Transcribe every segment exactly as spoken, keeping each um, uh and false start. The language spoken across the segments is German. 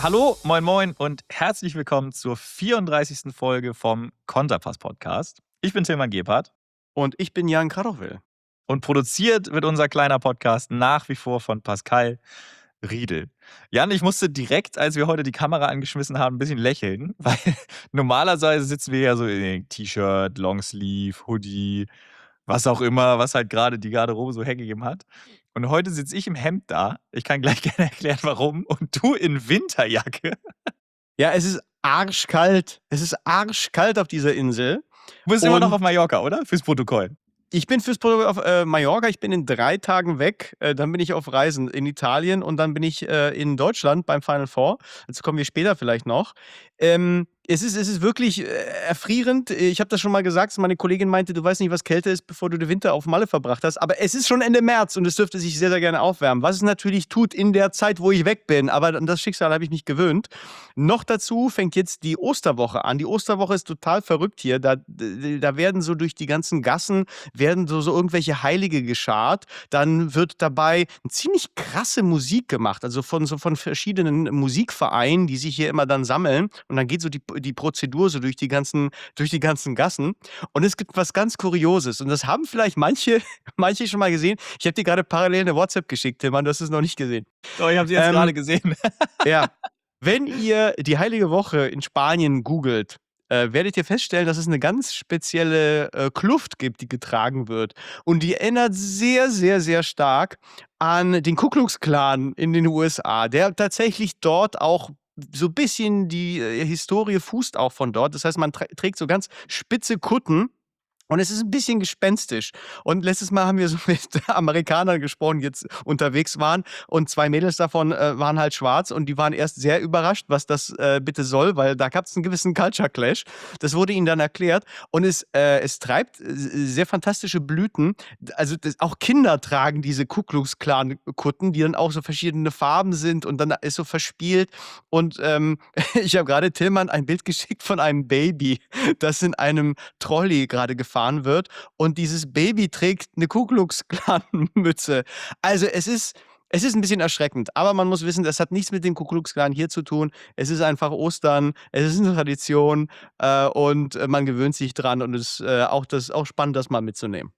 Hallo, moin moin und herzlich willkommen zur vierunddreißigsten Folge vom Konterpass-Podcast. Ich bin Tilman Gebhardt Und ich bin Jan Kradowell. und produziert wird unser kleiner Podcast nach wie vor von Pascal Riedel. Jan, ich musste direkt, als wir heute die Kamera angeschmissen haben, ein bisschen lächeln, weil normalerweise sitzen wir ja so in T-Shirt, Longsleeve, Hoodie, was auch immer, was halt gerade die Garderobe so hergegeben hat. Und heute sitze ich im Hemd da. Ich kann gleich gerne erklären, warum. Und du in Winterjacke. Ja, es ist arschkalt. Es ist arschkalt auf dieser Insel. Du bist immer noch Und auf Mallorca, oder? Fürs Protokoll. ich bin fürs Protokoll auf äh, Mallorca. Ich bin in drei Tagen weg. Äh, dann bin ich auf Reisen in Italien und dann bin ich äh, in Deutschland beim Final Four. Dazu kommen wir später vielleicht noch. Ähm, es ist, es ist wirklich äh, erfrierend. Ich habe das schon mal gesagt. Meine Kollegin meinte, du weißt nicht, was Kälte ist, bevor du den Winter auf Malle verbracht hast. Aber es ist schon Ende März und es dürfte sich sehr, sehr gerne aufwärmen. Was es natürlich tut in der Zeit, wo ich weg bin. Aber an das Schicksal habe ich mich gewöhnt. Noch dazu fängt jetzt die Osterwoche an. Die Osterwoche ist total verrückt hier. Da, da werden so durch die ganzen Gassen werden so, so irgendwelche Heilige geschart. Dann wird dabei eine ziemlich krasse Musik gemacht. Also von, so von verschiedenen Musikvereinen, die sich hier immer dann sammeln. Und dann geht so die, die Prozedur so durch die, ganzen, durch die ganzen Gassen. Und es gibt was ganz Kurioses. Und das haben vielleicht manche, manche schon mal gesehen. Ich habe dir gerade parallel eine WhatsApp geschickt, Tilman. Du hast es noch nicht gesehen. Oh, ich habe sie jetzt Ähm, gerade gesehen. Ja. Wenn ihr die Heilige Woche in Spanien googelt, äh, werdet ihr feststellen, dass es eine ganz spezielle äh, Kluft gibt, die getragen wird. Und die erinnert sehr, sehr, sehr stark an den Ku Klux Klan in den U S A, der tatsächlich dort auch so ein bisschen die äh, Historie fußt auch von dort. Das heißt, man trä trägt so ganz spitze Kutten. Und es ist ein bisschen gespenstisch. Und letztes Mal haben wir so mit Amerikanern gesprochen, die jetzt unterwegs waren. Und zwei Mädels davon äh, waren halt schwarz und die waren erst sehr überrascht, was das äh, bitte soll, weil da gab es einen gewissen Culture Clash. Das wurde ihnen dann erklärt. Und es, äh, es treibt äh, sehr fantastische Blüten. Also das, auch Kinder tragen diese Ku Klux Klan-Kutten, die dann auch so verschiedene Farben sind und dann ist so verspielt. Und ähm, ich habe gerade Tillmann ein Bild geschickt von einem Baby, das in einem Trolley gerade gefahren wird und dieses Baby trägt eine Ku Klux Klan Mütze. Also es ist es ist ein bisschen erschreckend, aber man muss wissen, das hat nichts mit dem Ku Klux Klan hier zu tun. Es ist einfach Ostern, es ist eine Tradition, äh, und äh, man gewöhnt sich dran und es ist äh, auch das auch spannend, das mal mitzunehmen.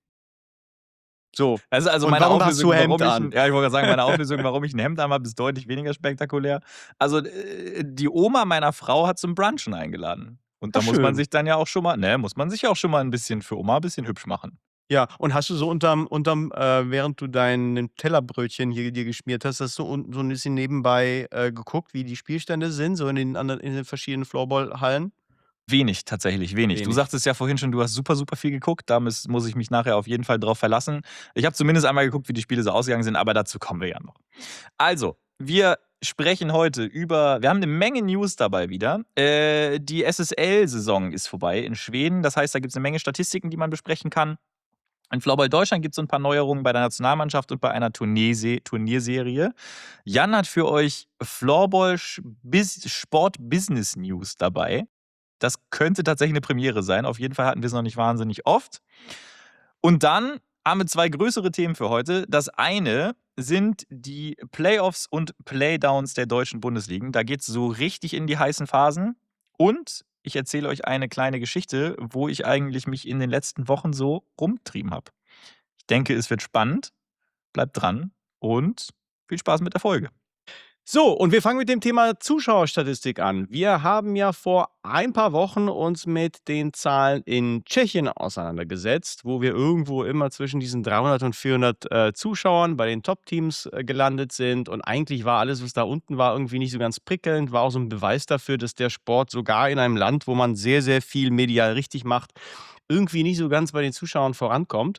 So. Also, also Und meine warum hast Auflösung, du Hemd warum ich, an? ein- ja, ich wollte gerade sagen, meine Auflösung, warum ich ein Hemd anhabe, ist deutlich weniger spektakulär. Also, äh, die Oma meiner Frau hat zum Brunchen eingeladen. Und da Ach muss man schön. sich dann ja auch schon mal, ne, muss man sich auch schon mal ein bisschen für Oma ein bisschen hübsch machen. Ja, und hast du so unterm unterm äh, während du dein Tellerbrötchen hier dir geschmiert hast, hast du unten so ein bisschen nebenbei äh, geguckt, wie die Spielstände sind, so in den anderen in den verschiedenen Floorball-Hallen? Wenig, tatsächlich wenig. Du Wenig. sagtest ja vorhin schon, du hast super, super viel geguckt. Da muss, muss ich mich nachher auf jeden Fall drauf verlassen. Ich habe zumindest einmal geguckt, wie die Spiele so ausgegangen sind, aber dazu kommen wir ja noch. Also, wir sprechen heute über, wir haben eine Menge News dabei wieder. Äh, die S S L-Saison ist vorbei in Schweden. Das heißt, da gibt es eine Menge Statistiken, die man besprechen kann. In Floorball Deutschland gibt es so ein paar Neuerungen bei der Nationalmannschaft und bei einer Turnierse Turnierserie. Jan hat für euch Floorball Bis Sport Business News dabei. Das könnte tatsächlich eine Premiere sein. Auf jeden Fall hatten wir es noch nicht wahnsinnig oft. Und dann haben wir zwei größere Themen für heute. Das eine sind die Playoffs und Playdowns der deutschen Bundesligen. Da geht es so richtig in die heißen Phasen. Und ich erzähle euch eine kleine Geschichte, wo ich eigentlich mich in den letzten Wochen so rumgetrieben habe. Ich denke, es wird spannend. Bleibt dran und viel Spaß mit der Folge. So, und wir fangen mit dem Thema Zuschauerstatistik an. Wir haben ja vor ein paar Wochen uns mit den Zahlen in Tschechien auseinandergesetzt, wo wir irgendwo immer zwischen diesen dreihundert und vierhundert äh, Zuschauern bei den Top-Teams äh, gelandet sind. Und eigentlich war alles, was da unten war, irgendwie nicht so ganz prickelnd. War auch so ein Beweis dafür, dass der Sport sogar in einem Land, wo man sehr, sehr viel medial richtig macht, irgendwie nicht so ganz bei den Zuschauern vorankommt.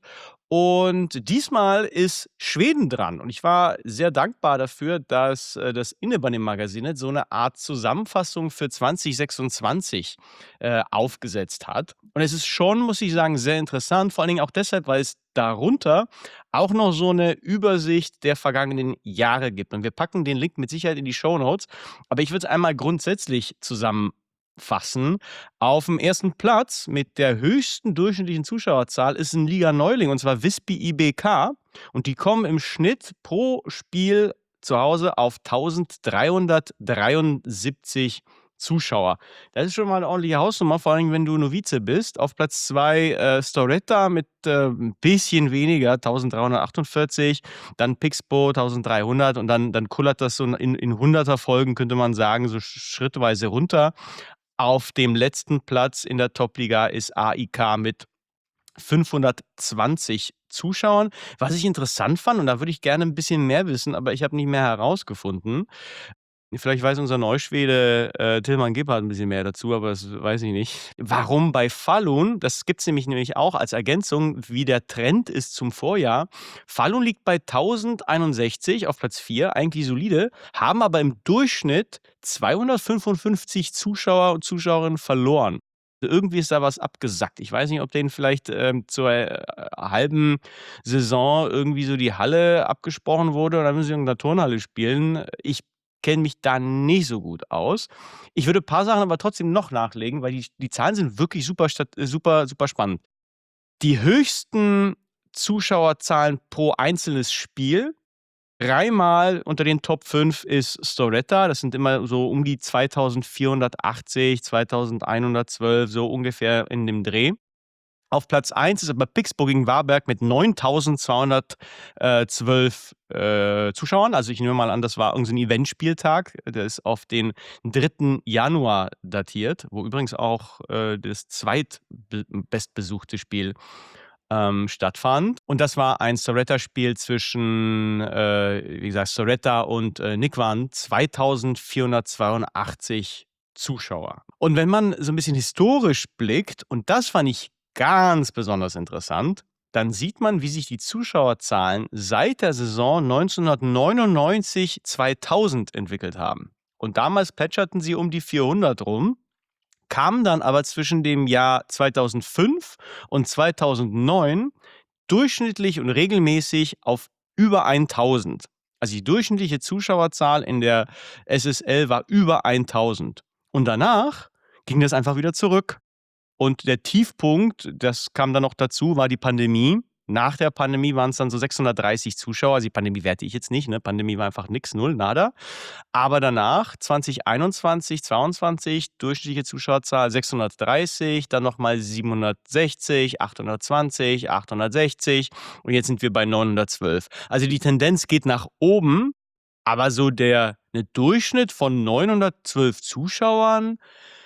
Und diesmal ist Schweden dran. Und ich war sehr dankbar dafür, dass äh, das Innebandy-Magazin so eine Art Zusammenfassung für zwanzig sechsundzwanzig äh, aufgesetzt hat. Und es ist schon, muss ich sagen, sehr interessant. Vor allen Dingen auch deshalb, weil es darunter auch noch so eine Übersicht der vergangenen Jahre gibt. Und wir packen den Link mit Sicherheit in die Shownotes. Aber ich würde es einmal grundsätzlich zusammenfassen. Auf dem ersten Platz mit der höchsten durchschnittlichen Zuschauerzahl ist ein Liga-Neuling, und zwar Visby I B K. Und die kommen im Schnitt pro Spiel zu Hause auf tausenddreihundertdreiundsiebzig Zuschauer. Das ist schon mal eine ordentliche Hausnummer, vor allem wenn du Novize bist. Auf Platz zwei äh, Storetta mit äh, ein bisschen weniger, eintausenddreihundertachtundvierzig. Dann Pixbo eintausenddreihundert und dann, dann kullert das so in, in hunderter Folgen, könnte man sagen, so schrittweise runter. Auf dem letzten Platz in der Top-Liga ist A I K mit fünfhundertzwanzig Zuschauern. Was ich interessant fand, und da würde ich gerne ein bisschen mehr wissen, aber ich habe nicht mehr herausgefunden. Vielleicht weiß unser Neuschwede äh, Tillmann Gebhardt ein bisschen mehr dazu, aber das weiß ich nicht. Warum bei Falun, das gibt es nämlich, nämlich auch als Ergänzung, wie der Trend ist zum Vorjahr. Falun liegt bei tausendeinundsechzig auf Platz vier, eigentlich solide, haben aber im Durchschnitt zweihundertfünfundfünfzig Zuschauer und Zuschauerinnen verloren. Irgendwie ist da was abgesackt. Ich weiß nicht, ob denen vielleicht ähm, zur äh, halben Saison irgendwie so die Halle abgesprochen wurde oder müssen sie in irgendeiner Turnhalle spielen. Ich kenne mich da nicht so gut aus. Ich würde ein paar Sachen aber trotzdem noch nachlegen, weil die, die Zahlen sind wirklich super, stat- äh, super, super spannend. Die höchsten Zuschauerzahlen pro einzelnes Spiel, dreimal unter den Top fünf ist Storetta. Das sind immer so um die zweitausendvierhundertachtzig, zweitausendeinhundertzwölf, so ungefähr in dem Dreh. Auf Platz eins ist aber Pixbo gegen Warberg mit neuntausendzweihundertzwölf äh, Zuschauern. Also ich nehme mal an, das war irgendein Eventspieltag. Der ist auf den dritten Januar datiert, wo übrigens auch äh, das zweitbestbesuchte Spiel ähm, stattfand. Und das war ein Storetta-Spiel zwischen, äh, wie gesagt, Storetta und äh, Nikwan. zweitausendvierhundertzweiundachtzig Zuschauer. Und wenn man so ein bisschen historisch blickt, und das fand ich ganz besonders interessant, dann sieht man, wie sich die Zuschauerzahlen seit der Saison neunzehnhundertneunundneunzig zweitausend entwickelt haben. Und damals plätscherten sie um die vierhundert rum, kamen dann aber zwischen dem Jahr zweitausendfünf und zweitausendneun durchschnittlich und regelmäßig auf über tausend. Also die durchschnittliche Zuschauerzahl in der S S L war über tausend. Und danach ging das einfach wieder zurück. Und der Tiefpunkt, das kam dann noch dazu, war die Pandemie. Nach der Pandemie waren es dann so sechshundertdreißig Zuschauer. Also die Pandemie werte ich jetzt nicht, ne? Pandemie war einfach nix, null, nada. Aber danach, zwanzig einundzwanzig, zweiundzwanzig, durchschnittliche Zuschauerzahl sechshundertdreißig, dann nochmal siebenhundertsechzig, achthundertzwanzig, achthundertsechzig und jetzt sind wir bei neunhundertzwölf. Also die Tendenz geht nach oben, aber so der eine Durchschnitt von neunhundertzwölf Zuschauern,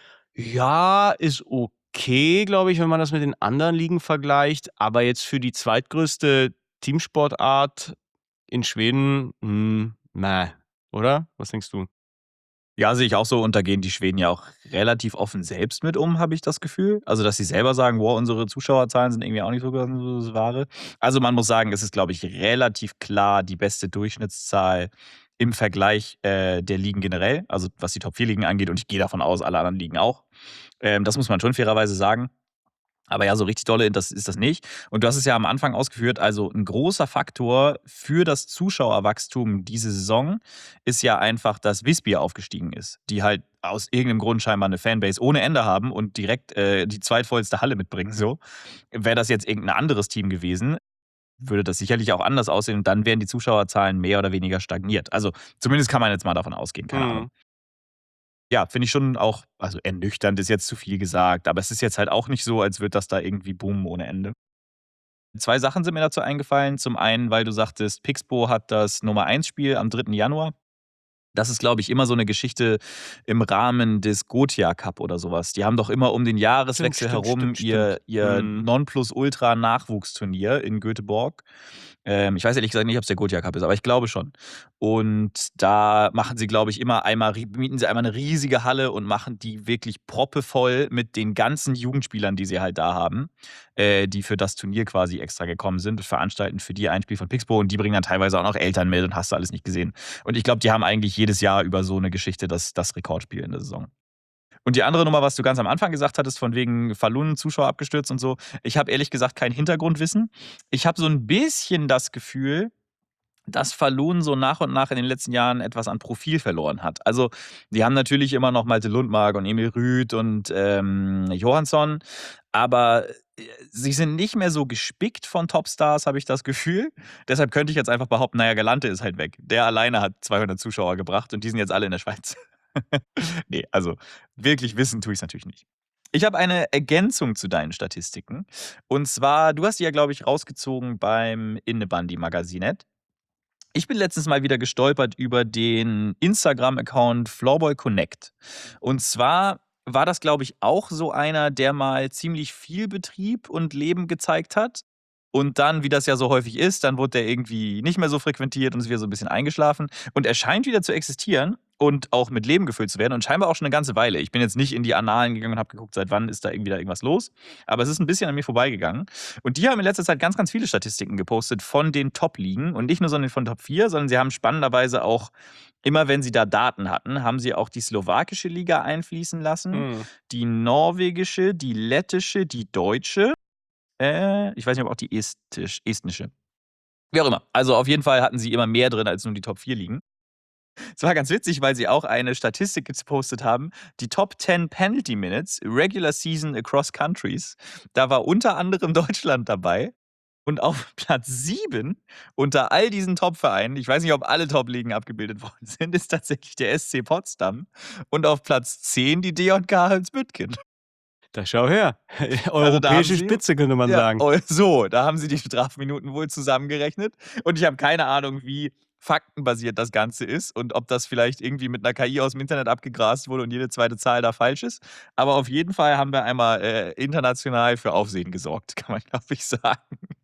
ja, ist okay. Okay, glaube ich, wenn man das mit den anderen Ligen vergleicht. Aber jetzt für die zweitgrößte Teamsportart in Schweden, hm, meh, oder? Was denkst du? Ja, sehe ich auch so. Und da gehen die Schweden ja auch relativ offen selbst mit um, habe ich das Gefühl. Also, dass sie selber sagen, wow, unsere Zuschauerzahlen sind irgendwie auch nicht so ganz so das Wahre. Also, man muss sagen, es ist, glaube ich, relativ klar die beste Durchschnittszahl im Vergleich äh, der Ligen generell. Also, was die Top vier Ligen angeht. Und ich gehe davon aus, alle anderen Ligen auch. Ähm, das muss man schon fairerweise sagen. Aber ja, so richtig dolle das ist das nicht. Und du hast es ja am Anfang ausgeführt, also ein großer Faktor für das Zuschauerwachstum diese Saison ist ja einfach, dass Visby aufgestiegen ist, die halt aus irgendeinem Grund scheinbar eine Fanbase ohne Ende haben und direkt äh, die zweitvollste Halle mitbringen. So. Wäre das jetzt irgendein anderes Team gewesen, würde das sicherlich auch anders aussehen und dann wären die Zuschauerzahlen mehr oder weniger stagniert. Also zumindest kann man jetzt mal davon ausgehen, keine Mhm. Ahnung. Ja, finde ich schon auch, also ernüchternd ist jetzt zu viel gesagt, aber es ist jetzt halt auch nicht so, als würde das da irgendwie boomen ohne Ende. Zwei Sachen sind mir dazu eingefallen. Zum einen, weil du sagtest, Pixbo hat das Nummer eins Spiel am dritten Januar. Das ist, glaube ich, immer so eine Geschichte im Rahmen des Gothia Cup oder sowas. Die haben doch immer um den Jahreswechsel Stimmt, herum stimmt, ihr, stimmt. ihr Mhm. Nonplusultra-Nachwuchsturnier in Göteborg. Ähm, ich weiß ehrlich gesagt nicht, ob es der Gothia Cup ist, aber ich glaube schon. Und da machen sie, glaube ich, immer einmal, mieten sie einmal eine riesige Halle und machen die wirklich proppevoll mit den ganzen Jugendspielern, die sie halt da haben, äh, die für das Turnier quasi extra gekommen sind, veranstalten für die ein Spiel von Pixbo und die bringen dann teilweise auch noch Eltern mit und hast du alles nicht gesehen. Und ich glaube, die haben eigentlich jedes Jahr über so eine Geschichte das, das Rekordspiel in der Saison. Und die andere Nummer, was du ganz am Anfang gesagt hattest, von wegen Falun, Zuschauer abgestürzt und so, ich habe ehrlich gesagt kein Hintergrundwissen. Ich habe so ein bisschen das Gefühl, dass Falun so nach und nach in den letzten Jahren etwas an Profil verloren hat. Also, die haben natürlich immer noch Malte Lundmark und Emil Rüth und, ähm, Johansson, aber, äh, sie sind nicht mehr so gespickt von Topstars, habe ich das Gefühl. Deshalb könnte ich jetzt einfach behaupten, na ja, Galante ist halt weg. Der alleine hat zweihundert Zuschauer gebracht und die sind jetzt alle in der Schweiz. Ne, also wirklich wissen tue ich's natürlich nicht. Ich habe eine Ergänzung zu deinen Statistiken. Und zwar, du hast die ja, glaube ich, rausgezogen beim Innebandi Magasinet. Ich bin letztens mal wieder gestolpert über den Instagram-Account Floorball Connect. Und zwar war das, glaube ich, auch so einer, der mal ziemlich viel Betrieb und Leben gezeigt hat. Und dann, wie das ja so häufig ist, dann wurde der irgendwie nicht mehr so frequentiert und ist wieder so ein bisschen eingeschlafen. Und er scheint wieder zu existieren und auch mit Leben gefüllt zu werden und scheinbar auch schon eine ganze Weile. Ich bin jetzt nicht in die Annalen gegangen und habe geguckt, seit wann ist da irgendwie da irgendwas los. Aber es ist ein bisschen an mir vorbeigegangen. Und die haben in letzter Zeit ganz, ganz viele Statistiken gepostet von den Top-Ligen und nicht nur sondern von Top vier, sondern sie haben spannenderweise auch, immer wenn sie da Daten hatten, haben sie auch die slowakische Liga einfließen lassen, Mhm. die norwegische, die lettische, die deutsche. Äh, ich weiß nicht, ob auch die estisch, estnische. Wie auch immer. Also auf jeden Fall hatten sie immer mehr drin als nur die Top vier Ligen. Es war ganz witzig, weil sie auch eine Statistik gepostet haben. Die Top zehn Penalty Minutes, Regular Season across countries. Da war unter anderem Deutschland dabei. Und auf Platz sieben unter all diesen Top-Vereinen, ich weiß nicht, ob alle Top-Ligen abgebildet worden sind, ist tatsächlich der S C Potsdam. Und auf Platz zehn die D J K Holzbüttgen. Da schau her. Also da haben Europäische sie, Spitze, könnte man ja, sagen. oh, so, da haben sie die Strafminuten wohl zusammengerechnet. Und ich habe keine Ahnung, wie faktenbasiert das Ganze ist und ob das vielleicht irgendwie mit einer K I aus dem Internet abgegrast wurde und jede zweite Zahl da falsch ist. Aber auf jeden Fall haben wir einmal äh, international für Aufsehen gesorgt, kann man, glaube ich, sagen.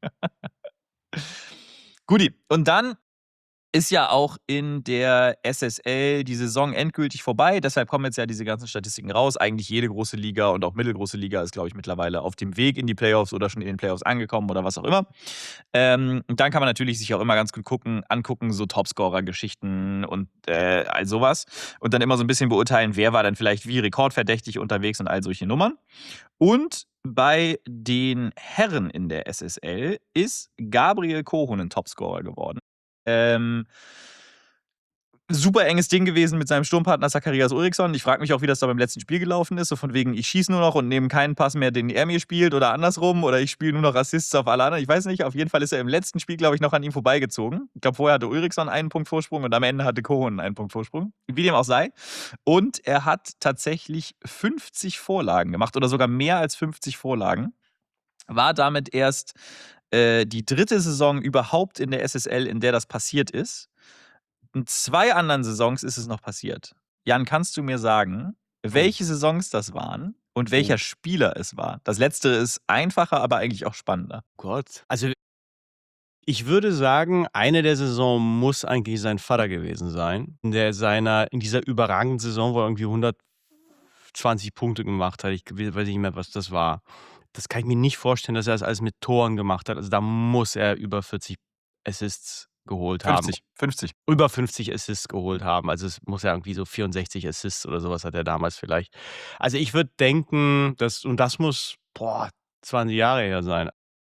Guti, und dann ist ja auch in der S S L die Saison endgültig vorbei. Deshalb kommen jetzt ja diese ganzen Statistiken raus. Eigentlich jede große Liga und auch mittelgroße Liga ist, glaube ich, mittlerweile auf dem Weg in die Playoffs oder schon in den Playoffs angekommen oder was auch immer. Ähm, und dann kann man natürlich sich auch immer ganz gut gucken, angucken, so Topscorer-Geschichten und äh, all sowas. Und dann immer so ein bisschen beurteilen, wer war dann vielleicht wie rekordverdächtig unterwegs und all solche Nummern. Und bei den Herren in der S S L ist Gabriel Kohonen Topscorer geworden. Ähm, super enges Ding gewesen mit seinem Sturmpartner Zacharias Ulriksson. Ich frage mich auch, wie das da beim letzten Spiel gelaufen ist. So von wegen, ich schieße nur noch und nehme keinen Pass mehr, den er mir spielt oder andersrum. Oder ich spiele nur noch Assists auf alle anderen. Ich weiß nicht. Auf jeden Fall ist er im letzten Spiel, glaube ich, noch an ihm vorbeigezogen. Ich glaube, vorher hatte Ulriksson einen Punkt Vorsprung und am Ende hatte Kohonen einen Punkt Vorsprung. Wie dem auch sei. Und er hat tatsächlich fünfzig Vorlagen gemacht oder sogar mehr als fünfzig Vorlagen. War damit erst äh, die dritte Saison überhaupt in der S S L, in der das passiert ist. In zwei anderen Saisons ist es noch passiert. Jan, kannst du mir sagen, welche Saisons das waren und welcher Oh. Spieler es war? Das letztere ist einfacher, aber eigentlich auch spannender. Gott. Also, ich würde sagen, eine der Saison muss eigentlich sein Vater gewesen sein. In der seiner in dieser überragenden Saison, wo er irgendwie hundertzwanzig Punkte gemacht hat. Ich weiß nicht mehr, was das war. Das kann ich mir nicht vorstellen, dass er das alles mit Toren gemacht hat. Also, da muss er über vierzig Assists geholt haben. fünfzig, fünfzig. Über fünfzig Assists geholt haben. Also, es muss ja irgendwie so vierundsechzig Assists oder sowas hat er damals vielleicht. Also, ich würde denken, das und das muss, boah, zwanzig Jahre her sein.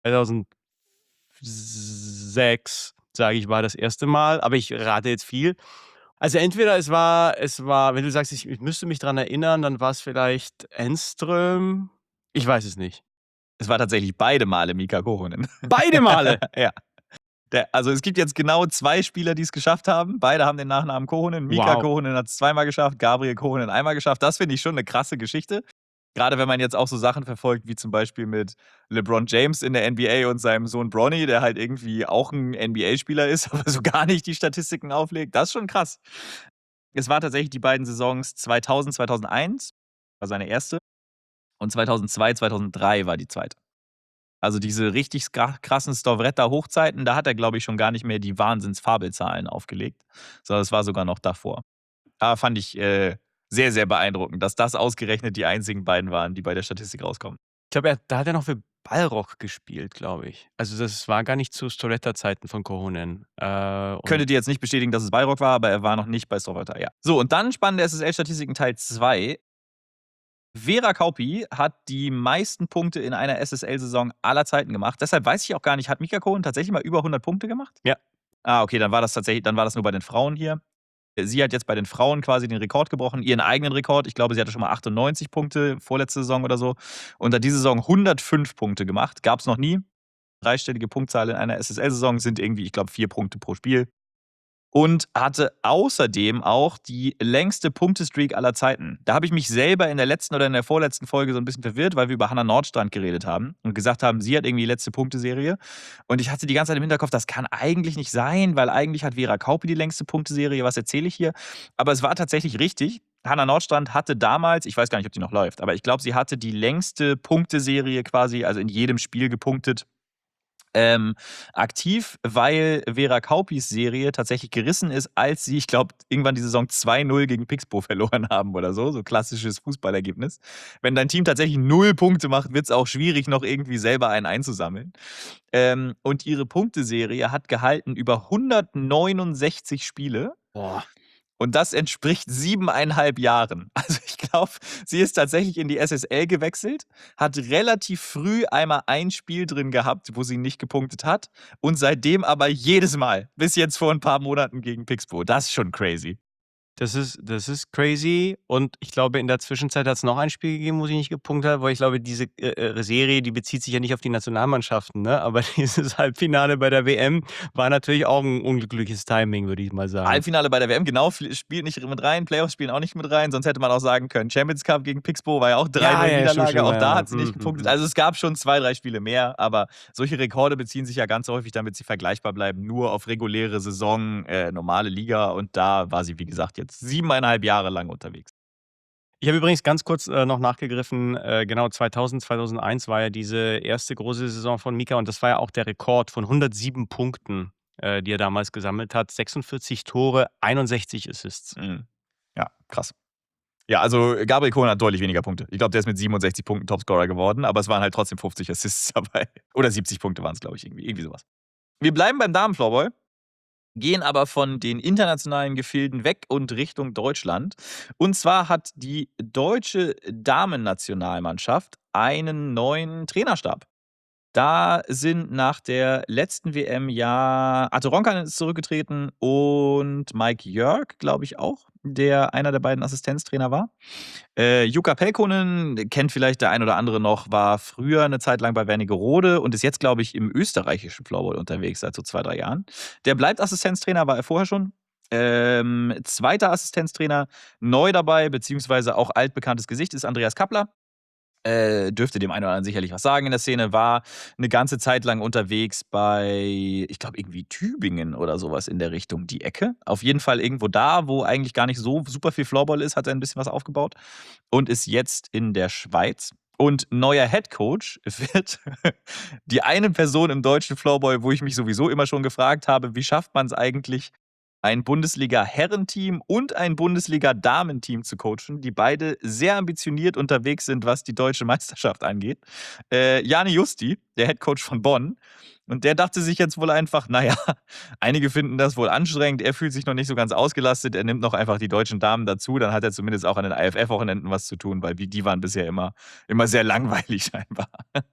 zweitausendsechs, sage ich, war das erste Mal, aber ich rate jetzt viel. Also, entweder es war es war wenn du sagst, ich ich müsste mich dran erinnern, dann war es vielleicht Enström. Ich weiß es nicht. Es war tatsächlich beide Male Mika Kohonen. Beide Male? Ja. Der, also es gibt jetzt genau zwei Spieler, die es geschafft haben. Beide haben den Nachnamen Kohonen. Mika Wow. Kohonen hat es zweimal geschafft, Gabriel Kohonen einmal geschafft. Das finde ich schon eine krasse Geschichte. Gerade wenn man jetzt auch so Sachen verfolgt, wie zum Beispiel mit LeBron James in der N B A und seinem Sohn Bronny, der halt irgendwie auch ein N B A-Spieler ist, aber so gar nicht die Statistiken auflegt. Das ist schon krass. Es war tatsächlich die beiden Saisons zweitausend, zweitausendeins, war seine erste. Und zweitausendzwei, zweitausenddrei war die zweite. Also diese richtig skra- krassen Stovretta-Hochzeiten, da hat er, glaube ich, schon gar nicht mehr die Wahnsinns-Fabelzahlen aufgelegt. Sondern es war sogar noch davor. Aber fand ich äh, sehr, sehr beeindruckend, dass das ausgerechnet die einzigen beiden waren, die bei der Statistik rauskommen. Ich glaube, er da hat er noch für Ballrock gespielt, glaube ich. Also, das war gar nicht zu Storetta-Zeiten von Kohonen. Äh, und Könntet ihr jetzt nicht bestätigen, dass es Bayrock war, aber er war noch nicht bei Stovretta, ja. So, und dann spannende S S L-Statistiken Teil zwei. Vera Kaupi hat die meisten Punkte in einer S S L-Saison aller Zeiten gemacht. Deshalb weiß ich auch gar nicht, hat Mika Kohonen tatsächlich mal über hundert Punkte gemacht? Ja. Ah, okay, dann war das tatsächlich dann war das nur bei den Frauen hier. Sie hat jetzt bei den Frauen quasi den Rekord gebrochen, ihren eigenen Rekord. Ich glaube, sie hatte schon mal achtundneunzig Punkte vorletzte Saison oder so und hat diese Saison hundertfünf Punkte gemacht. Gab's noch nie. Dreistellige Punktzahl in einer S S L-Saison sind irgendwie, ich glaube, vier Punkte pro Spiel. Und hatte außerdem auch die längste Punktestreak aller Zeiten. Da habe ich mich selber in der letzten oder in der vorletzten Folge so ein bisschen verwirrt, weil wir über Hannah Nordstrand geredet haben und gesagt haben, sie hat irgendwie die letzte Punkteserie. Und ich hatte die ganze Zeit im Hinterkopf, das kann eigentlich nicht sein, weil eigentlich hat Vera Kauppi die längste Punkteserie. Was erzähle ich hier? Aber es war tatsächlich richtig. Hannah Nordstrand hatte damals, ich weiß gar nicht, ob die noch läuft, aber ich glaube, sie hatte die längste Punkteserie quasi, also in jedem Spiel gepunktet, ähm, aktiv, weil Vera Kauppis Serie tatsächlich gerissen ist, als sie, ich glaube, irgendwann die Saison zwei null gegen Pixbo verloren haben oder so. So klassisches Fußballergebnis. Wenn dein Team tatsächlich null Punkte macht, wird es auch schwierig, noch irgendwie selber einen einzusammeln. Ähm, und ihre Punkteserie hat gehalten über hundertneunundsechzig Spiele. Boah. Und das entspricht siebeneinhalb Jahren. Also ich glaube, sie ist tatsächlich in die S S L gewechselt, hat relativ früh einmal ein Spiel drin gehabt, wo sie nicht gepunktet hat und seitdem aber jedes Mal, bis jetzt vor ein paar Monaten gegen Pixbo. Das ist schon crazy. Das ist, das ist crazy. Und ich glaube, in der Zwischenzeit hat es noch ein Spiel gegeben, wo sie nicht gepunktet hat, weil ich glaube, diese äh, äh, Serie, die bezieht sich ja nicht auf die Nationalmannschaften, ne? Aber dieses Halbfinale bei der W M war natürlich auch ein unglückliches Timing, würde ich mal sagen. Halbfinale bei der W M, genau, viel- spielt nicht mit rein, Playoffs spielen auch nicht mit rein, sonst hätte man auch sagen können, Champions Cup gegen Pixbo war ja auch drei null Ja, ja, stimmt, Niederlage, stimmt, auch ja, da ja. hat sie nicht Mhm, gepunktet. mhm. Also es gab schon zwei, drei Spiele mehr, aber solche Rekorde beziehen sich ja ganz häufig, damit sie vergleichbar bleiben, nur auf reguläre Saison, äh, normale Liga und da war sie, wie gesagt, jetzt siebeneinhalb Jahre lang unterwegs. Ich habe übrigens ganz kurz äh, noch nachgegriffen, äh, genau zweitausend, zweitausendeins war ja diese erste große Saison von Mika und das war ja auch der Rekord von hundertsieben Punkten, äh, die er damals gesammelt hat. sechsundvierzig Tore, einundsechzig Assists. Mhm. Ja, krass. Ja, also Gabriel Cohn hat deutlich weniger Punkte. Ich glaube, der ist mit siebenundsechzig Punkten Topscorer geworden, aber es waren halt trotzdem fünfzig Assists dabei. Oder siebzig Punkte waren es, glaube ich, irgendwie, irgendwie sowas. Wir bleiben beim Damenfloorball, gehen aber von den internationalen Gefilden weg und Richtung Deutschland. Und zwar hat die deutsche Damennationalmannschaft einen neuen Trainerstab. Da sind nach der letzten W M ja Arte Ronkainen ist zurückgetreten und Mike Jörg, glaube ich auch, der einer der beiden Assistenztrainer war. Äh, Jukka Pelkonen, kennt vielleicht der ein oder andere noch, war früher eine Zeit lang bei Wernigerode und ist jetzt, glaube ich, im österreichischen Floorball unterwegs seit so zwei, drei Jahren. Der bleibt Assistenztrainer, war er vorher schon. Ähm, zweiter Assistenztrainer, neu dabei, beziehungsweise auch altbekanntes Gesicht, ist Andreas Kappler. Äh, dürfte dem einen oder anderen sicherlich was sagen in der Szene, war eine ganze Zeit lang unterwegs bei, ich glaube, irgendwie Tübingen oder sowas in der Richtung, die Ecke. Auf jeden Fall irgendwo da, wo eigentlich gar nicht so super viel Floorball ist, hat er ein bisschen was aufgebaut und ist jetzt in der Schweiz. Und neuer Headcoach wird die eine Person im deutschen Floorball, wo ich mich sowieso immer schon gefragt habe, wie schafft man es eigentlich, ein Bundesliga-Herrenteam und ein Bundesliga-Damenteam zu coachen, die beide sehr ambitioniert unterwegs sind, was die deutsche Meisterschaft angeht. Äh, Jani Justi, der Headcoach von Bonn, und der dachte sich jetzt wohl einfach, naja, einige finden das wohl anstrengend, er fühlt sich noch nicht so ganz ausgelastet, er nimmt noch einfach die deutschen Damen dazu, dann hat er zumindest auch an den I F F-Wochenenden was zu tun, weil die die waren bisher immer, immer sehr langweilig scheinbar.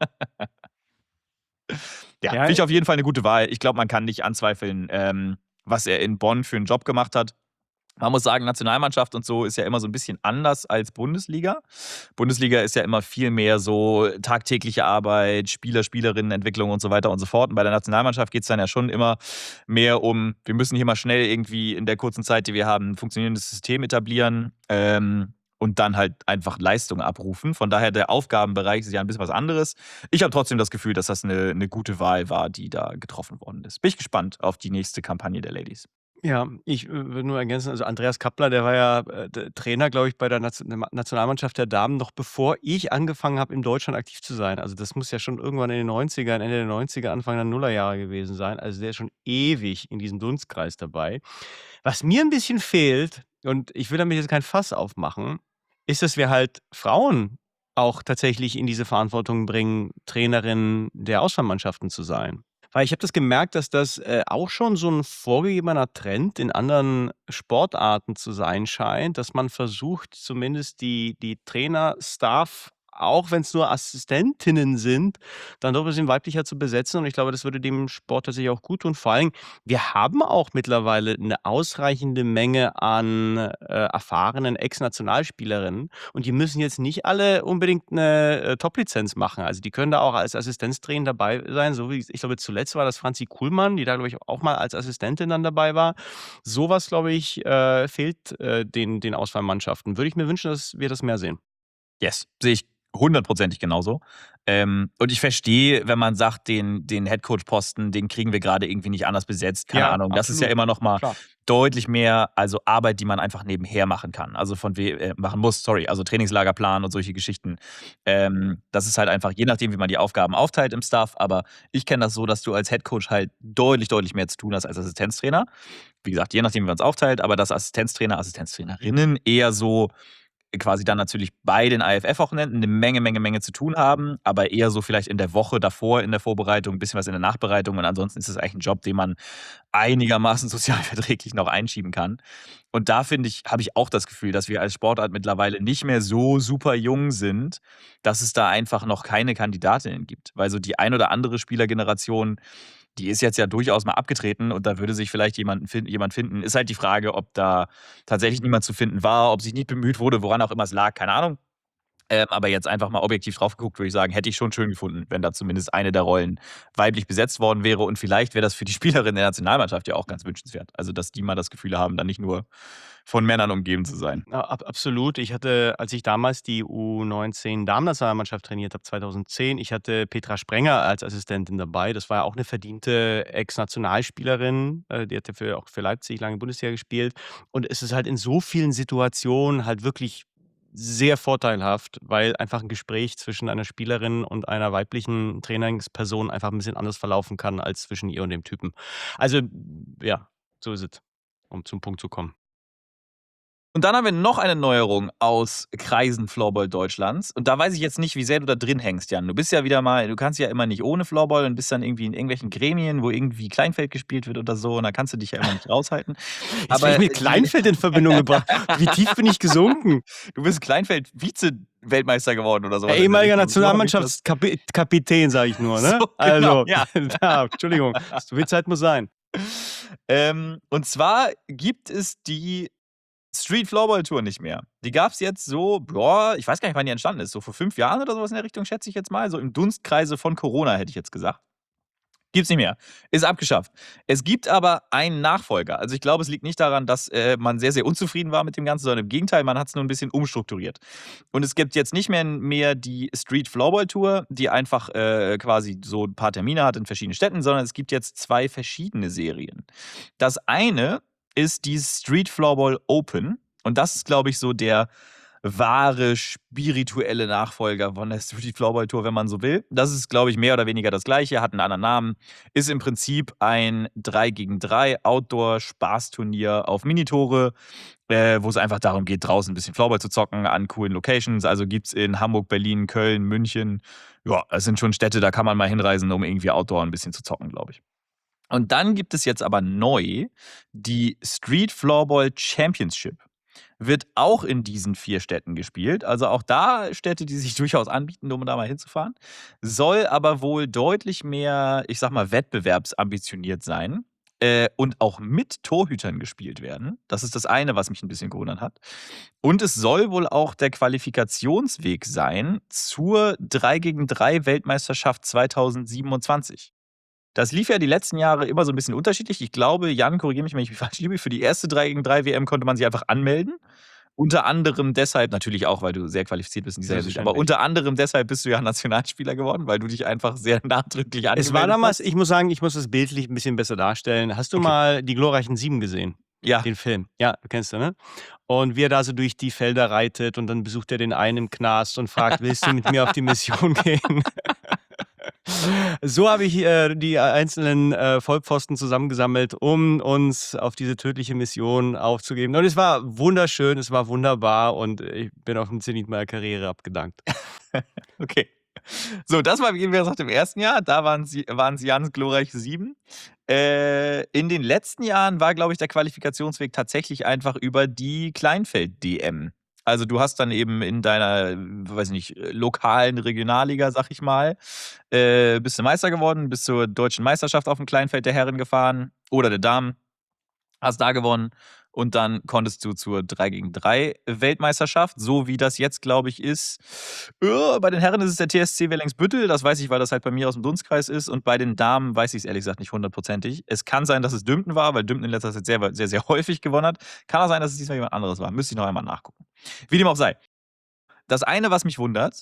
Ja, Ja, finde ich auf jeden Fall eine gute Wahl. Ich glaube, man kann nicht anzweifeln, ähm, was er in Bonn für einen Job gemacht hat. Man muss sagen, Nationalmannschaft und so ist ja immer so ein bisschen anders als Bundesliga. Bundesliga ist ja immer viel mehr so tagtägliche Arbeit, Spieler, Spielerinnenentwicklung und so weiter und so fort. Und bei der Nationalmannschaft geht es dann ja schon immer mehr um, wir müssen hier mal schnell irgendwie in der kurzen Zeit, die wir haben, ein funktionierendes System etablieren. Ähm, und dann halt einfach Leistung abrufen. Von daher, der Aufgabenbereich ist ja ein bisschen was anderes. Ich habe trotzdem das Gefühl, dass das eine, eine gute Wahl war, die da getroffen worden ist. Bin ich gespannt auf die nächste Kampagne der Ladies. ja, ich äh, würde nur ergänzen, also Andreas Kappler, der war ja äh, der Trainer, glaube ich, bei der Nation Nationalmannschaft der Damen, noch bevor ich angefangen habe, in Deutschland aktiv zu sein. Also das muss ja schon irgendwann in den neunzigern, Ende der neunziger, Anfang der Nullerjahre gewesen sein. Also der ist schon ewig in diesem Dunstkreis dabei. Was mir ein bisschen fehlt, und ich will damit jetzt kein Fass aufmachen, ist, dass wir halt Frauen auch tatsächlich in diese Verantwortung bringen, Trainerin der Auswahlmannschaften zu sein. Weil ich habe das gemerkt, dass das äh, auch schon so ein vorgegebener Trend in anderen Sportarten zu sein scheint, dass man versucht, zumindest die, die Trainer-Staff auch wenn es nur Assistentinnen sind, dann doch ein bisschen weiblicher zu besetzen. Und ich glaube, das würde dem Sport tatsächlich auch gut tun. Vor allem, wir haben auch mittlerweile eine ausreichende Menge an äh, erfahrenen Ex-Nationalspielerinnen. Und die müssen jetzt nicht alle unbedingt eine äh, Top-Lizenz machen. Also die können da auch als Assistenztrainer dabei sein. So wie ich glaube, zuletzt war das Franzi Kuhlmann, die da, glaube ich, auch mal als Assistentin dann dabei war. Sowas, glaube ich, äh, fehlt äh, den, den Auswahlmannschaften. Würde ich mir wünschen, dass wir das mehr sehen. Yes, sehe ich hundertprozentig genauso. Ähm, und ich verstehe, wenn man sagt, den, den Headcoach-Posten, den kriegen wir gerade irgendwie nicht anders besetzt. Keine Ja, Ahnung. Das ist ja absolut. immer noch mal Klar. deutlich mehr, also Arbeit, die man einfach nebenher machen kann. Also von we äh, machen muss, sorry. Also Trainingslagerplan und solche Geschichten. Ähm, das ist halt einfach, je nachdem, wie man die Aufgaben aufteilt im Staff. Aber ich kenne das so, dass du als Headcoach halt deutlich, deutlich mehr zu tun hast als Assistenztrainer. Wie gesagt, je nachdem, wie man es aufteilt, aber dass Assistenztrainer, Assistenztrainerinnen eher so quasi dann natürlich bei den I F F-Wochenenden eine Menge, Menge, Menge zu tun haben, aber eher so vielleicht in der Woche davor in der Vorbereitung, ein bisschen was in der Nachbereitung und ansonsten ist es eigentlich ein Job, den man einigermaßen sozialverträglich noch einschieben kann. Und da finde ich, habe ich auch das Gefühl, dass wir als Sportart mittlerweile nicht mehr so super jung sind, dass es da einfach noch keine Kandidatinnen gibt. Weil so die ein oder andere Spielergeneration, die ist jetzt ja durchaus mal abgetreten und da würde sich vielleicht jemanden fin jemand finden. Ist halt die Frage, ob da tatsächlich niemand zu finden war, ob sich nicht bemüht wurde, woran auch immer es lag, keine Ahnung. Ähm, aber jetzt einfach mal objektiv drauf geguckt, würde ich sagen, hätte ich schon schön gefunden, wenn da zumindest eine der Rollen weiblich besetzt worden wäre. Und vielleicht wäre das für die Spielerin der Nationalmannschaft ja auch ganz wünschenswert. Also, dass die mal das Gefühl haben, dann nicht nur von Männern umgeben zu sein. Ja, ab absolut. Ich hatte, als ich damals die U neunzehn Damennationalmannschaft trainiert habe, zweitausendzehn, ich hatte Petra Sprenger als Assistentin dabei. Das war ja auch eine verdiente Ex-Nationalspielerin. Äh, die hat ja für, auch für Leipzig lange Bundesliga gespielt. Und es ist halt in so vielen Situationen halt wirklich sehr vorteilhaft, weil einfach ein Gespräch zwischen einer Spielerin und einer weiblichen Trainingsperson einfach ein bisschen anders verlaufen kann als zwischen ihr und dem Typen. Also, ja, so ist es, um zum Punkt zu kommen. Und dann haben wir noch eine Neuerung aus Kreisen Floorball Deutschlands. Und da weiß ich jetzt nicht, wie sehr du da drin hängst, Jan. Du bist ja wieder mal, du kannst ja immer nicht ohne Floorball und bist dann irgendwie in irgendwelchen Gremien, wo irgendwie Kleinfeld gespielt wird oder so. Und da kannst du dich ja immer nicht raushalten. Jetzt werde ich Aber mit Kleinfeld in Verbindung gebracht. Wie tief bin ich gesunken? du bist Kleinfeld Vize-Weltmeister geworden oder so. Ja, ehemaliger Nationalmannschaftskapitän, sage ich nur, ne? So, genau, Also, ja. ja, Entschuldigung, so viel Zeit muss sein. Ähm, und zwar gibt es die Street Floorball Tour nicht mehr. Die gab es jetzt so, boah, ich weiß gar nicht, wann die entstanden ist. So vor fünf Jahren oder sowas in der Richtung, schätze ich jetzt mal. So im Dunstkreise von Corona, hätte ich jetzt gesagt. Gibt's nicht mehr. Ist abgeschafft. Es gibt aber einen Nachfolger. Also ich glaube, es liegt nicht daran, dass äh, man sehr, sehr unzufrieden war mit dem Ganzen, sondern im Gegenteil, man hat es nur ein bisschen umstrukturiert. Und es gibt jetzt nicht mehr, mehr die Street Floorball Tour, die einfach äh, quasi so ein paar Termine hat in verschiedenen Städten, sondern es gibt jetzt zwei verschiedene Serien. Das eine ist die Street Floorball Open. Und das ist, glaube ich, so der wahre spirituelle Nachfolger von der Street Floorball Tour, wenn man so will. Das ist, glaube ich, mehr oder weniger das Gleiche, hat einen anderen Namen, ist im Prinzip ein drei gegen drei Outdoor-Spaßturnier auf Minitore, äh, wo es einfach darum geht, draußen ein bisschen Floorball zu zocken an coolen Locations. Also gibt es in Hamburg, Berlin, Köln, München. Ja, es sind schon Städte, da kann man mal hinreisen, um irgendwie Outdoor ein bisschen zu zocken, glaube ich. Und dann gibt es jetzt aber neu die Street Floorball Championship. Wird auch in diesen vier Städten gespielt. Also auch da Städte, die sich durchaus anbieten, um da mal hinzufahren. Soll aber wohl deutlich mehr, ich sag mal, wettbewerbsambitioniert sein. Äh, und auch mit Torhütern gespielt werden. Das ist das eine, was mich ein bisschen gewundert hat. Und es soll wohl auch der Qualifikationsweg sein zur drei gegen drei Weltmeisterschaft zweitausendsiebenundzwanzig. Das lief ja die letzten Jahre immer so ein bisschen unterschiedlich. Ich glaube, Jan, korrigiere mich, wenn ich mich falsch liege, für die erste drei gegen drei W M konnte man sich einfach anmelden. Unter anderem deshalb, natürlich auch, weil du sehr qualifiziert bist in dieser Hinsicht, aber Selbstverständlich. unter anderem deshalb bist du ja Nationalspieler geworden, weil du dich einfach sehr nachdrücklich angemeldet Es war damals, hast. ich muss sagen, ich muss das bildlich ein bisschen besser darstellen. Hast du Okay. mal die glorreichen Sieben gesehen? Ja. Den Film. Ja, kennst du, ne? Und wie er da so durch die Felder reitet und dann besucht er den einen im Knast und fragt, willst du mit mir auf die Mission gehen? So habe ich äh, die einzelnen äh, Vollpfosten zusammengesammelt, um uns auf diese tödliche Mission aufzugeben. Und es war wunderschön, es war wunderbar und ich bin auf dem Zenit meiner Karriere abgedankt. Okay. So, das war, wie gesagt, im ersten Jahr. Da waren sie, waren sie Jans glorreiche Sieben. Äh, in den letzten Jahren war, glaube ich, der Qualifikationsweg tatsächlich einfach über die Kleinfeld-D M. Also du hast dann eben in deiner, weiß nicht, lokalen Regionalliga, sag ich mal, äh, bist du Meister geworden, bist zur deutschen Meisterschaft auf dem Kleinfeld der Herren gefahren oder der Damen, hast da gewonnen und dann konntest du zur drei gegen drei Weltmeisterschaft, so wie das jetzt, glaube ich, ist. Äh, bei den Herren ist es der T S C Wellingsbüttel, das weiß ich, weil das halt bei mir aus dem Dunstkreis ist. Und bei den Damen weiß ich es ehrlich gesagt nicht hundertprozentig. Es kann sein, dass es Dümpten war, weil Dümpten in letzter Zeit sehr, sehr, sehr häufig gewonnen hat. Kann auch sein, dass es diesmal jemand anderes war. Müsste ich noch einmal nachgucken. Wie dem auch sei. Das eine, was mich wundert,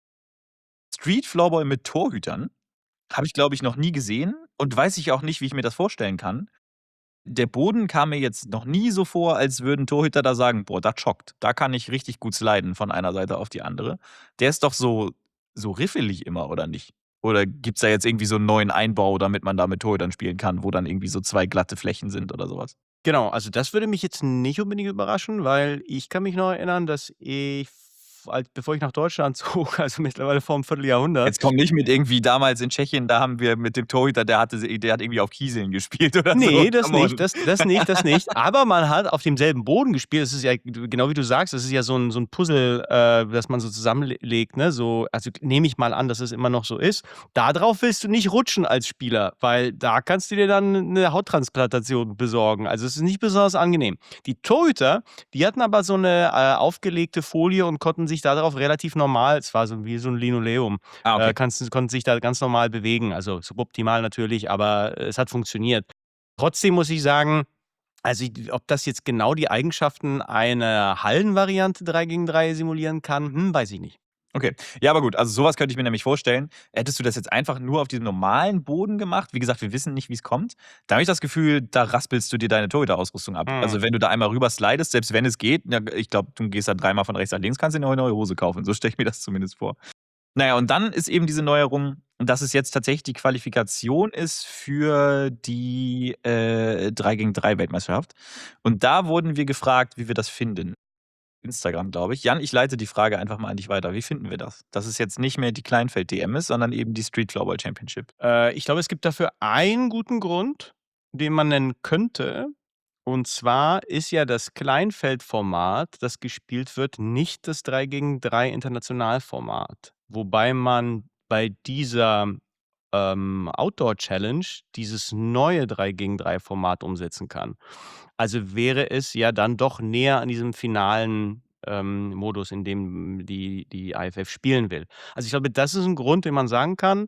Street Floorball mit Torhütern, habe ich, glaube ich, noch nie gesehen und weiß ich auch nicht, wie ich mir das vorstellen kann. Der Boden kam mir jetzt noch nie so vor, als würden Torhüter da sagen: „Boah, das schockt. Da kann ich richtig gut sliden von einer Seite auf die andere." Der ist doch so so riffelig immer, oder nicht? Oder gibt's da jetzt irgendwie so 'n neuen Einbau, damit man da mit Torhütern spielen kann, wo dann irgendwie so zwei glatte Flächen sind oder so was? Genau, also das würde mich jetzt nicht unbedingt überraschen, weil ich kann mich noch erinnern, dass ich, f als bevor ich nach Deutschland zog, also mittlerweile vor 'nem Vierteljahrhundert Jetzt komm nicht mit irgendwie damals in Tschechien, da haben wir mit dem Torhüter, der hatte der hat irgendwie auf Kieseln gespielt oder so. Ne, das Come nicht, on. das das nicht, das nicht. Aber man hat auf demselben Boden gespielt. Das ist ja g genau wie du sagst, das ist ja so 'n so 'n Puzzle, äh, das man so zusammenle legt, ne? So, also nehme ich mal an, dass es immer noch so ist. Da drauf willst du nicht rutschen als Spieler, weil da kannst du dir dann 'ne Hauttransplantation besorgen. Also, es ist nicht besonders angenehm. Die Torhüter, die hatten aber so 'ne, äh, aufgelegte Folie und konnten sich da drauf relativ normal, es war so wie so 'n Linoleum, Ah, äh, okay. kannst konnten sich da ganz normal bewegen. Also suboptimal natürlich, aber es hat funktioniert. Trotzdem muss ich sagen, also i ob das jetzt genau die Eigenschaften einer Hallenvariante drei gegen drei simulieren kann, hm, weiß ich nicht. Okay. Ja, aber gut, also so was könnte ich mir nämlich vorstellen. Hättest du das jetzt einfach nur auf diesem normalen Boden gemacht, wie gesagt, wir wissen nicht, wie's kommt, da habe ich das Gefühl, da raspelst du dir deine Torhüterausrüstung ab. Mhm. Also, wenn du da einmal rüber slidest, selbst wenn es geht, na, ich glaube, du gehst da dreimal von rechts nach links, kannst dir 'ne neue Hose kaufen. So stelle ich mir das zumindest vor. Na ja, und dann ist eben diese Neuerung, dass es jetzt tatsächlich die Qualifikation ist für die, äh, drei gegen drei Weltmeisterschaft. Und da wurden wir gefragt, wie wir das finden. Instagram, glaube ich. Jan, ich leite die Frage einfach mal an dich weiter. Wie finden wir das? Dass es jetzt nicht mehr die Kleinfeld-D M ist, sondern eben die Street Floorball Championship? Äh, ich glaube, es gibt dafür einen guten Grund, den man nennen könnte. Und zwar ist ja das Kleinfeldformat, das gespielt wird, nicht das drei gegen drei Internationalformat. Wobei man bei dieser, ähm, Outdoor Challenge dieses neue drei gegen drei Format umsetzen kann. Also wäre es ja dann doch näher an diesem finalen, ähm, Modus, in dem die die I F F spielen will. Also, ich glaube, das ist 'n Grund, den man sagen kann.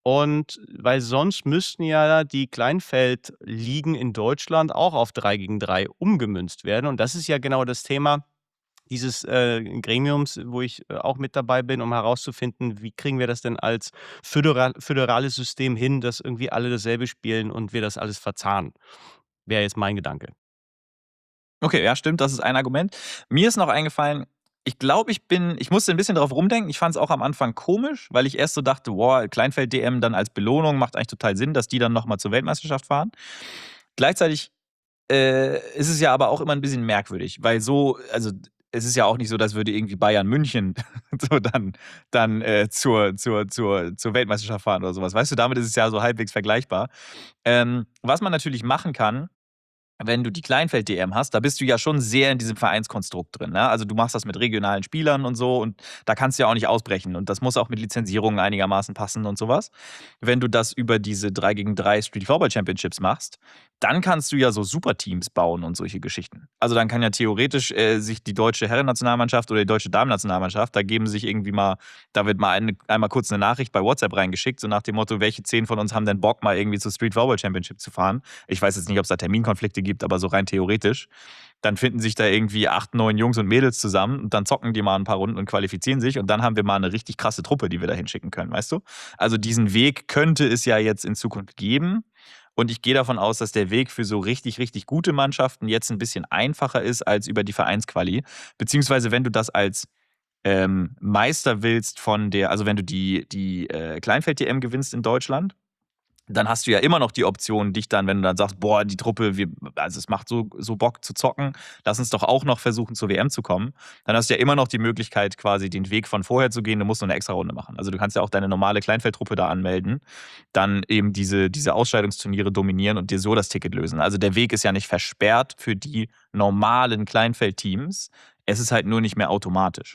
Und weil sonst müssten ja die Kleinfeldligen in Deutschland auch auf drei gegen drei umgemünzt werden. Und das ist ja genau das Thema dieses, äh, Gremiums, wo ich, äh, auch mit dabei bin, um herauszufinden, wie kriegen wir das denn als föderal föderales System hin, dass irgendwie alle dasselbe spielen und wir das alles verzahnen. Wäre jetzt mein Gedanke. Okay, ja, stimmt, das ist ein Argument. Mir ist noch eingefallen, ich glaube, ich bin ich musste 'n bisschen drauf rumdenken. Ich fand's auch am Anfang komisch, weil ich erst so dachte: „Boah, Kleinfeld-D M dann als Belohnung macht eigentlich total Sinn, dass die dann noch mal zur Weltmeisterschaft fahren." Gleichzeitig, äh, ist es ja aber auch immer 'n bisschen merkwürdig, weil so also, es ist ja auch nicht so, als würde irgendwie Bayern München so dann dann, äh, zur zur zur zur Weltmeisterschaft fahren oder so was. Weißt du, damit ist es ja so halbwegs vergleichbar. Ähm, was man natürlich machen kann, wenn du die Kleinfeld-D M hast, da bist du ja schon sehr in diesem Vereinskonstrukt drin, ne? Also, du machst das mit regionalen Spielern und so und da kannst du ja auch nicht ausbrechen und das muss auch mit Lizenzierungen einigermaßen passen und so was. Wenn du das über diese drei gegen drei Street Floorball Championships machst, dann kannst du ja so Superteams bauen und solche Geschichten. Also, dann kann ja theoretisch, äh, sich die deutsche Herrennationalmannschaft oder die deutsche Damennationalmannschaft da geben sich irgendwie mal da wird mal eine einmal kurz 'ne Nachricht bei WhatsApp reingeschickt, so nach dem Motto: „Welche zehn von uns haben denn Bock, mal irgendwie zur Street Floorball Championship zu fahren?" Ich weiß jetzt nicht, ob's da Terminkonflikte gibt, aber so rein theoretisch. Dann finden sich da irgendwie acht, neun Jungs und Mädels zusammen und dann zocken die mal 'n paar Runden und qualifizieren sich und dann haben wir mal 'ne richtig krasse Truppe, die wir da hinschicken können, weißt du? Also, diesen Weg könnte es ja jetzt in Zukunft geben und ich gehe davon aus, dass der Weg für so richtig, richtig gute Mannschaften jetzt 'n bisschen einfacher ist als über die Vereinsquali. Beziehungsweise, wenn du das als, ähm, Meister willst von der also, wenn du die die, äh, Kleinfeld-D M gewinnst in Deutschland, dann hast du ja immer noch die Option, dich dann wenn du dann sagst: „Boah, die Truppe, wir also, es macht so so Bock zu zocken. Lass uns doch auch noch versuchen, zur W M zu kommen." Dann hast du ja immer noch die Möglichkeit, quasi den Weg von vorher zu gehen. Du musst nur 'ne Extrarunde machen. Also, du kannst ja auch deine normale Kleinfeldtruppe da anmelden, dann eben diese diese Ausscheidungsturniere dominieren und dir so das Ticket lösen. Also, der Weg ist ja nicht versperrt für die normalen Kleinfeldteams. Es ist halt nur nicht mehr automatisch.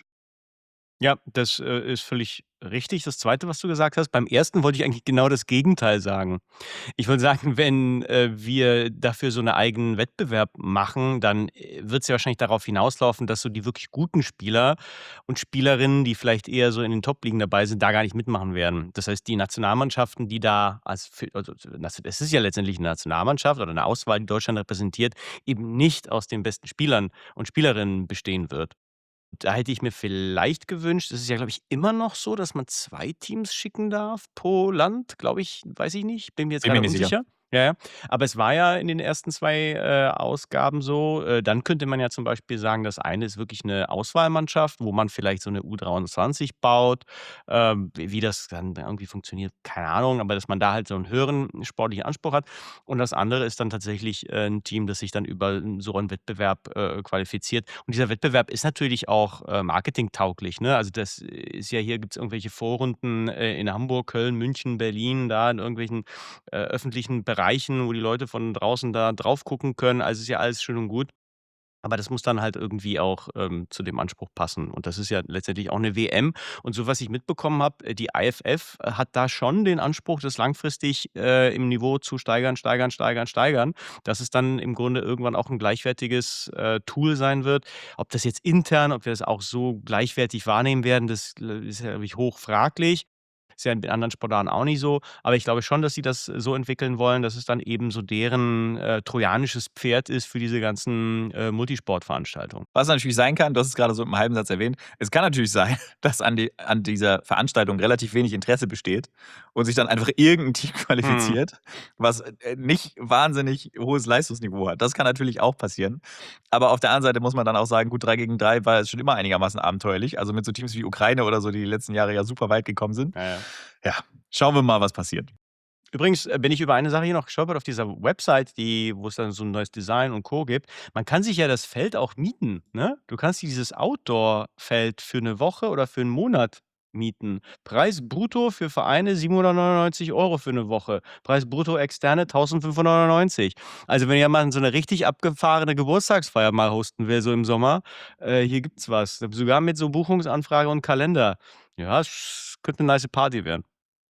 Ja, das, äh, ist völlig richtig, das Zweite, was du gesagt hast. Beim ersten wollte ich eigentlich genau das Gegenteil sagen. Ich wollte sagen, wenn, äh, wir dafür so 'ne eigenen Wettbewerb machen, dann, äh, wird's ja wahrscheinlich darauf hinauslaufen, dass so die wirklich guten Spieler und Spielerinnen, die vielleicht eher so in den Top-Ligen dabei sind, da gar nicht mitmachen werden. Das heißt, die Nationalmannschaften, die da als für also, das es ist ja letztendlich 'ne Nationalmannschaft oder 'ne Auswahl, die Deutschland repräsentiert, eben nicht aus den besten Spielern und Spielerinnen bestehen wird. Da hätte ich mir vielleicht gewünscht, das ist ja, glaube ich, immer noch so, dass man zwei Teams schicken darf pro Land, glaube ich, weiß ich nicht, bin mir jetzt Bin mir grade nicht sicher. unsicher. Ja, ja. Aber es war ja in den ersten zwei äh, Ausgaben so. Äh, dann könnte man ja zum Beispiel sagen, das eine ist wirklich 'ne Auswahlmannschaft, wo man vielleicht so 'ne U dreiundzwanzig baut. Ähm, wie wie das dann irgendwie funktioniert, keine Ahnung, aber dass man da halt so 'n höheren sportlichen Anspruch hat. Und das andere ist dann tatsächlich, äh, 'n Team, das sich dann über 'n so einen Wettbewerb, äh, qualifiziert. Und dieser Wettbewerb ist natürlich auch, äh, marketingtauglich, ne? Also, das ist ja hier gibt's irgendwelche Vorrunden, äh, in Hamburg, Köln, München, Berlin, da in irgendwelchen, äh, öffentlichen Bereichen, wo die Leute von draußen da drauf gucken können. Also, ist ja alles schön und gut. Aber das muss dann halt irgendwie auch, ähm, zu dem Anspruch passen. Und das ist ja letztendlich auch 'ne W M. Und so was ich mitbekommen habe, äh, die I F F hat da schon den Anspruch, das langfristig, äh, im Niveau zu steigern, steigern, steigern, steigern, dass es dann im Grunde irgendwann auch 'n gleichwertiges, äh, Tool sein wird. Ob das jetzt intern ob wir das auch so gleichwertig wahrnehmen werden, das l ist ja, glaube ich, hoch fraglich. Ist ja in den anderen Sportarten auch nicht so. Aber ich glaube schon, dass sie das so entwickeln wollen, dass es dann eben so deren, äh, trojanisches Pferd ist für diese ganzen, äh, Multisportveranstaltungen. Was natürlich sein kann, du hast es grade so im halben Satz erwähnt, es kann natürlich sein, dass an die an dieser Veranstaltung relativ wenig Interesse besteht und sich dann einfach irgend 'n Team Mhm. qualifiziert, was, äh, nicht wahnsinnig hohes Leistungsniveau hat. Das kann natürlich auch passieren. Aber auf der anderen Seite muss man dann auch sagen, gut, drei gegen drei war jetzt schon immer einigermaßen abenteuerlich. Also, mit so Teams wie Ukraine oder so, die die letzten Jahre ja super weit gekommen sind. Ja, ja. Ja, schauen wir mal, was passiert. Übrigens, äh, bin ich über eine Sache hier noch gestolpert auf dieser Website, die wo es dann so 'n neues Design und Co. gibt. Man kann sich ja das Feld auch mieten, ne? Du kannst dieses Outdoor-Feld für 'ne Woche oder für 'n Monat mieten. Preis brutto für Vereine siebenhundertneunundneunzig Euro für 'ne Woche. Preis brutto externe tausendfünfhundertneunundneunzig. Also, wenn jemand so 'ne richtig abgefahrene Geburtstagsfeier mal hosten will, so im Sommer, äh, hier gibt's was. Sogar mit so Buchungsanfrage und Kalender. Ja, es könnte 'ne nice Party werden.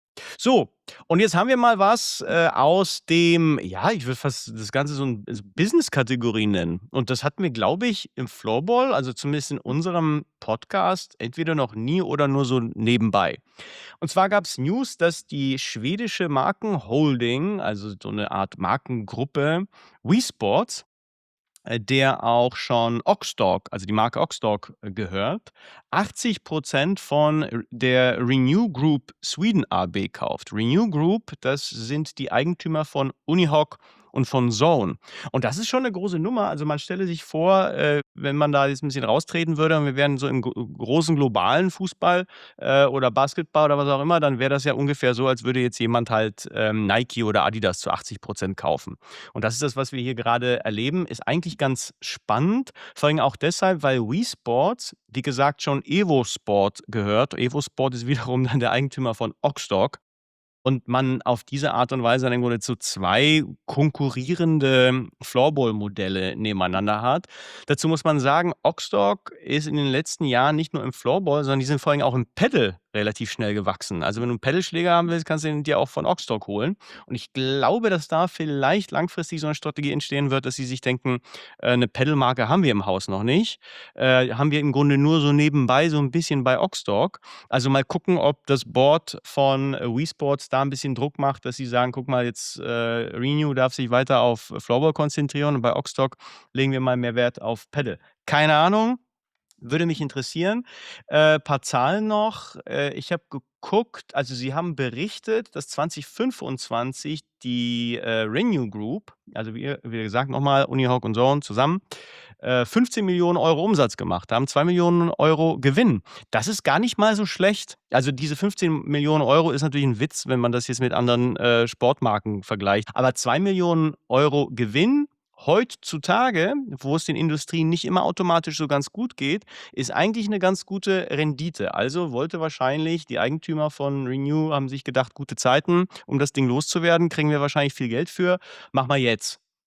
So, und jetzt haben wir mal was, äh, aus dem ja, ich würde fast das Ganze so 'n so Business-Kategorie nennen. Und das hatten wir, glaube ich, im Floorball, also zumindest in unserem Podcast, entweder noch nie oder nur so nebenbei. Und zwar gab's News, dass die schwedische Markenholding, also so 'ne Art Markengruppe, Wii Sports, äh, der auch schon Oxdog, also die Marke Oxdog, äh, gehört, achtzig Prozent von r der Renew Group Sweden AB kauft. Renew Group, das sind die Eigentümer von Unihoc und von Zone. Und das ist schon 'ne große Nummer. Also, man stelle sich vor, äh, wenn man da jetzt 'n bisschen raustreten würde und wir wären so im gro großen globalen Fußball, äh, oder Basketball oder was auch immer, dann wäre das ja ungefähr so, als würde jetzt jemand halt, ähm, Nike oder Adidas zu achtzig Prozent kaufen. Und das ist das, was wir hier grade erleben, ist eigentlich ganz spannend, vor allem auch deshalb, weil Wii Sports, wie gesagt, schon Evo-Sport gehört. Evo-Sport ist wiederum dann der Eigentümer von Oxdog und man auf diese Art und Weise dann im Grunde so zwei konkurrierende Floorball-Modelle nebeneinander hat. Dazu muss man sagen, Oxdog ist in den letzten Jahren nicht nur im Floorball, sondern die sind vor allem auch im Paddle relativ schnell gewachsen. Also, wenn du 'n Paddleschläger haben willst, kannst du ihn dir auch von Oxdog holen. Und ich glaube, dass da vielleicht langfristig so 'ne Strategie entstehen wird, dass sie sich denken, äh, 'ne Paddle-Marke haben wir im Haus noch nicht. Äh, haben wir im Grunde nur so nebenbei so 'n bisschen bei Oxdog. Also, mal gucken, ob das Board von Wii Sports da 'n bisschen Druck macht, dass sie sagen: „Guck mal, jetzt, äh, Renew darf sich weiter auf Floorball konzentrieren und bei Oxdog legen wir mal mehr Wert auf Paddle.“ Keine Ahnung, würde mich interessieren. Äh, paar Zahlen noch. Äh, ich habe geguckt, also sie haben berichtet, dass zwanzig fünfundzwanzig die, äh, Renew Group, also wie wie gesagt, noch mal Unihoc und Zone zusammen, äh, fünfzehn Millionen Euro Umsatz gemacht haben, zwei Millionen Euro Gewinn. Das ist gar nicht mal so schlecht. Also, diese fünfzehn Millionen Euro ist natürlich 'n Witz, wenn man das jetzt mit anderen, äh, Sportmarken vergleicht. Aber zwei Millionen Euro Gewinn heutzutage, wo es den Industrien nicht immer automatisch so ganz gut geht, ist eigentlich 'ne ganz gute Rendite. Also, wollte wahrscheinlich die Eigentümer von Renew haben sich gedacht: „Gute Zeiten, um das Ding loszuwerden, kriegen wir wahrscheinlich viel Geld für. Machen wir jetzt.“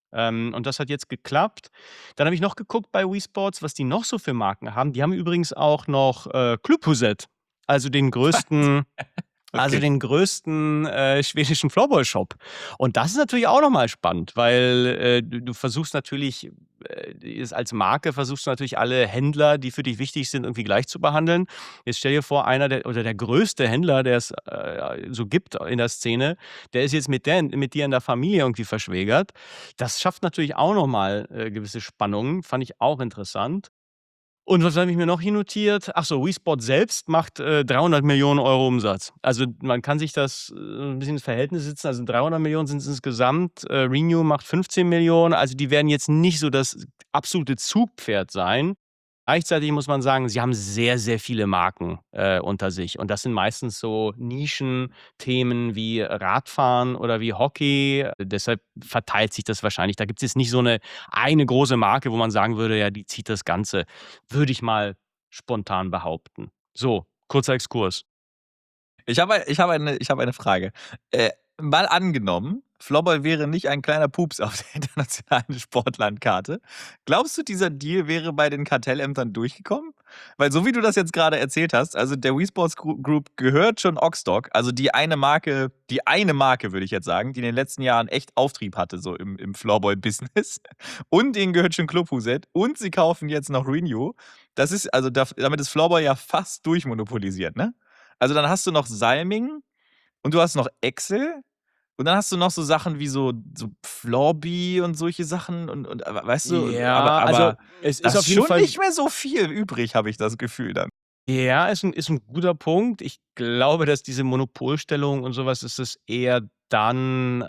Ähm, und das hat jetzt geklappt. Dann habe ich noch geguckt bei Wii Sports, was die noch so für Marken haben. Die haben übrigens auch noch äh, Club-Husette, also den größten also Okay. den größten äh, schwedischen Floorball-Shop. Und das ist natürlich auch noch mal spannend, weil, äh, du du versuchst natürlich, äh, es als Marke versuchst du natürlich alle Händler, die für dich wichtig sind, irgendwie gleich zu behandeln. Jetzt stell dir vor, einer der oder der größte Händler, der es äh, so gibt in der Szene, der ist jetzt mit der mit dir in der Familie irgendwie verschwägert. Das schafft natürlich auch noch mal, äh, gewisse Spannungen, fand ich auch interessant. Und was habe ich mir noch hier notiert? Ach so, Wii Sport selbst macht, äh, dreihundert Millionen Euro Umsatz. Also, man kann sich das, äh, 'n bisschen ins Verhältnis setzen. Also, dreihundert Millionen sind es insgesamt. Äh, Renew macht fünfzehn Millionen. Also, die werden jetzt nicht so das absolute Zugpferd sein. Gleichzeitig muss man sagen, sie haben sehr, sehr viele Marken, äh, unter sich. Und das sind meistens so Nischenthemen wie Radfahren oder wie Hockey. Deshalb verteilt sich das wahrscheinlich. Da gibt es jetzt nicht so eine eine große Marke, wo man sagen würde, ja, die zieht das Ganze. Würde ich mal spontan behaupten. So, kurzer Exkurs. Ich habe ich habe eine ich habe eine Frage. Äh, mal angenommen, Floorball wäre nicht ein kleiner Pups auf der internationalen Sportlandkarte. Glaubst du, dieser Deal wäre bei den Kartellämtern durchgekommen? Weil so wie du das jetzt gerade erzählt hast, also der Wii Sports Gru Group gehört schon Oxdog, also die eine Marke die eine Marke, würde ich jetzt sagen, die in den letzten Jahren echt Auftrieb hatte, so im im Floorball-Business. Und denen gehört schon Club Husette und sie kaufen jetzt noch Renew. Das ist also daf damit ist Floorball ja fast durchmonopolisiert, ne? Also, dann hast du noch Salming und du hast noch Excel und dann hast du noch so Sachen wie so so Florby und solche Sachen und und aber weißt du, aber Ja, also aber es da ist ist auf jeden schon Fall nicht mehr so viel übrig, habe ich das Gefühl dann. Ja, ist 'n ist 'n guter Punkt. Ich glaube, dass diese Monopolstellung und so was, dass das eher dann,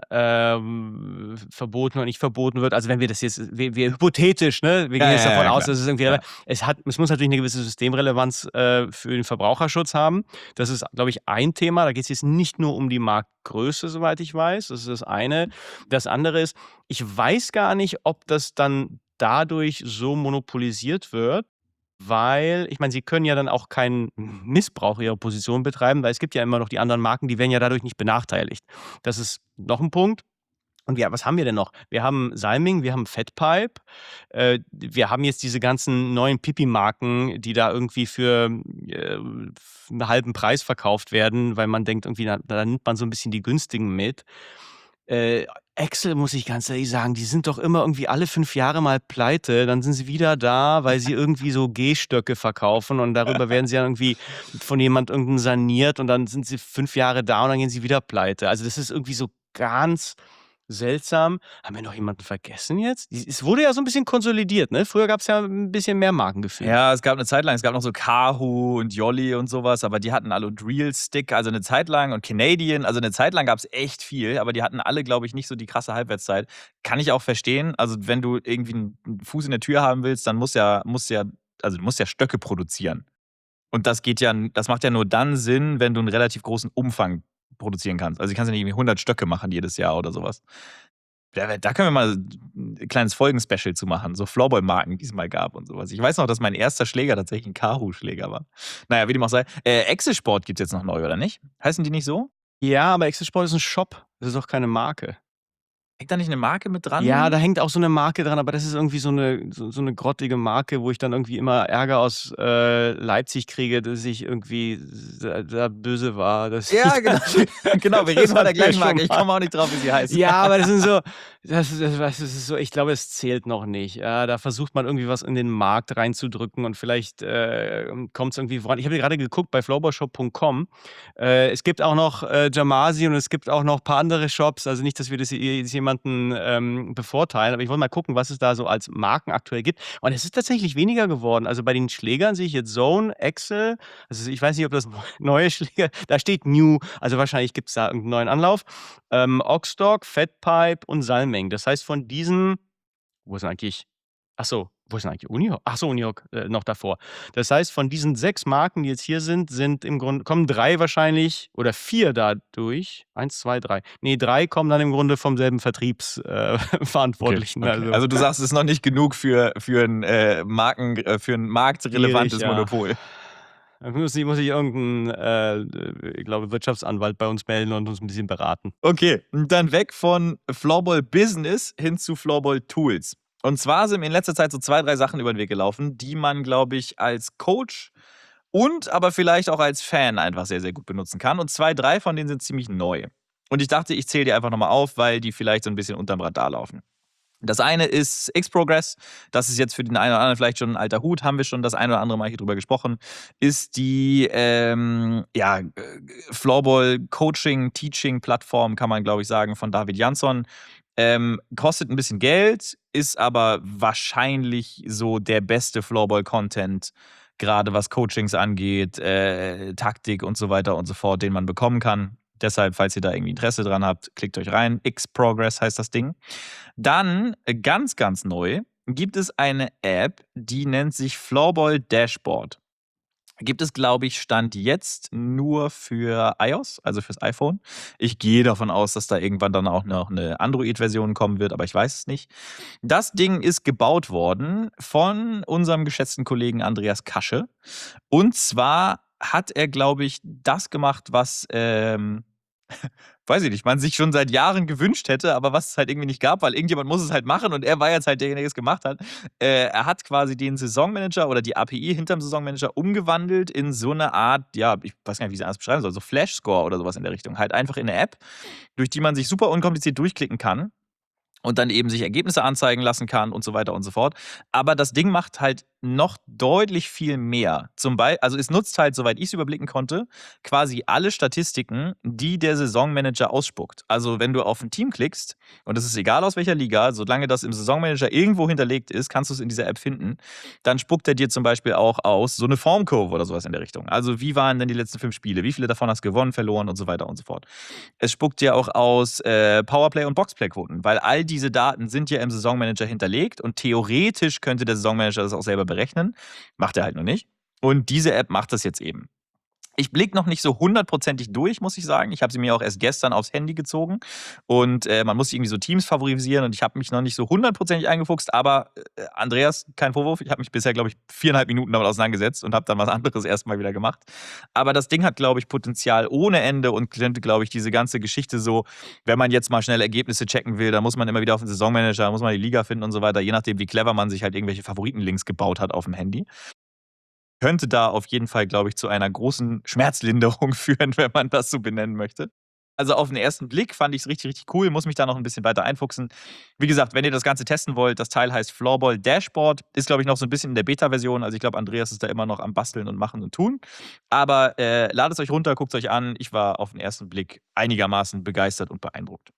ähm, verboten oder nicht verboten wird. Also, wenn wir das jetzt wir wir hypothetisch, ne? Wir Ja, gehen jetzt ja, davon ja, aus, klar. dass es irgendwie Ja. es hat es muss natürlich 'ne gewisse Systemrelevanz, äh, für den Verbraucherschutz haben. Das ist, glaube ich, ein Thema. Da geht's jetzt nicht nur um die Marktgröße, soweit ich weiß. Das ist das eine. Das andere ist, ich weiß gar nicht, ob das dann dadurch so monopolisiert wird, weil ich meine, sie können ja dann auch keinen Missbrauch ihrer Position betreiben, weil es gibt ja immer noch die anderen Marken, die werden ja dadurch nicht benachteiligt. Das ist noch 'n Punkt. Und ja, was haben wir denn noch? Wir haben Salming, wir haben Fatpipe, äh, wir haben jetzt diese ganzen neuen Pipi-Marken, die da irgendwie für, äh, f 'n halben Preis verkauft werden, weil man denkt irgendwie, da da nimmt man so 'n bisschen die günstigen mit. Äh, Excel, muss ich ganz ehrlich sagen, die sind doch immer irgendwie alle fünf Jahre mal pleite, dann sind sie wieder da, weil sie irgendwie so Gehstöcke verkaufen und darüber werden sie ja irgendwie von jemand irgend 'n saniert und dann sind sie fünf Jahre da und dann gehen sie wieder pleite. Also, das ist irgendwie so ganz seltsam. Haben wir noch jemanden vergessen jetzt? Es es wurde ja so 'n bisschen konsolidiert, ne? Früher gab's ja 'n bisschen mehr Marken gefühlt. Ja, es gab 'ne Zeit lang es gab noch so Kahoo und Jolly und so was, aber die hatten alle und Real Stick, also 'ne Zeit lang und Canadian, also 'ne Zeit lang gab's echt viel, aber die hatten alle, glaube ich, nicht so die krasse Halbwertszeit. Kann ich auch verstehen. Also, wenn du irgendwie 'n 'n Fuß in der Tür haben willst, dann musst ja musst ja also, du musst ja Stöcke produzieren. Und das geht ja n das macht ja nur dann Sinn, wenn du 'n relativ großen Umfang produzieren kannst. Also, du kannst ja nicht irgendwie hundert Stöcke machen jedes Jahr oder so was. Ja, da können wir mal 'n kleines Folgen-Special zu machen, so Floorball-Marken, die es mal gab und so was. Ich weiß noch, dass mein erster Schläger tatsächlich 'n Kahoo-Schläger war. Na ja, wie dem auch sei. Äh, Excel Sport gibt's jetzt noch neu, oder nicht? Heißen die nicht so? Ja, aber Excel Sport ist 'n Shop. Das ist doch keine Marke. Hängt da nicht 'ne Marke mit Ja, dran? da hängt auch so 'ne Marke dran, aber das ist irgendwie so 'ne so so 'ne grottige Marke, wo ich dann irgendwie immer Ärger aus, äh, Leipzig kriege, dass ich irgendwie s da böse war, dass ich Ja, genau. Genau, wir das reden von der hatten wir gleichen schon Marke. Ich mal. komme auch nicht drauf, wie sie heißt. Ja, aber das sind so das ist das ist so ich glaube, es zählt noch nicht. Ja, da versucht man irgendwie was in den Markt reinzudrücken und vielleicht, äh, kommt's irgendwie voran. Ich habe hier grade geguckt bei floorballshop punkt com. Äh, es gibt auch noch, äh, Jamasi und es gibt auch noch paar andere Shops. Also, nicht, dass wir das hier jetzt jemanden, ähm, bevorteilen, aber ich wollte mal gucken, was es da so als Marken aktuell gibt. Und es ist tatsächlich weniger geworden. Also, bei den Schlägern sehe ich jetzt Zone, Excel. Also, ich weiß nicht, ob das neu neue Schläger da steht New, also wahrscheinlich gibt's da irgend 'n neuen Anlauf. Ähm, Oxdog, Fatpipe und Salming. Das heißt, von diesen wo ist denn eigentlich ach so, wo ist denn eigentlich Unihoc? Ach so, Unihoc, äh, noch davor. Das heißt, von diesen sechs Marken, die jetzt hier sind, sind im Grunde kommen drei wahrscheinlich oder vier dadurch. eins, zwei, drei. Ne, drei kommen dann im Grunde vom selben Vertriebs äh, Okay, Verantwortlichen, okay. also Also, du sagst, es ist noch nicht genug für für 'n, äh, Marken äh, für 'n Schwierig, marktrelevantes ja. Monopol. Da muss sich muss sich irgend 'n, äh, ich glaube, Wirtschaftsanwalt bei uns melden und uns 'n bisschen beraten. Okay, dann weg von Floorball Business hin zu Floorball Tools. Und zwar sind mir in letzter Zeit so zwei, drei Sachen über den Weg gelaufen, die man, glaube ich, als Coach und aber vielleicht auch als Fan einfach sehr, sehr gut benutzen kann. Und zwei, drei von denen sind ziemlich neu. Und ich dachte, ich zähle die einfach noch mal auf, weil die vielleicht so 'n bisschen unterm Radar laufen. Das eine ist X-Progress. Das ist jetzt für den einen oder anderen vielleicht schon 'n alter Hut, haben wir schon das ein oder andere Mal hier drüber gesprochen. Ist die, ähm, ja, äh, Floorball-Coaching-Teaching-Plattform, kann man, glaube ich, sagen, von David Jansson. Ähm, kostet 'n bisschen Geld, ist aber wahrscheinlich so der beste Floorball-Content, grade was Coachings angeht, äh, Taktik und so weiter und so fort, den man bekommen kann. Deshalb, falls ihr da irgendwie Interesse dran habt, klickt euch rein. X-Progress heißt das Ding. Dann, äh, ganz, ganz neu, gibt es eine App, die nennt sich Floorball Dashboard. Gibt es, glaube ich, Stand jetzt nur für iOS, also fürs iPhone. Ich gehe davon aus, dass da irgendwann dann auch noch 'ne Android-Version kommen wird, aber ich weiß es nicht. Das Ding ist gebaut worden von unserem geschätzten Kollegen Andreas Kasche. Und zwar hat er, glaube ich, das gemacht, was, ähm, weiß ich nicht, man sich schon seit Jahren gewünscht hätte, aber was es halt irgendwie nicht gab, weil irgendjemand muss es halt machen und er war jetzt halt derjenige, der es gemacht hat. Äh, er hat quasi den Saisonmanager oder die A P I hinterm Saisonmanager umgewandelt in so 'ne Art, ja, ich weiß gar nicht, wie ich es anders beschreiben soll, so Flashscore oder so was in der Richtung. Halt einfach in 'ne App, durch die man sich super unkompliziert durchklicken kann und dann eben sich Ergebnisse anzeigen lassen kann und so weiter und so fort. Aber das Ding macht halt noch deutlich viel mehr. Zum Bei also, es nutzt halt, soweit ich's überblicken konnte, quasi alle Statistiken, die der Saisonmanager ausspuckt. Also, wenn du auf 'n Team klickst, und es ist egal aus welcher Liga, solange das im Saisonmanager irgendwo hinterlegt ist, kannst du's in dieser App finden. Dann spuckt er dir zum Beispiel auch aus so 'ne Formkurve oder so was in der Richtung. Also, wie waren denn die letzten fünf Spiele? Wie viele davon hast du gewonnen, verloren und so weiter und so fort. Es spuckt dir auch aus, äh, Powerplay und Boxplay-Quoten, weil all diese Daten sind ja im Saisonmanager hinterlegt und theoretisch könnte der Saisonmanager das auch selber berechnen. Macht er halt nur nicht. Und diese App macht das jetzt eben. Ich blicke noch nicht so hundertprozentig durch, muss ich sagen. Ich habe sie mir auch erst gestern aufs Handy gezogen und, äh, man muss irgendwie so Teams favorisieren und ich habe mich noch nicht so hundertprozentig eingefuchst, aber, äh, Andreas, kein Vorwurf, ich habe mich bisher, glaube ich, vier Komma fünf Minuten damit auseinandergesetzt und habe dann was anderes erst mal wieder gemacht. Aber das Ding hat, glaube ich, Potenzial ohne Ende und könnte, glaube ich, diese ganze Geschichte so, wenn man jetzt mal schnell Ergebnisse checken will, dann muss man immer wieder auf den Saisonmanager, da muss man die Liga finden und so weiter, je nachdem, wie clever man sich halt irgendwelche Favoritenlinks gebaut hat aufm Handy. Könnte da auf jeden Fall, glaube ich, zu einer großen Schmerzlinderung führen, wenn man das so benennen möchte. Also, auf 'n ersten Blick fand ich's richtig, richtig cool, muss mich da noch 'n bisschen weiter einfuchsen. Wie gesagt, wenn ihr das Ganze testen wollt, das Teil heißt Floorball Dashboard, ist, glaube ich, noch so 'n bisschen in der Beta-Version. Also, ich glaube, Andreas ist da immer noch am Basteln und Machen und Tun. Aber, äh, ladet es euch runter, guckt's euch an. Ich war auf 'n ersten Blick einigermaßen begeistert und beeindruckt.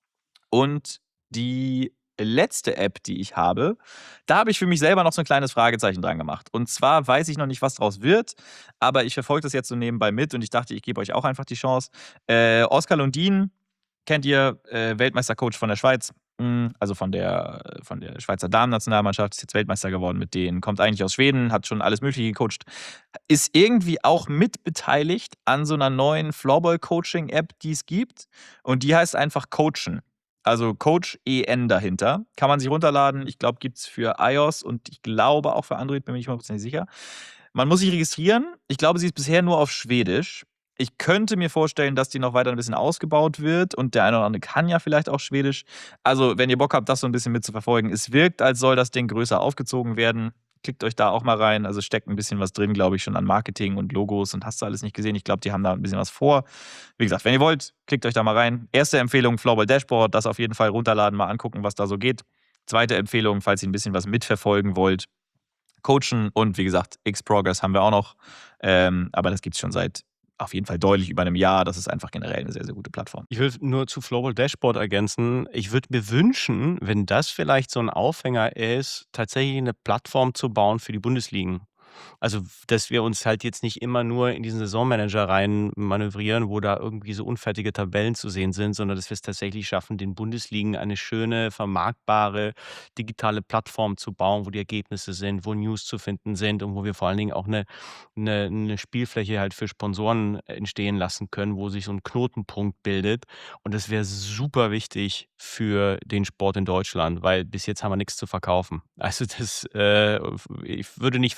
Und die letzte App, die ich habe, da habe ich für mich selber noch so 'n kleines Fragezeichen dran gemacht. Und zwar weiß ich noch nicht, was draus wird, aber ich verfolge das jetzt so nebenbei mit und ich dachte, ich gebe euch auch einfach die Chance. Äh, Oskar Lundin kennt ihr, äh, Weltmeistercoach von der Schweiz, hm, also von der von der Schweizer Damen-Nationalmannschaft, ist jetzt Weltmeister geworden mit denen, kommt eigentlich aus Schweden, hat schon alles Mögliche gecoacht. Ist irgendwie auch mitbeteiligt an so 'ner neuen Floorball-Coaching-App, die es gibt und die heißt einfach Coachen. Also, Coach E N dahinter. Kann man sich runterladen. Ich glaube, gibt's für iOS und ich glaube auch für Android, bin mir nicht hundertprozentig sicher. Man muss sich registrieren. Ich glaube, sie ist bisher nur auf Schwedisch. Ich könnte mir vorstellen, dass die noch weiter 'n bisschen ausgebaut wird und der eine oder andere kann ja vielleicht auch Schwedisch. Also, wenn ihr Bock habt, das so 'n bisschen mitzuverfolgen. Es wirkt, als soll das Ding größer aufgezogen werden. Klickt euch da auch mal rein. Also, steckt 'n bisschen was drin, glaube ich, schon an Marketing und Logos und hast du alles nicht gesehen. Ich glaube, die haben da 'n bisschen was vor. Wie gesagt, wenn ihr wollt, klickt euch da mal rein. Erste Empfehlung, Floorball Dashboard, das auf jeden Fall runterladen, mal angucken, was da so geht. Zweite Empfehlung, falls ihr 'n bisschen was mitverfolgen wollt, Coachen und wie gesagt, X-Progress haben wir auch noch. Ähm, aber das gibt's schon seit auf jeden Fall deutlich über 'nem Jahr. Das ist einfach generell 'ne sehr, sehr gute Plattform. Ich will nur zu Floorball Dashboard ergänzen. Ich würde mir wünschen, wenn das vielleicht so 'n Aufhänger ist, tatsächlich 'ne Plattform zu bauen für die Bundesligen. Also, f dass wir uns halt jetzt nicht immer nur in diesen Saisonmanager rein manövrieren, wo da irgendwie so unfertige Tabellen zu sehen sind, sondern dass wir's tatsächlich schaffen, den Bundesligen eine schöne, vermarktbare digitale Plattform zu bauen, wo die Ergebnisse sind, wo News zu finden sind und wo wir vor allen Dingen auch 'ne 'ne 'ne Spielfläche halt für Sponsoren entstehen lassen können, wo sich so 'n Knotenpunkt bildet. Und das wäre super wichtig für den Sport in Deutschland, weil bis jetzt haben wir nix zu verkaufen. Also, das, äh, f ich würde nicht verstehen, von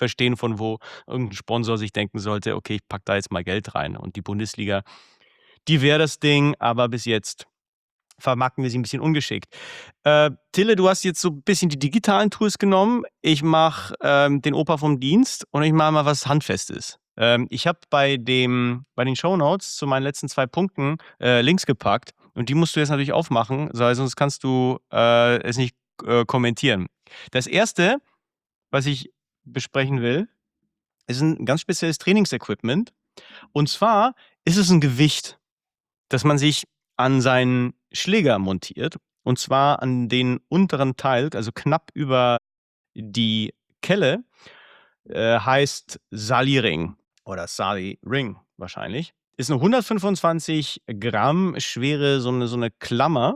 Situation, wo irgendein Sponsor sich denken sollte, okay, ich packe da jetzt mal Geld rein. Und die Bundesliga, die wäre das Ding, aber bis jetzt vermarkten wir sie ein bisschen ungeschickt. Äh, Tille, du hast jetzt so ein bisschen die digitalen Tools genommen. Ich mache ähm, den Opa vom Dienst und ich mache mal was Handfestes. Ähm, ich habe bei, dem, bei den Shownotes zu meinen letzten zwei Punkten äh, Links gepackt und die musst du jetzt natürlich aufmachen, weil sonst kannst du äh, es nicht äh, kommentieren. Das erste, was ich besprechen will, ist ein ganz spezielles Trainingsequipment. Und zwar ist es ein Gewicht, das man sich an seinen Schläger montiert. Und zwar an den unteren Teil, also knapp über die Kelle, äh, heißt Sali-Ring oder Sali-Ring wahrscheinlich. Ist eine hundertfünfundzwanzig Gramm schwere so eine, so eine Klammer,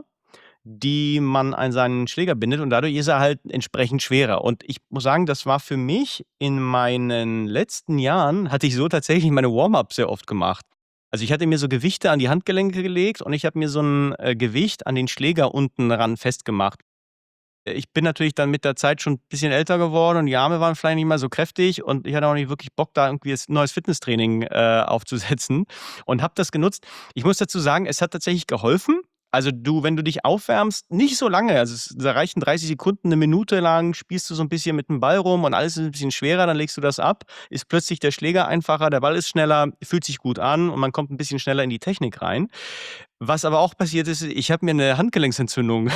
die man an seinen Schläger bindet und dadurch ist er halt entsprechend schwerer. Und ich muss sagen, das war für mich in meinen letzten Jahren, hatte ich so tatsächlich meine Warm-ups sehr oft gemacht. Also ich hatte mir so Gewichte an die Handgelenke gelegt und ich habe mir so ein äh, Gewicht an den Schläger unten ran festgemacht. Äh, Ich bin natürlich dann mit der Zeit schon ein bisschen älter geworden und die Arme waren vielleicht nicht mehr so kräftig und ich hatte auch nicht wirklich Bock, da irgendwie ein neues Fitnesstraining äh, aufzusetzen und habe das genutzt. Ich muss dazu sagen, es hat tatsächlich geholfen. Also du, wenn du dich aufwärmst, nicht so lange, also es, da reichen dreißig Sekunden, eine Minute lang spielst du so ein bisschen mit dem Ball rum und alles ist ein bisschen schwerer, dann legst du das ab, ist plötzlich der Schläger einfacher, der Ball ist schneller, fühlt sich gut an und man kommt ein bisschen schneller in die Technik rein. Was aber auch passiert ist, ich habe mir eine Handgelenksentzündung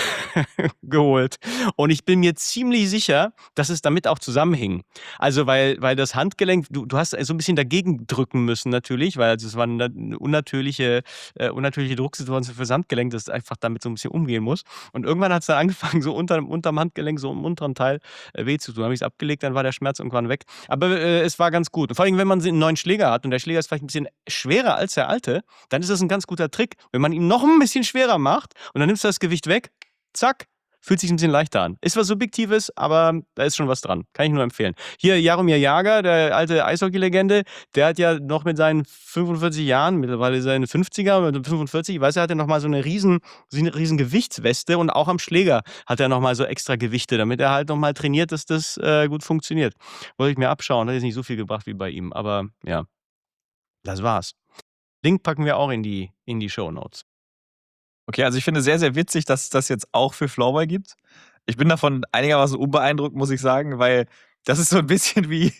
geholt und ich bin mir ziemlich sicher, dass es damit auch zusammenhing. Also weil, weil das Handgelenk, du, du hast so ein bisschen dagegen drücken müssen natürlich, weil also es war eine unnatürliche, äh, unnatürliche Drucksituation für das Handgelenk, das einfach damit so ein bisschen umgehen muss. Und irgendwann hat es dann angefangen, so unter, unterm Handgelenk, so im unteren Teil äh, weh zu tun. Habe ich es abgelegt, dann war der Schmerz irgendwann weg. Aber äh, es war ganz gut. Und vor allem, wenn man einen neuen Schläger hat und der Schläger ist vielleicht ein bisschen schwerer als der alte, dann ist das ein ganz guter Trick. Wenn man ihn noch ein bisschen schwerer macht und dann nimmst du das Gewicht weg, zack, fühlt sich ein bisschen leichter an. Ist was Subjektives, aber da ist schon was dran. Kann ich nur empfehlen. Hier Jaromir Jagr, der alte Eishockey-Legende, der hat ja noch mit seinen fünfundvierzig Jahren, mittlerweile seine fünfziger, mit fünfundvierzig, ich weiß, er hatte noch mal so eine riesen, so eine riesen Gewichtsweste und auch am Schläger hat er noch mal so extra Gewichte, damit er halt noch mal trainiert, dass das äh, gut funktioniert. Wollte ich mir abschauen, hat jetzt nicht so viel gebracht wie bei ihm, aber ja, das war's. Link packen wir auch in die, in die Shownotes. Okay, also ich finde sehr, sehr witzig, dass es das jetzt auch für Floorball gibt. Ich bin davon einigermaßen unbeeindruckt, muss ich sagen, weil das ist so ein bisschen wie,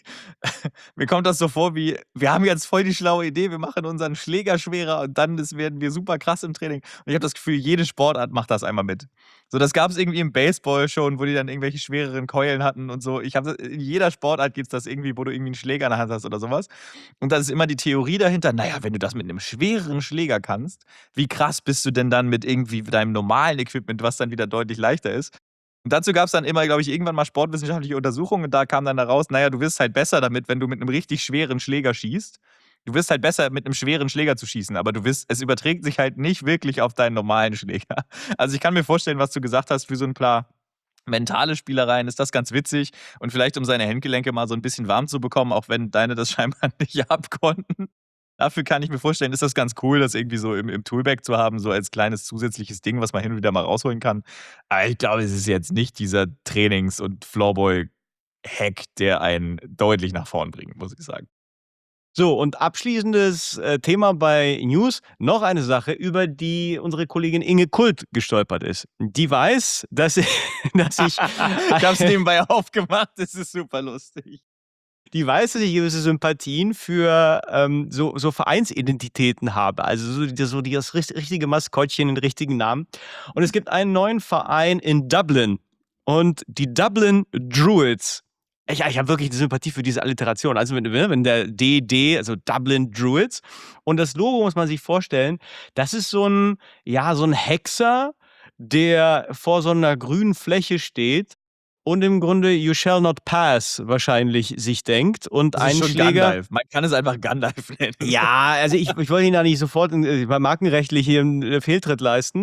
mir kommt das so vor wie, wir haben jetzt voll die schlaue Idee, wir machen unseren Schläger schwerer und dann ist, werden wir super krass im Training. Und ich habe das Gefühl, jede Sportart macht das einmal mit. So, das gab es irgendwie im Baseball schon, wo die dann irgendwelche schwereren Keulen hatten und so. Ich habe in jeder Sportart gibt es das irgendwie, wo du irgendwie einen Schläger in der Hand hast oder sowas. Und das ist immer die Theorie dahinter, naja, wenn du das mit einem schwereren Schläger kannst, wie krass bist du denn dann mit irgendwie deinem normalen Equipment, was dann wieder deutlich leichter ist? Und dazu gab es dann immer, glaube ich, irgendwann mal sportwissenschaftliche Untersuchungen und da kam dann heraus, naja, du wirst halt besser damit, wenn du mit einem richtig schweren Schläger schießt. Du wirst halt besser mit einem schweren Schläger zu schießen, aber du wirst, es überträgt sich halt nicht wirklich auf deinen normalen Schläger. Also ich kann mir vorstellen, was du gesagt hast, für so ein paar mentale Spielereien ist das ganz witzig und vielleicht um seine Handgelenke mal so ein bisschen warm zu bekommen, auch wenn deine das scheinbar nicht abkonnten. Dafür kann ich mir vorstellen, ist das ganz cool, das irgendwie so im, im Toolbag zu haben, so als kleines zusätzliches Ding, was man hin und wieder mal rausholen kann. Aber ich glaube, es ist jetzt nicht dieser Trainings- und Floorball-Hack, der einen deutlich nach vorn bringt, muss ich sagen. So, und abschließendes äh, Thema bei News. Noch eine Sache, über die unsere Kollegin Inge Kult gestolpert ist. Die weiß, dass, dass ich. Ich habe es nebenbei aufgemacht, es ist super lustig. Die weiß, dass ich gewisse Sympathien für ähm, so, so Vereinsidentitäten habe. Also so, die- so die- das richt- richtige Maskottchen, den richtigen Namen. Und es gibt einen neuen Verein in Dublin. Und die Dublin Druids. Ich, ich habe wirklich eine Sympathie für diese Alliteration. Also wenn, wenn der D D, also Dublin Druids. Und das Logo muss man sich vorstellen, das ist so ein, ja, so ein Hexer, der vor so einer grünen Fläche steht und im Grunde You shall not pass wahrscheinlich sich denkt und Das ist ein schon Schläger. Gandalf. Man kann es einfach Gandalf nennen. Ja, also ich, ich wollte ihn da nicht sofort äh, markenrechtlich hier einen äh, Fehltritt leisten.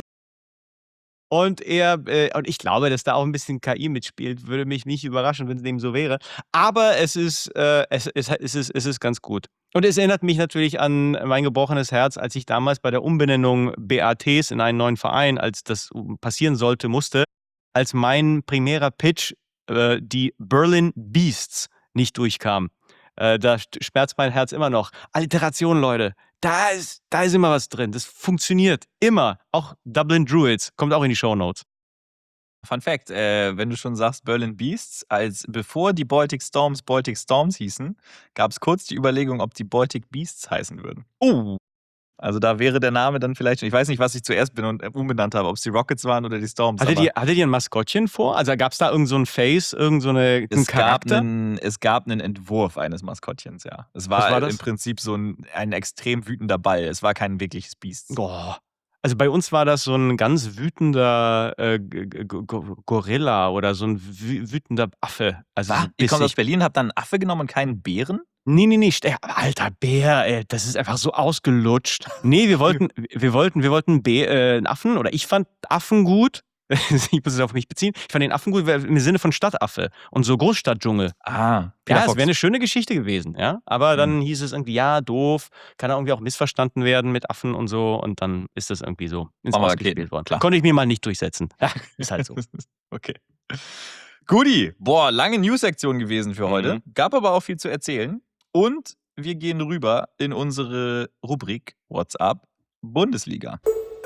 Und er, äh, und ich glaube, dass da auch ein bisschen K I mitspielt, würde mich nicht überraschen, wenn es dem so wäre. Aber es ist, äh, es, es, es, ist, es ist ganz gut. Und es erinnert mich natürlich an mein gebrochenes Herz, als ich damals bei der Umbenennung B A Ts in einen neuen Verein, als das passieren sollte, musste, als mein primärer Pitch, äh, die Berlin Beasts, nicht durchkam. Äh, da st- schmerzt mein Herz immer noch. Alliteration, Leute. Da ist, da ist immer was drin. Das funktioniert immer. Auch Dublin Druids kommt auch in die Shownotes. Fun Fact, äh, wenn du schon sagst Berlin Beasts, als bevor die Baltic Storms Baltic Storms hießen, gab es kurz die Überlegung, ob die Baltic Beasts heißen würden. Oh, Also da wäre der Name dann vielleicht, ich weiß nicht, was ich zuerst bin und umbenannt habe, ob es die Rockets waren oder die Storms. hattet aber ihr, hattet ihr ein Maskottchen vor? Also gab es da irgend so ein Face, irgend so eine, einen es, gab Charakter? einen, es gab einen Entwurf eines Maskottchens, ja. Es Was war, war das? im Prinzip so ein, ein extrem wütender Ball. Es war kein wirkliches Biest. Boah. Also bei uns war das so ein ganz wütender äh, G- G- G- Gorilla oder so ein wü- wütender Affe. Also so Was? Ihr kommt aus bissig. Berlin, habt dann einen Affe genommen und keinen Bären? Nee, nee, nee, st- alter Bär, ey, das ist einfach so ausgelutscht. Nee, wir wollten, wir wollten, wir wollten Bä- äh, einen Affen, oder ich fand Affen gut. Ich muss es auf mich beziehen. Ich fand den Affen gut weil- im Sinne von Stadtaffe und so Großstadtdschungel. Ah, Peter Ja, es Fox. wäre eine schöne Geschichte gewesen, ja. Aber dann hieß es irgendwie, ja, doof, kann irgendwie auch missverstanden werden mit Affen und so. Und dann ist das irgendwie so ins Machen wir Ausgespielt Raketen, worden. klar. Konnte ich mir mal nicht durchsetzen. Ja, ist halt so. Okay. Guti, boah, lange News-Sektion gewesen für heute. Mhm. Gab aber auch viel zu erzählen. Und wir gehen rüber in unsere Rubrik WhatsApp Bundesliga.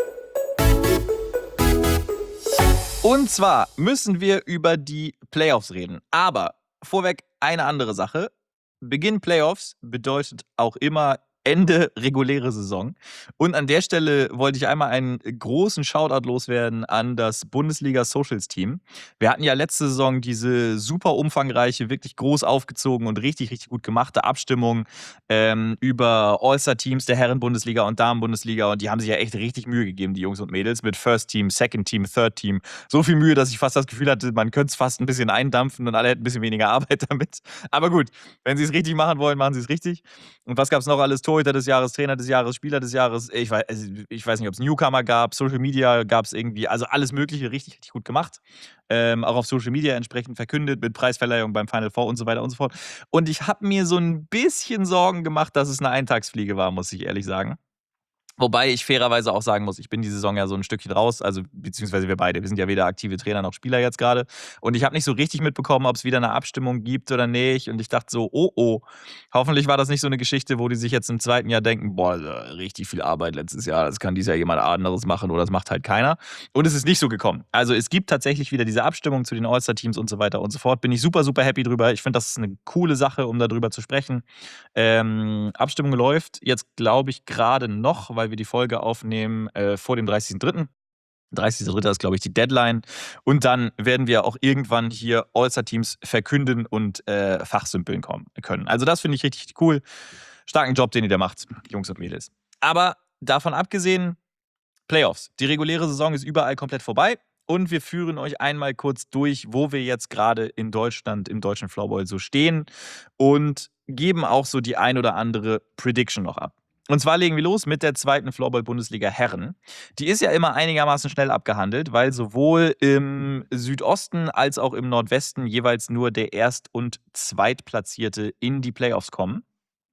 Und zwar müssen wir über die Playoffs reden. Aber vorweg eine andere Sache. Beginn Playoffs bedeutet auch immer Ende reguläre Saison. Und an der Stelle wollte ich einmal einen großen Shoutout loswerden an das Bundesliga-Socials-Team. Wir hatten ja letzte Saison diese super umfangreiche, wirklich groß aufgezogen und richtig, richtig gut gemachte Abstimmung ähm, über All-Star-Teams der Herren-Bundesliga und Damen-Bundesliga. Und die haben sich ja echt richtig Mühe gegeben, die Jungs und Mädels, mit First Team, Second Team, Third Team. So viel Mühe, dass ich fast das Gefühl hatte, man könnte es fast ein bisschen eindampfen und alle hätten ein bisschen weniger Arbeit damit. Aber gut, wenn sie es richtig machen wollen, machen sie es richtig. Und was gab es noch alles? Torhüter des Jahres, Trainer des Jahres, Spieler des Jahres. Ich weiß, also ich weiß nicht, ob es Newcomer gab, Social Media gab es irgendwie. Also alles Mögliche richtig, richtig gut gemacht. Ähm, auch auf Social Media entsprechend verkündet, mit Preisverleihung beim Final Four und so weiter und so fort. Und ich habe mir so ein bisschen Sorgen gemacht, dass es eine Eintagsfliege war, muss ich ehrlich sagen. Wobei ich fairerweise auch sagen muss, ich bin die Saison ja so ein Stückchen raus, also beziehungsweise wir beide. Wir sind ja weder aktive Trainer noch Spieler jetzt gerade. Und ich habe nicht so richtig mitbekommen, ob es wieder eine Abstimmung gibt oder nicht. Und ich dachte so, oh oh, hoffentlich war das nicht so eine Geschichte, wo die sich jetzt im zweiten Jahr denken, boah, richtig viel Arbeit letztes Jahr, das kann dieses Jahr jemand anderes machen oder das macht halt keiner. Und es ist nicht so gekommen. Also es gibt tatsächlich wieder diese Abstimmung zu den All-Star-Teams und so weiter und so fort. Bin ich super, super happy drüber. Ich finde, das ist eine coole Sache, um darüber zu sprechen. Ähm, Abstimmung läuft jetzt, glaube ich, gerade noch, weil wir die Folge aufnehmen äh, vor dem dreißigsten dritten dreißigster dritter ist, glaube ich, die Deadline. Und dann werden wir auch irgendwann hier All-Star-Teams verkünden und äh, fachsimpeln kommen können. Also das finde ich richtig, richtig cool. Starken Job, den ihr da macht, Jungs und Mädels. Aber davon abgesehen, Playoffs. Die reguläre Saison ist überall komplett vorbei. Und wir führen euch einmal kurz durch, wo wir jetzt gerade in Deutschland, im deutschen Floorball so stehen. Und geben auch so die ein oder andere Prediction noch ab. Und zwar legen wir los mit der zweiten Floorball-Bundesliga Herren. Die ist ja immer einigermaßen schnell abgehandelt, weil sowohl im Südosten als auch im Nordwesten jeweils nur der Erst- und Zweitplatzierte in die Playoffs kommen.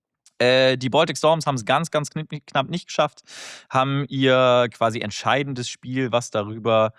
Äh, die Baltic Storms haben es ganz, ganz knapp, knapp nicht geschafft, haben ihr quasi entscheidendes Spiel, was darüber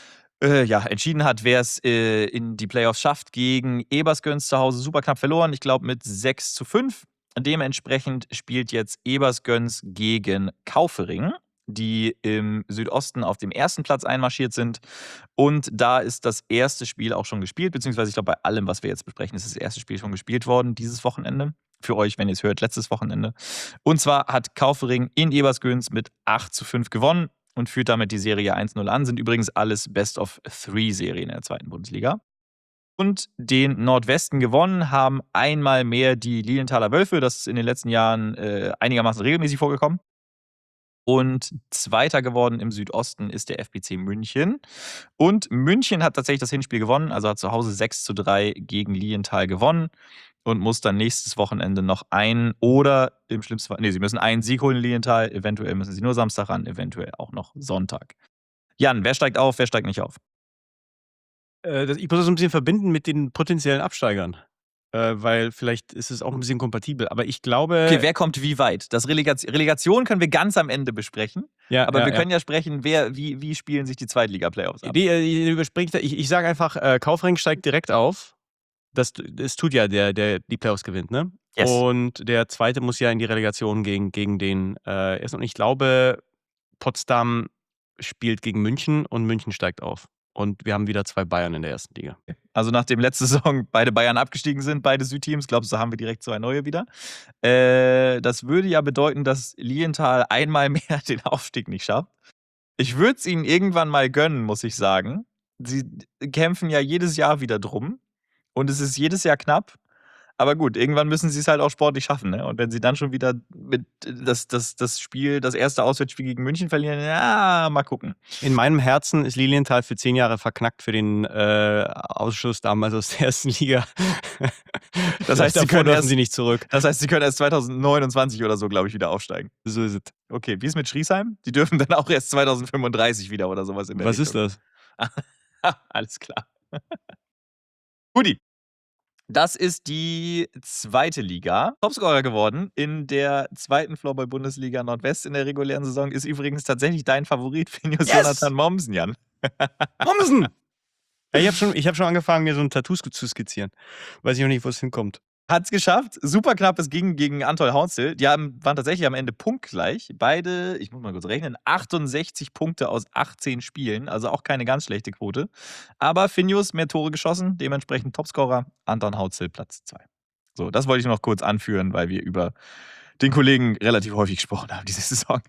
äh, ja, entschieden hat, wer es äh, in die Playoffs schafft, gegen Ebersgöns zu Hause super knapp verloren. Ich glaube mit sechs zu fünf. Dementsprechend spielt jetzt Ebersgöns gegen Kaufering, die im Südosten auf dem ersten Platz einmarschiert sind. Und da ist das erste Spiel auch schon gespielt, beziehungsweise ich glaube, bei allem, was wir jetzt besprechen, ist das erste Spiel schon gespielt worden dieses Wochenende. Für euch, wenn ihr es hört, letztes Wochenende. Und zwar hat Kaufering in Ebersgöns mit acht zu fünf gewonnen und führt damit die Serie eins null an. Sind übrigens alles Best-of-Three-Serien in der zweiten Bundesliga. Und den Nordwesten gewonnen haben einmal mehr die Lilienthaler Wölfe. Das ist in den letzten Jahren äh, einigermaßen regelmäßig vorgekommen. Und Zweiter geworden im Südosten ist der F B C München. Und München hat tatsächlich das Hinspiel gewonnen, also hat zu Hause sechs zu drei gegen Lilienthal gewonnen und muss dann nächstes Wochenende noch ein oder im schlimmsten Fall, nee, sie müssen einen Sieg holen in Lilienthal, eventuell müssen sie nur Samstag ran, eventuell auch noch Sonntag. Jan, wer steigt auf, wer steigt nicht auf? Äh, das, ich muss das ein bisschen verbinden mit den potenziellen Absteigern. Äh, weil vielleicht ist es auch ein bisschen kompatibel. Aber ich glaube. Okay, wer kommt wie weit? Das Relegation, Relegation können wir ganz am Ende besprechen. Ja, aber ja, wir ja. können ja sprechen, wer, wie, wie spielen sich die Zweitliga-Playoffs ab. Die, die überspringt, ich, ich sage einfach, äh, Kaufring steigt direkt auf. Das das tut ja der, der die Playoffs gewinnt, ne? Yes. Und der zweite muss ja in die Relegation gegen gegen den, äh, ersten. Und ich glaube, Potsdam spielt gegen München und München steigt auf. Und wir haben wieder zwei Bayern in der ersten Liga. Also nachdem letzte Saison beide Bayern abgestiegen sind, beide Südteams, glaubst du, haben wir direkt zwei neue wieder? Äh, das würde ja bedeuten, dass Lilienthal einmal mehr den Aufstieg nicht schafft. Ich würde es ihnen irgendwann mal gönnen, muss ich sagen. Sie kämpfen ja jedes Jahr wieder drum und es ist jedes Jahr knapp. Aber gut, irgendwann müssen sie es halt auch sportlich schaffen, ne? Und wenn sie dann schon wieder mit das das das Spiel das erste Auswärtsspiel gegen München verlieren, ja, mal gucken. In meinem Herzen ist Lilienthal für zehn Jahre verknackt für den, äh, Ausschuss damals aus der ersten Liga. Das heißt, sie Davor können dürfen erst sie nicht zurück. das heißt, sie können erst zweitausendneunundzwanzig oder so, glaube ich, wieder aufsteigen. So ist es. Okay, wie ist mit Schriesheim? Die dürfen dann auch erst zweitausendfünfunddreißig wieder oder so was in der Was ist Richtung. das? Alles klar. Guti. Das ist die zweite Liga. Topscorer geworden in der zweiten Floorball-Bundesliga Nordwest in der regulären Saison ist übrigens tatsächlich dein Favorit, Finjus Yes! Jonathan Mommsen, Jan. Mommsen! Ja, ich habe schon ich habe schon angefangen, mir so 'n Tattoo sk zu skizzieren. Weiß ich noch nicht, wo es hinkommt. Hat's geschafft. Super knappes Ging gegen Antol Haunsel. Die haben waren tatsächlich am Ende punktgleich. Beide, ich muss mal kurz rechnen, achtundsechzig Punkte aus achtzehn Spielen, also auch keine ganz schlechte Quote. Aber Finjus mehr Tore geschossen, dementsprechend Topscorer, Anton Haunsel Platz zwei. So, das wollte ich noch kurz anführen, weil wir über den Kollegen relativ häufig gesprochen haben diese Saison.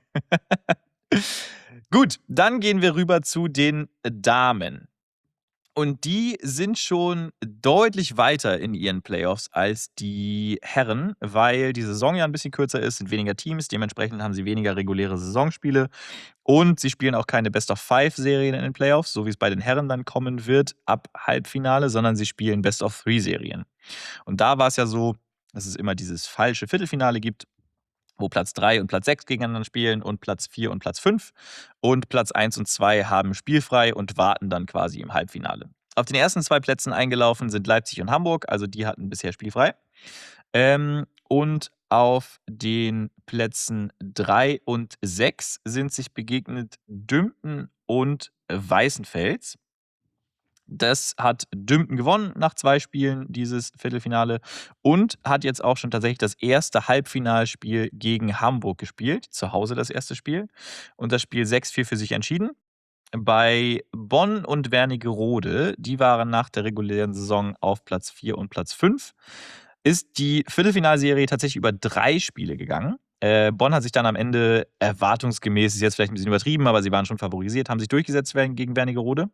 Gut, dann gehen wir rüber zu den Damen. Und die sind schon deutlich weiter in ihren Playoffs als die Herren, weil die Saison ja ein bisschen kürzer ist, sind weniger Teams, dementsprechend haben sie weniger reguläre Saisonspiele und sie spielen auch keine Best-of-Five-Serien in den Playoffs, so wie es bei den Herren dann kommen wird ab Halbfinale, sondern sie spielen Best-of-Three-Serien. Und da war es ja so, dass es immer dieses falsche Viertelfinale gibt, wo Platz drei und Platz sechs gegeneinander spielen und Platz vier und Platz fünf. Und Platz eins und zwei haben spielfrei und warten dann quasi im Halbfinale. Auf den ersten zwei Plätzen eingelaufen sind Leipzig und Hamburg, also die hatten bisher spielfrei. Ähm, und auf den Plätzen drei und sechs sind sich begegnet Dümpten und Weißenfels. Das hat Dümpten gewonnen nach zwei Spielen, dieses Viertelfinale, und hat jetzt auch schon tatsächlich das erste Halbfinalspiel gegen Hamburg gespielt. Zu Hause das erste Spiel. Und das Spiel sechs vier für sich entschieden. Bei Bonn und Wernigerode, die waren nach der regulären Saison auf Platz vier und Platz fünf, ist die Viertelfinalserie tatsächlich über drei Spiele gegangen. Äh, Bonn hat sich dann am Ende erwartungsgemäß, ist jetzt vielleicht ein bisschen übertrieben, aber sie waren schon favorisiert, haben sich durchgesetzt gegen Wernigerode.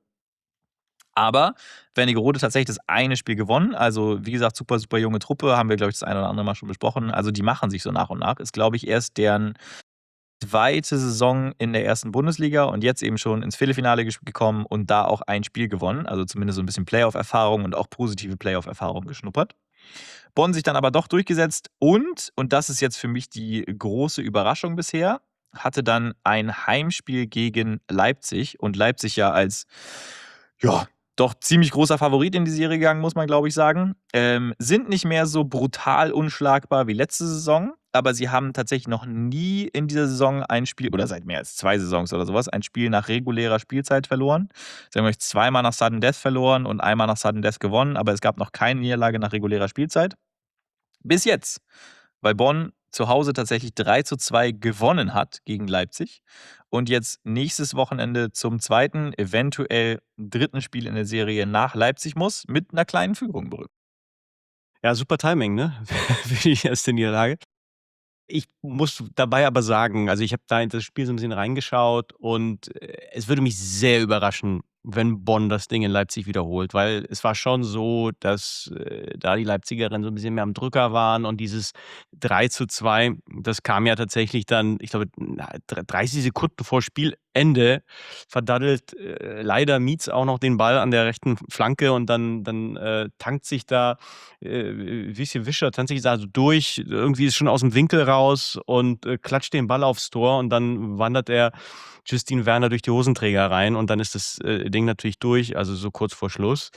Aber Wernigerode tatsächlich das eine Spiel gewonnen. Also, wie gesagt, super, super junge Truppe, haben wir, glaube ich, das eine oder andere Mal schon besprochen. Also, die machen sich so nach und nach. Ist, glaube ich, erst deren zweite Saison in der ersten Bundesliga und jetzt eben schon ins Viertelfinale ges gekommen und da auch ein Spiel gewonnen. Also, zumindest so ein bisschen Playoff-Erfahrung und auch positive Playoff-Erfahrung geschnuppert. Bonn sich dann aber doch durchgesetzt und, und das ist jetzt für mich die große Überraschung bisher, hatte dann ein Heimspiel gegen Leipzig und Leipzig ja als, ja, doch ziemlich großer Favorit in die Serie gegangen, muss man, glaube ich, sagen. Ähm, sind nicht mehr so brutal unschlagbar wie letzte Saison, aber sie haben tatsächlich noch nie in dieser Saison ein Spiel, oder seit mehr als zwei Saisons oder sowas, ein Spiel nach regulärer Spielzeit verloren. Sie haben euch zweimal nach Sudden Death verloren und einmal nach Sudden Death gewonnen, aber es gab noch keine Niederlage nach regulärer Spielzeit. Bis jetzt, weil Bonn zu Hause tatsächlich drei zu zwei gewonnen hat gegen Leipzig und jetzt nächstes Wochenende zum zweiten, eventuell dritten Spiel in der Serie nach Leipzig muss, mit einer kleinen Führung berückt. Ja, super Timing, ne? Für die erste Niederlage. Ich muss dabei aber sagen, also ich habe da in das Spiel so ein bisschen reingeschaut und, äh, es würde mich sehr überraschen, wenn Bonn das Ding in Leipzig wiederholt, weil es war schon so, dass, äh, da die Leipzigerinnen so ein bisschen mehr am Drücker waren und dieses drei zu zwei, das kam ja tatsächlich dann, ich glaube, na, dr dreißig Sekunden vor Spielende verdaddelt, äh, leider Mietz auch noch den Ball an der rechten Flanke und dann dann, äh, tankt sich da, äh, Wische Wischer tanzt sich da so durch, irgendwie ist schon aus dem Winkel raus und, äh, klatscht den Ball aufs Tor und dann wandert er Justine Werner durch die Hosenträger rein und dann ist das, äh, Ding natürlich durch, also so kurz vor Schluss.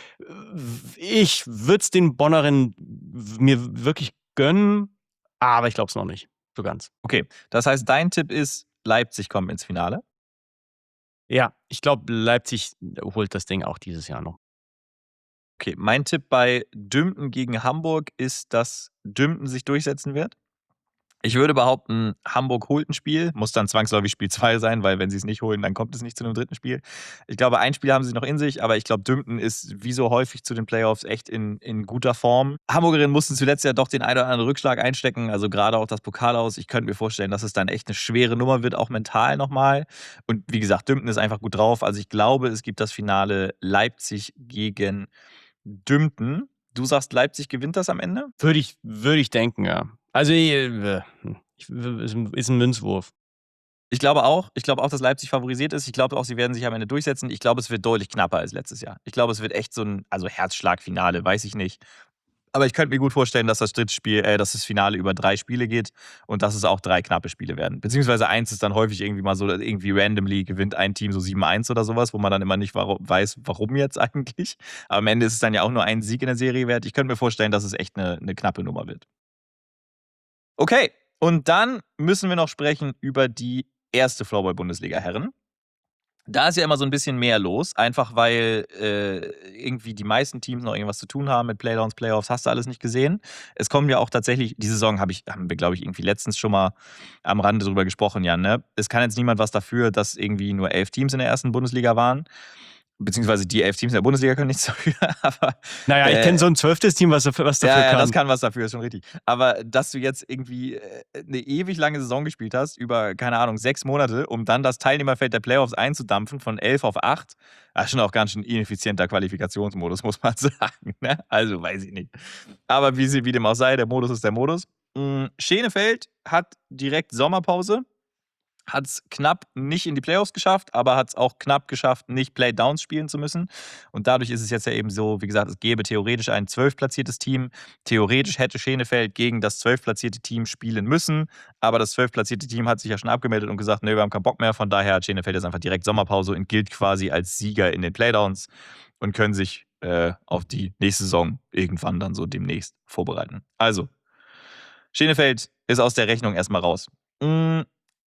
Äh, ich würde es den Bonnerinnen w mir wirklich gönnen, aber ich glaube es noch nicht so ganz. Okay, das heißt, dein Tipp ist, Leipzig kommt ins Finale? Ja, ich glaube, Leipzig holt das Ding auch dieses Jahr noch. Okay, mein Tipp bei Dümpen gegen Hamburg ist, dass Dümpen sich durchsetzen wird. Ich würde behaupten, Hamburg holt ein Spiel, muss dann zwangsläufig Spiel zwei sein, weil wenn sie es nicht holen, dann kommt es nicht zu einem dritten Spiel. Ich glaube, ein Spiel haben sie noch in sich, aber ich glaube, Dümpen ist wie so häufig zu den Playoffs echt in, in guter Form. Hamburgerinnen mussten zuletzt ja doch den einen oder anderen Rückschlag einstecken, also gerade auch das Pokal aus. Ich könnte mir vorstellen, dass es dann echt eine schwere Nummer wird, auch mental nochmal. Und wie gesagt, Dümpen ist einfach gut drauf. Also ich glaube, es gibt das Finale Leipzig gegen Dümpen. Du sagst, Leipzig gewinnt das am Ende? Würde ich, würde ich denken, ja. Also, äh, ich, ist ein- ist ein Münzwurf. Ich glaube auch. Ich glaube auch, dass Leipzig favorisiert ist. Ich glaube auch, sie werden sich am Ende durchsetzen. Ich glaube, es wird deutlich knapper als letztes Jahr. Ich glaube, es wird echt so ein, also Herzschlagfinale, weiß ich nicht. Aber ich könnte mir gut vorstellen, dass das dritte Spiel, äh, dass das Finale über drei Spiele geht und dass es auch drei knappe Spiele werden. Beziehungsweise eins ist dann häufig irgendwie mal so, irgendwie randomly gewinnt ein Team so sieben eins oder sowas, wo man dann immer nicht warum, weiß, warum jetzt eigentlich. Aber am Ende ist es dann ja auch nur ein Sieg in der Serie wert. Ich könnte mir vorstellen, dass es echt eine, eine knappe Nummer wird. Okay, und dann müssen wir noch sprechen über die erste Floorball-Bundesliga-Herren. Da ist ja immer so ein bisschen mehr los, einfach weil äh, irgendwie die meisten Teams noch irgendwas zu tun haben mit Playdowns, Playoffs, hast du alles nicht gesehen. Es kommen ja auch tatsächlich, die Saison hab ich, haben wir, glaube ich, irgendwie letztens schon mal am Rande drüber gesprochen, Jan. Ne? Es kann jetzt niemand was dafür, dass irgendwie nur elf Teams in der ersten Bundesliga waren. Beziehungsweise die elf Teams in der Bundesliga können nichts dafür, aber Naja, ich äh, kenne so ein zwölftes Team, was dafür, was dafür ja, ja, kann. das kann was dafür, ist schon richtig. Aber dass du jetzt irgendwie äh, eine ewig lange Saison gespielt hast, über, keine Ahnung, sechs Monate, um dann das Teilnehmerfeld der Playoffs einzudampfen von elf auf acht, das ist schon auch ganz schön ineffizienter Qualifikationsmodus, muss man sagen. Ne? Also, weiß ich nicht. Aber wie, sie- wie dem auch sei, der Modus ist der Modus. Mm, Schenefeld hat direkt Sommerpause. Hat es knapp nicht in die Playoffs geschafft, aber hat es auch knapp geschafft, nicht Playdowns spielen zu müssen. Und dadurch ist es jetzt ja eben so, wie gesagt, es gäbe theoretisch ein zwölf-platziertes Team. Theoretisch hätte Schenefeld gegen das zwölf-platzierte Team spielen müssen, aber das zwölf-platzierte Team hat sich ja schon abgemeldet und gesagt, nö, wir haben keinen Bock mehr. Von daher hat Schenefeld jetzt einfach direkt Sommerpause und gilt quasi als Sieger in den Playdowns und können sich äh, auf die nächste Saison irgendwann dann so demnächst vorbereiten. Also, Schenefeld ist aus der Rechnung erstmal raus. Mm,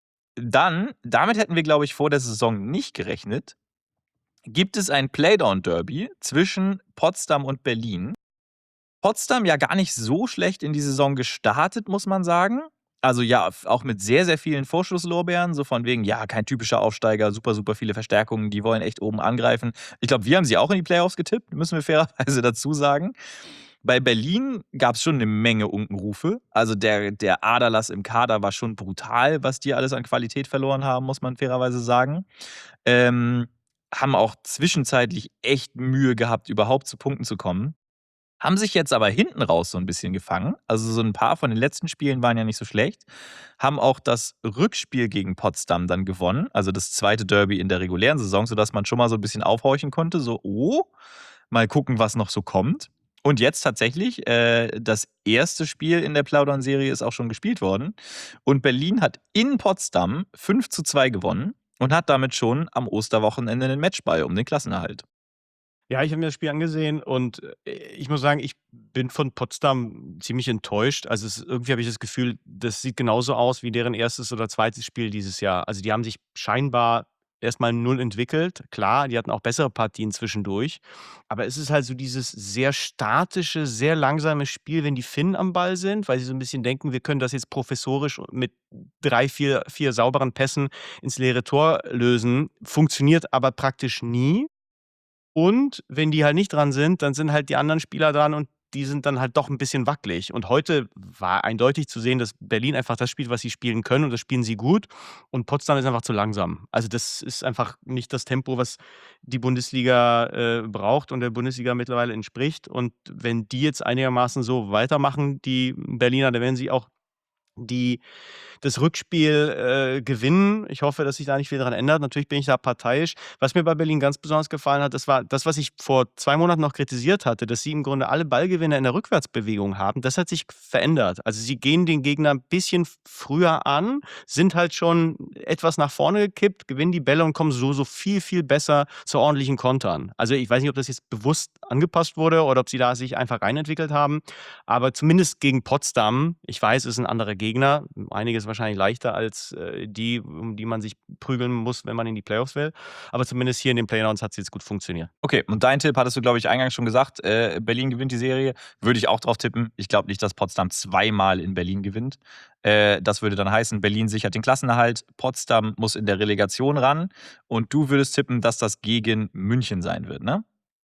Dann, damit hätten wir, glaube ich, vor der Saison nicht gerechnet, gibt es ein Playdown-Derby zwischen Potsdam und Berlin. Potsdam ja gar nicht so schlecht in die Saison gestartet, muss man sagen. Also ja, f- auch mit sehr, sehr vielen Vorschusslorbeeren, so von wegen, ja, kein typischer Aufsteiger, super, super viele Verstärkungen, die wollen echt oben angreifen. Ich glaube, wir haben sie auch in die Playoffs getippt, müssen wir fairerweise dazu sagen. Bei Berlin gab es schon eine Menge Unkenrufe. Also der, der Aderlass im Kader war schon brutal, was die alles an Qualität verloren haben, muss man fairerweise sagen. Ähm, Haben auch zwischenzeitlich echt Mühe gehabt, überhaupt zu Punkten zu kommen. Haben sich jetzt aber hinten raus so ein bisschen gefangen. Also so ein paar von den letzten Spielen waren ja nicht so schlecht. Haben auch das Rückspiel gegen Potsdam dann gewonnen. Also das zweite Derby in der regulären Saison, sodass man schon mal so ein bisschen aufhorchen konnte. So, oh, mal gucken, was noch so kommt. Und jetzt tatsächlich, äh, das erste Spiel in der Plaudern-Serie ist auch schon gespielt worden. Und Berlin hat in Potsdam fünf zu zwei gewonnen und hat damit schon am Osterwochenende einen Matchball um den Klassenerhalt. Ja, ich habe mir das Spiel angesehen und äh, ich muss sagen, ich bin von Potsdam ziemlich enttäuscht. Also es, irgendwie habe ich das Gefühl, das sieht genauso aus wie deren erstes oder zweites Spiel dieses Jahr. Also die haben sich scheinbar erstmal null entwickelt. Klar, die hatten auch bessere Partien zwischendurch. Aber es ist halt so dieses sehr statische, sehr langsame Spiel, wenn die Finnen am Ball sind, weil sie so ein bisschen denken, wir können das jetzt professorisch mit drei, vier, vier sauberen Pässen ins leere Tor lösen. Funktioniert aber praktisch nie. Und wenn die halt nicht dran sind, dann sind halt die anderen Spieler dran und die sind dann halt doch ein bisschen wackelig. Und heute war eindeutig zu sehen, dass Berlin einfach das spielt, was sie spielen können und das spielen sie gut und Potsdam ist einfach zu langsam. Also, das ist einfach nicht das Tempo, was die Bundesliga, äh, braucht und der Bundesliga mittlerweile entspricht. Und wenn die jetzt einigermaßen so weitermachen, die Berliner, dann werden sie auch die das Rückspiel, äh, gewinnen. Ich hoffe, dass sich da nicht viel dran ändert. Natürlich bin ich da parteiisch. Was mir bei Berlin ganz besonders gefallen hat, das war das, was ich vor zwei Monaten noch kritisiert hatte, dass sie im Grunde alle Ballgewinne in der Rückwärtsbewegung haben. Das hat sich verändert. Also, sie gehen den Gegner ein bisschen f früher an, sind halt schon etwas nach vorne gekippt, gewinnen die Bälle und kommen so so viel, viel besser zu ordentlichen Kontern. Also, ich weiß nicht, ob das jetzt bewusst angepasst wurde oder ob sie da sich einfach reinentwickelt haben, aber zumindest gegen Potsdam, ich weiß, es ist ein anderer Gegner, einiges wahrscheinlich leichter als äh, die, um die man sich prügeln muss, wenn man in die Playoffs will. Aber zumindest hier in den Playdowns hat es jetzt gut funktioniert. Okay, und dein Tipp hattest du, glaube ich, eingangs schon gesagt. Äh, Berlin gewinnt die Serie. Würde ich auch drauf tippen. Ich glaube nicht, dass Potsdam zweimal in Berlin gewinnt. Äh, das würde dann heißen, Berlin sichert den Klassenerhalt. Potsdam muss in der Relegation ran. Und du würdest tippen, dass das gegen München sein wird, ne?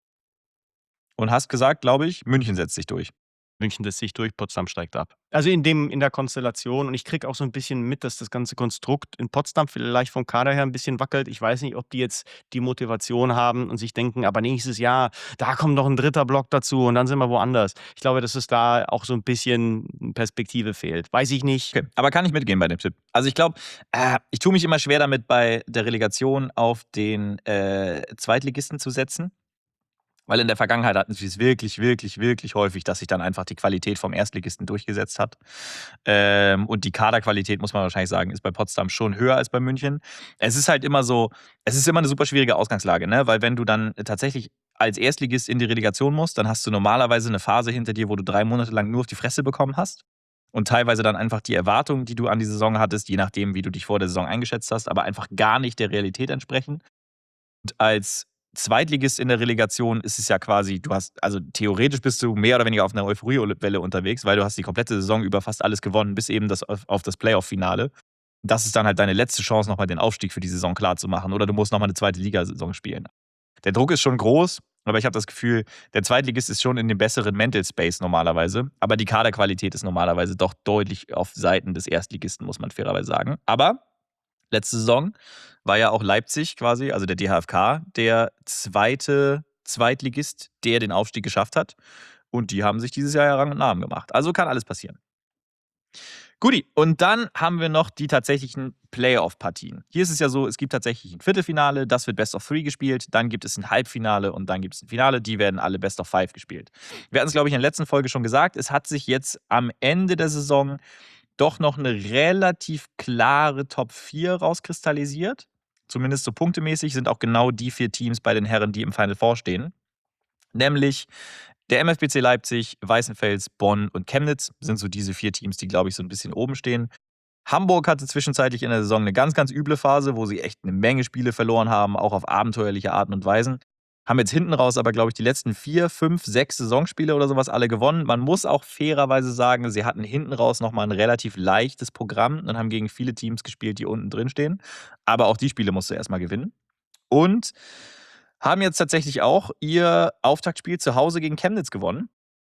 Und hast gesagt, glaube ich, München setzt sich durch. München setzt sich durch, Potsdam steigt ab. Also in dem in der Konstellation und ich kriege auch so ein bisschen mit, dass das ganze Konstrukt in Potsdam vielleicht vom Kader her ein bisschen wackelt. Ich weiß nicht, ob die jetzt die Motivation haben und sich denken, aber nächstes Jahr, da kommt noch ein dritter Block dazu und dann sind wir woanders. Ich glaube, dass es da auch so ein bisschen Perspektive fehlt. Weiß ich nicht. Okay, aber kann ich mitgehen bei dem Tipp. Also ich glaube, äh, ich tue mich immer schwer damit, bei der Relegation auf den äh, Zweitligisten zu setzen. Weil in der Vergangenheit hatten sie es wirklich, wirklich, wirklich häufig, dass sich dann einfach die Qualität vom Erstligisten durchgesetzt hat. Ähm, und die Kaderqualität, muss man wahrscheinlich sagen, ist bei Potsdam schon höher als bei München. Es ist halt immer so, es ist immer eine super schwierige Ausgangslage, ne? Weil wenn du dann tatsächlich als Erstligist in die Relegation musst, dann hast du normalerweise eine Phase hinter dir, wo du drei Monate lang nur auf die Fresse bekommen hast. Und teilweise dann einfach die Erwartungen, die du an die Saison hattest, je nachdem, wie du dich vor der Saison eingeschätzt hast, aber einfach gar nicht der Realität entsprechen. Und als Zweitligist in der Relegation ist es ja quasi, du hast, also theoretisch bist du mehr oder weniger auf einer Euphoriewelle unterwegs, weil du hast die komplette Saison über fast alles gewonnen, bis eben das auf das Playoff-Finale. Das ist dann halt deine letzte Chance, nochmal den Aufstieg für die Saison klar zu machen. Oder du musst nochmal eine zweite Ligasaison spielen. Der Druck ist schon groß, aber ich habe das Gefühl, der Zweitligist ist schon in dem besseren Mental Space normalerweise. Aber die Kaderqualität ist normalerweise doch deutlich auf Seiten des Erstligisten, muss man fairerweise sagen. Aber letzte Saison war ja auch Leipzig quasi, also der D H F K, der zweite Zweitligist, der den Aufstieg geschafft hat. Und die haben sich dieses Jahr ja Rang und Namen gemacht. Also kann alles passieren. Guti, und dann haben wir noch die tatsächlichen Playoff-Partien. Hier ist es ja so, es gibt tatsächlich ein Viertelfinale, das wird Best of Three gespielt, dann gibt es ein Halbfinale und dann gibt es ein Finale, die werden alle Best of Five gespielt. Wir hatten es, glaube ich, in der letzten Folge schon gesagt, es hat sich jetzt am Ende der Saison doch noch eine relativ klare Top vier rauskristallisiert. Zumindest so punktemäßig sind auch genau die vier Teams bei den Herren, die im Final Four stehen. Nämlich der M F B C Leipzig, Weißenfels, Bonn und Chemnitz sind so diese vier Teams, die, glaube ich, so ein bisschen oben stehen. Hamburg hatte zwischenzeitlich in der Saison eine ganz, ganz üble Phase, wo sie echt eine Menge Spiele verloren haben, auch auf abenteuerliche Arten und Weisen. Haben jetzt hinten raus aber, glaube ich, die letzten vier, fünf, sechs Saisonspiele oder sowas alle gewonnen. Man muss auch fairerweise sagen, sie hatten hinten raus nochmal ein relativ leichtes Programm und haben gegen viele Teams gespielt, die unten drin stehen. Aber auch die Spiele musst du erstmal gewinnen. Und haben jetzt tatsächlich auch ihr Auftaktspiel zu Hause gegen Chemnitz gewonnen.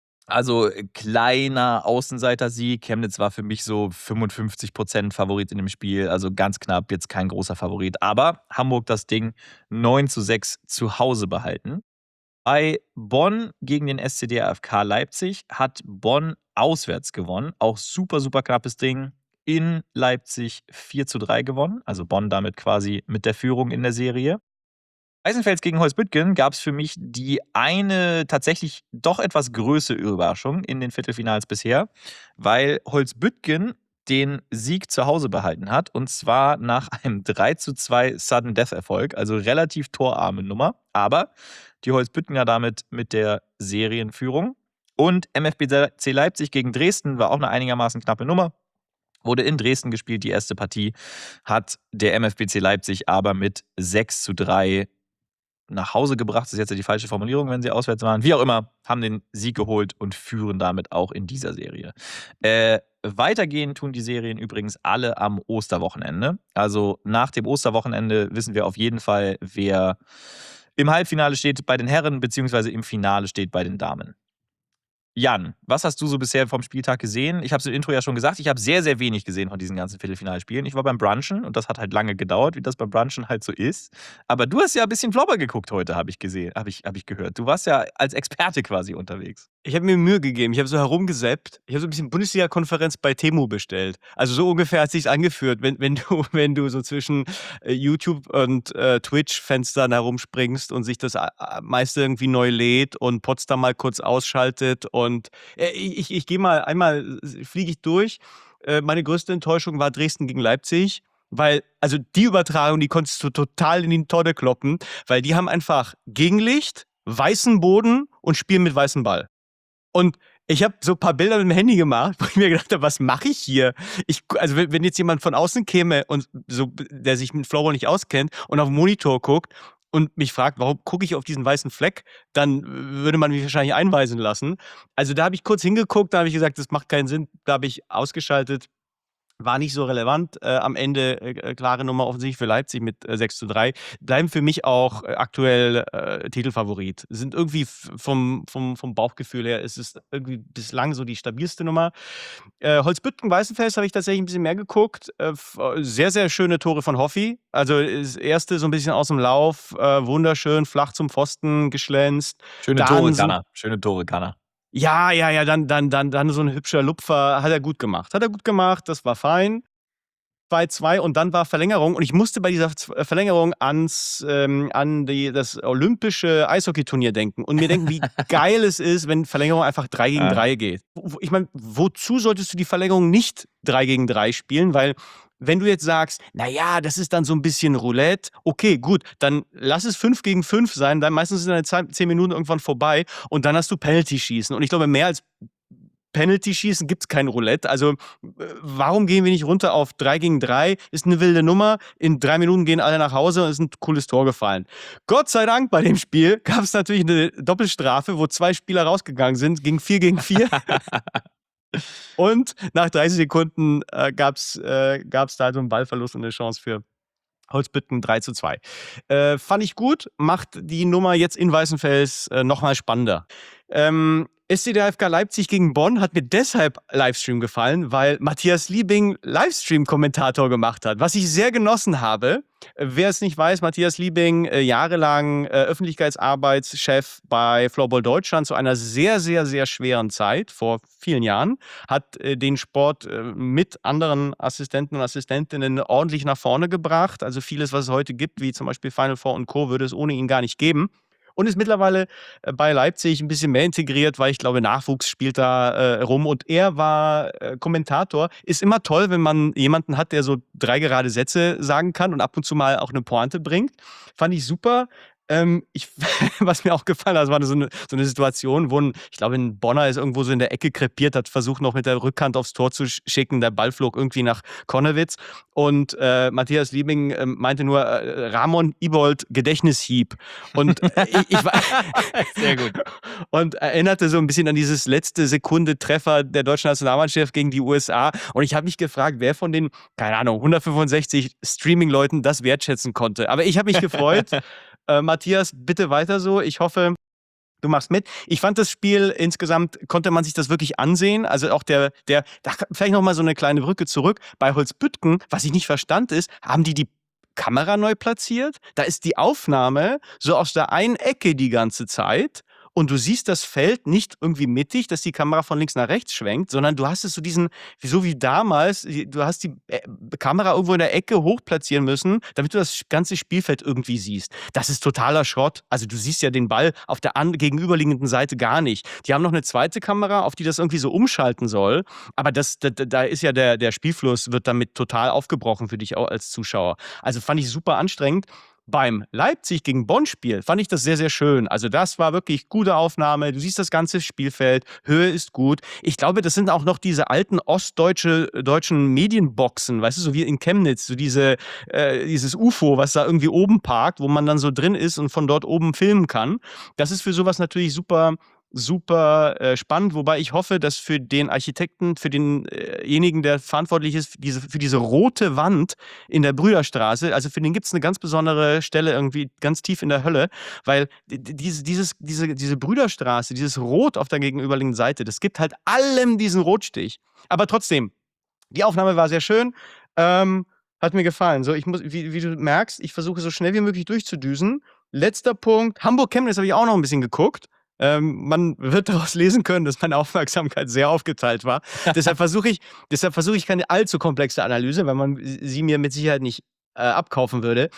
Also kleiner Außenseiter-Sieg. Chemnitz war für mich so fünfundfünfzig Prozent Favorit in dem Spiel. Also ganz knapp, jetzt kein großer Favorit. Aber Hamburg das Ding neun zu sechs zu Hause behalten. Bei Bonn gegen den S C D F K Leipzig hat Bonn auswärts gewonnen. Auch super, super knappes Ding. In Leipzig vier zu drei gewonnen. Also Bonn damit quasi mit der Führung in der Serie. Weißenfels gegen Holzbüttgen gab es für mich die eine tatsächlich doch etwas größere Überraschung in den Viertelfinals bisher, weil Holzbüttgen den Sieg zu Hause behalten hat und zwar nach einem drei zu zwei Sudden Death Erfolg, also relativ torarme Nummer, aber die Holzbüttgener damit mit der Serienführung und M F B C Leipzig gegen Dresden war auch eine einigermaßen knappe Nummer. Wurde in Dresden gespielt, die erste Partie, hat der M F B C Leipzig aber mit sechs zu drei nach Hause gebracht, das ist jetzt ja die falsche Formulierung, wenn sie auswärts waren. Wie auch immer, haben den Sieg geholt und führen damit auch in dieser Serie. Äh, weitergehen tun die Serien übrigens alle am Osterwochenende. Also nach dem Osterwochenende wissen wir auf jeden Fall, wer im Halbfinale steht bei den Herren, beziehungsweise im Finale steht bei den Damen. Jan, was hast du so bisher vom Spieltag gesehen? Ich habe es im Intro ja schon gesagt, ich habe sehr, sehr wenig gesehen von diesen ganzen Viertelfinalspielen. Ich war beim Brunchen und das hat halt lange gedauert, wie das beim Brunchen halt so ist. Aber du hast ja ein bisschen Flopper geguckt heute, habe ich gesehen, habe ich, hab ich gehört. Du warst ja als Experte quasi unterwegs. Ich habe mir Mühe gegeben. Ich habe so herumgesappt. Ich habe so ein bisschen Bundesliga-Konferenz bei Temu bestellt. Also so ungefähr hat sich's angeführt, wenn, wenn, du, wenn du so zwischen äh, YouTube und äh, Twitch-Fenstern herumspringst und sich das äh, meist irgendwie neu lädt und Potsdam mal kurz ausschaltet. Und äh, ich, ich gehe mal einmal, fliege ich durch. Äh, meine größte Enttäuschung war Dresden gegen Leipzig. Weil, also die Übertragung, die konntest du total in die Tonne kloppen, weil die haben einfach Gegenlicht, weißen Boden und spielen mit weißem Ball. Und Ich habe so ein paar Bilder mit dem Handy gemacht, wo ich mir gedacht habe, was mache ich hier? Ich, also wenn wenn jetzt jemand von außen käme und so, der sich mit Floorball nicht auskennt und auf den Monitor guckt und mich fragt, warum gucke ich auf diesen weißen Fleck, dann würde man mich wahrscheinlich einweisen lassen. Also da habe ich kurz hingeguckt, da habe ich gesagt, das macht keinen Sinn, da habe ich ausgeschaltet. War nicht so relevant. Äh, am Ende äh, klare Nummer offensichtlich für Leipzig mit äh, sechs zu drei. Bleiben für mich auch äh, aktuell äh, Titelfavorit. Sind irgendwie f- vom, vom, vom Bauchgefühl her, ist es irgendwie bislang so die stabilste Nummer. Äh, Holzbüttgen-Weißenfels habe ich tatsächlich ein bisschen mehr geguckt. Äh, f- sehr, sehr schöne Tore von Hoffi. Also das erste so ein bisschen aus dem Lauf, äh, wunderschön, flach zum Pfosten geschlänzt. Schöne Dann Tore, so Gunner. Schöne Tore, Gunner. ja, ja, ja, dann, dann, dann, dann so ein hübscher Lupfer. Hat er gut gemacht. Hat er gut gemacht, das war fein. zwei zwei und dann war Verlängerung und ich musste bei dieser Z- Verlängerung ans, ähm, an die, das olympische Eishockeyturnier denken und mir denken, wie geil es ist, wenn Verlängerung einfach drei gegen Ja. drei geht. Wo- Ich meine, wozu solltest du die Verlängerung nicht drei gegen drei spielen? Weil wenn du jetzt sagst, naja, das ist dann so ein bisschen Roulette, okay, gut, dann lass es fünf gegen fünf sein, dann meistens sind deine zehn Minuten irgendwann vorbei und dann hast du Penalty-Schießen. Und ich glaube, mehr als Penalty-Schießen gibt es kein Roulette. Also, äh, warum gehen wir nicht runter auf drei gegen drei? Ist eine wilde Nummer. In drei Minuten gehen alle nach Hause und es ist ein cooles Tor gefallen. Gott sei Dank bei dem Spiel gab es natürlich eine Doppelstrafe, wo zwei Spieler rausgegangen sind, ging vier gegen vier. Und nach dreißig Sekunden äh, gab es äh, gab's da so einen Ballverlust und eine Chance für Holzbüttgen drei zu zwei. Äh, fand ich gut, macht die Nummer jetzt in Weißenfels äh, nochmal spannender. Ähm, S C D F K Leipzig gegen Bonn hat mir deshalb Livestream gefallen, weil Matthias Liebing Livestream-Kommentator gemacht hat, was ich sehr genossen habe. Äh, Wer es nicht weiß, Matthias Liebing, äh, jahrelang äh, Öffentlichkeitsarbeitschef bei Floorball Deutschland zu einer sehr, sehr, sehr schweren Zeit vor vielen Jahren, hat äh, den Sport äh, mit anderen Assistenten und Assistentinnen ordentlich nach vorne gebracht. Also vieles, was es heute gibt, wie zum Beispiel Final Four und Co., würde es ohne ihn gar nicht geben. Und ist mittlerweile äh, bei Leipzig ein bisschen mehr integriert, weil ich glaube, Nachwuchs spielt da äh, rum. Und er war äh, Kommentator. Ist immer toll, wenn man jemanden hat, der so drei gerade Sätze sagen kann und ab und zu mal auch eine Pointe bringt. Fand ich super. Ähm, ich, was mir auch gefallen hat, das war so eine, so eine Situation, wo ein, ich glaube, ein Bonner ist irgendwo so in der Ecke krepiert, hat versucht noch mit der Rückhand aufs Tor zu sch- schicken. Der Ball flog irgendwie nach Konnewitz. Und äh, Matthias Liebing äh, meinte nur, äh, Ramon Ibold Gedächtnishieb. Und äh, ich, ich war Sehr gut. und erinnerte so ein bisschen an dieses letzte Sekunde Treffer der deutschen Nationalmannschaft gegen die U S A. Und ich habe mich gefragt, wer von den, keine Ahnung, hundertfünfundsechzig Streaming-Leuten das wertschätzen konnte. Aber ich habe mich gefreut. Äh, Matthias, bitte weiter so. Ich hoffe, du machst mit. Ich fand das Spiel insgesamt, konnte man sich das wirklich ansehen. Also auch der, der, da vielleicht nochmal so eine kleine Brücke zurück. Bei Holzbüttgen, was ich nicht verstand ist, haben die die Kamera neu platziert? Da ist die Aufnahme so aus der einen Ecke die ganze Zeit. Und du siehst das Feld nicht irgendwie mittig, dass die Kamera von links nach rechts schwenkt, sondern du hast es so diesen, so wie damals, du hast die äh, Kamera irgendwo in der Ecke hoch platzieren müssen, damit du das ganze Spielfeld irgendwie siehst. Das ist totaler Schrott. Also du siehst ja den Ball auf der an, gegenüberliegenden Seite gar nicht. Die haben noch eine zweite Kamera, auf die das irgendwie so umschalten soll. Aber das, da, da ist ja der, der Spielfluss wird damit total aufgebrochen für dich auch als Zuschauer. Also fand ich super anstrengend. Beim Leipzig gegen Bonn-Spiel fand ich das sehr, sehr schön. Also das war wirklich gute Aufnahme. Du siehst das ganze Spielfeld, Höhe ist gut. Ich glaube, das sind auch noch diese alten ostdeutsche deutschen Medienboxen, weißt du, so wie in Chemnitz, so diese, äh, dieses U F O, was da irgendwie oben parkt, wo man dann so drin ist und von dort oben filmen kann. Das ist für sowas natürlich super super äh, spannend, wobei ich hoffe, dass für den Architekten, für denjenigen, der verantwortlich ist, für diese, für diese rote Wand in der Brüderstraße, also für den gibt es eine ganz besondere Stelle irgendwie ganz tief in der Hölle, weil d- d- diese, dieses, diese, diese Brüderstraße, dieses Rot auf der gegenüberliegenden Seite, das gibt halt allem diesen Rotstich. Aber trotzdem, die Aufnahme war sehr schön, ähm, hat mir gefallen. So, ich muss, wie, wie du merkst, ich versuche so schnell wie möglich durchzudüsen. Letzter Punkt, Hamburg-Chemnitz habe ich auch noch ein bisschen geguckt. Ähm, man wird daraus lesen können, dass meine Aufmerksamkeit sehr aufgeteilt war. Deshalb versuche ich, deshalb versuche ich keine allzu komplexe Analyse, weil man sie mir mit Sicherheit nicht äh, abkaufen würde.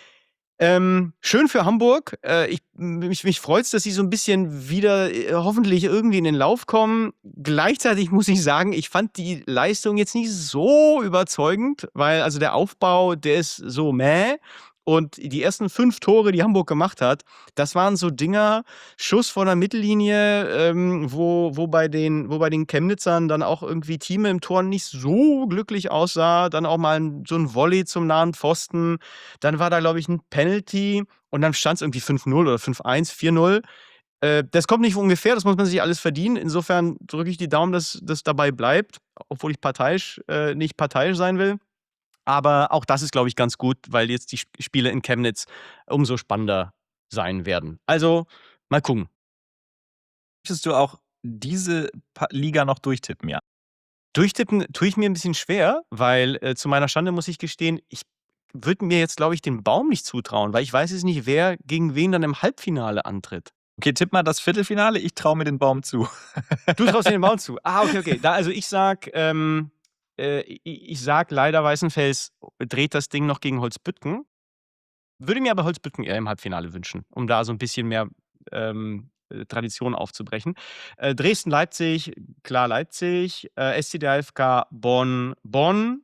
Ähm, schön für Hamburg. Äh, ich, mich mich freut es, dass sie so ein bisschen wieder äh, hoffentlich irgendwie in den Lauf kommen. Gleichzeitig muss ich sagen, ich fand die Leistung jetzt nicht so überzeugend, weil also der Aufbau, der ist so mäh. Und die ersten fünf Tore, die Hamburg gemacht hat, das waren so Dinger, Schuss von der Mittellinie, ähm, wo, wo, bei den, wo bei den Chemnitzern dann auch irgendwie Thieme im Tor nicht so glücklich aussah. Dann auch mal ein, so ein Volley zum nahen Pfosten. Dann war da, glaube ich, ein Penalty und dann stand es irgendwie fünf null oder fünf eins, vier null. Äh, das kommt nicht von ungefähr, das muss man sich alles verdienen. Insofern drücke ich die Daumen, dass das dabei bleibt, obwohl ich parteiisch, äh, nicht parteiisch sein will. Aber auch das ist, glaube ich, ganz gut, weil jetzt die Sp- Spiele in Chemnitz umso spannender sein werden. Also, mal gucken. Möchtest du auch diese Pa- Liga noch durchtippen, ja? Durchtippen tue ich mir ein bisschen schwer, weil äh, zu meiner Schande muss ich gestehen, ich würde mir jetzt, glaube ich, den Baum nicht zutrauen, weil ich weiß jetzt nicht, wer gegen wen dann im Halbfinale antritt. Okay, tipp mal das Viertelfinale, ich traue mir den Baum zu. Du traust dir den Baum zu. Ah, okay, okay. Da, also ich sag, ähm, äh, ich, ich sag leider, Weißenfels dreht das Ding noch gegen Holzbüttgen. Würde mir aber Holzbüttgen eher im Halbfinale wünschen, um da so ein bisschen mehr ähm, äh, Tradition aufzubrechen. Äh, Dresden-Leipzig, klar Leipzig. Äh, S C D F K Bonn, Bonn.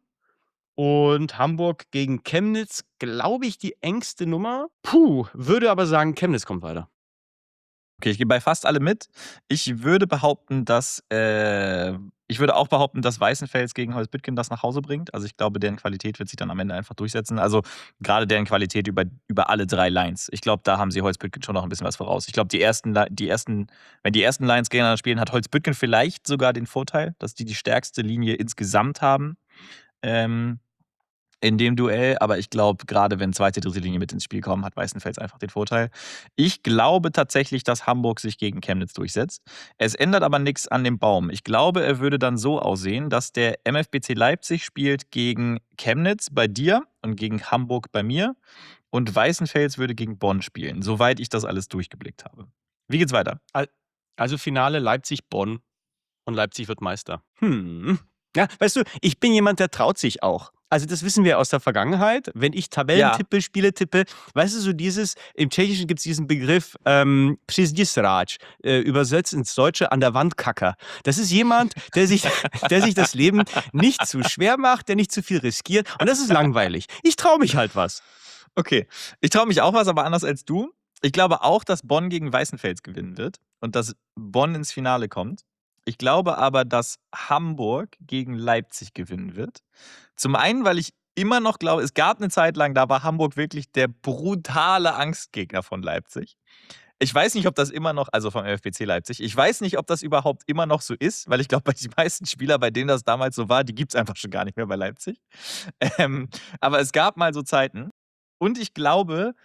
Und Hamburg gegen Chemnitz, glaube ich, die engste Nummer. Puh, würde aber sagen, Chemnitz kommt weiter. Okay, ich gehe bei fast alle mit. Ich würde behaupten, dass äh, ich würde auch behaupten, dass Weißenfels gegen Holzbüttgen das nach Hause bringt. Also ich glaube, deren Qualität wird sich dann am Ende einfach durchsetzen. Also gerade deren Qualität über, über alle drei Lines. Ich glaube, da haben sie Holzbüttgen schon noch ein bisschen was voraus. Ich glaube, die ersten, Li- die ersten, wenn die ersten Lines gegeneinander spielen, hat Holzbüttgen vielleicht sogar den Vorteil, dass die die stärkste Linie insgesamt haben. Ähm, in dem Duell, aber ich glaube, gerade wenn zweite, dritte Linie mit ins Spiel kommen, hat Weißenfels einfach den Vorteil. Ich glaube tatsächlich, dass Hamburg sich gegen Chemnitz durchsetzt. Es ändert aber nichts an dem Baum. Ich glaube, er würde dann so aussehen, dass der M F B C Leipzig spielt gegen Chemnitz bei dir und gegen Hamburg bei mir und Weißenfels würde gegen Bonn spielen, soweit ich das alles durchgeblickt habe. Wie geht's weiter? Al- Also Finale Leipzig-Bonn und Leipzig wird Meister. Hm. Ja, weißt du, ich bin jemand, der traut sich auch. Also das wissen wir aus der Vergangenheit. Wenn ich Tabellen Ja. tippe, Spiele tippe, weißt du, so dieses, im Tschechischen gibt es diesen Begriff ähm, Přezdisráč, äh, übersetzt ins Deutsche an der Wand Kacker. Das ist jemand, der sich, der sich das Leben nicht zu schwer macht, der nicht zu viel riskiert und das ist langweilig. Ich traue mich halt was. Okay, ich traue mich auch was, aber anders als du. Ich glaube auch, dass Bonn gegen Weißenfels gewinnen wird und dass Bonn ins Finale kommt. Ich glaube aber, dass Hamburg gegen Leipzig gewinnen wird. Zum einen, weil ich immer noch glaube, es gab eine Zeit lang, da war Hamburg wirklich der brutale Angstgegner von Leipzig. Ich weiß nicht, ob das immer noch, also vom F B C Leipzig, ich weiß nicht, ob das überhaupt immer noch so ist, weil ich glaube, bei die meisten Spieler, bei denen das damals so war, die gibt es einfach schon gar nicht mehr bei Leipzig. Ähm, aber es gab mal so Zeiten. Und ich glaube,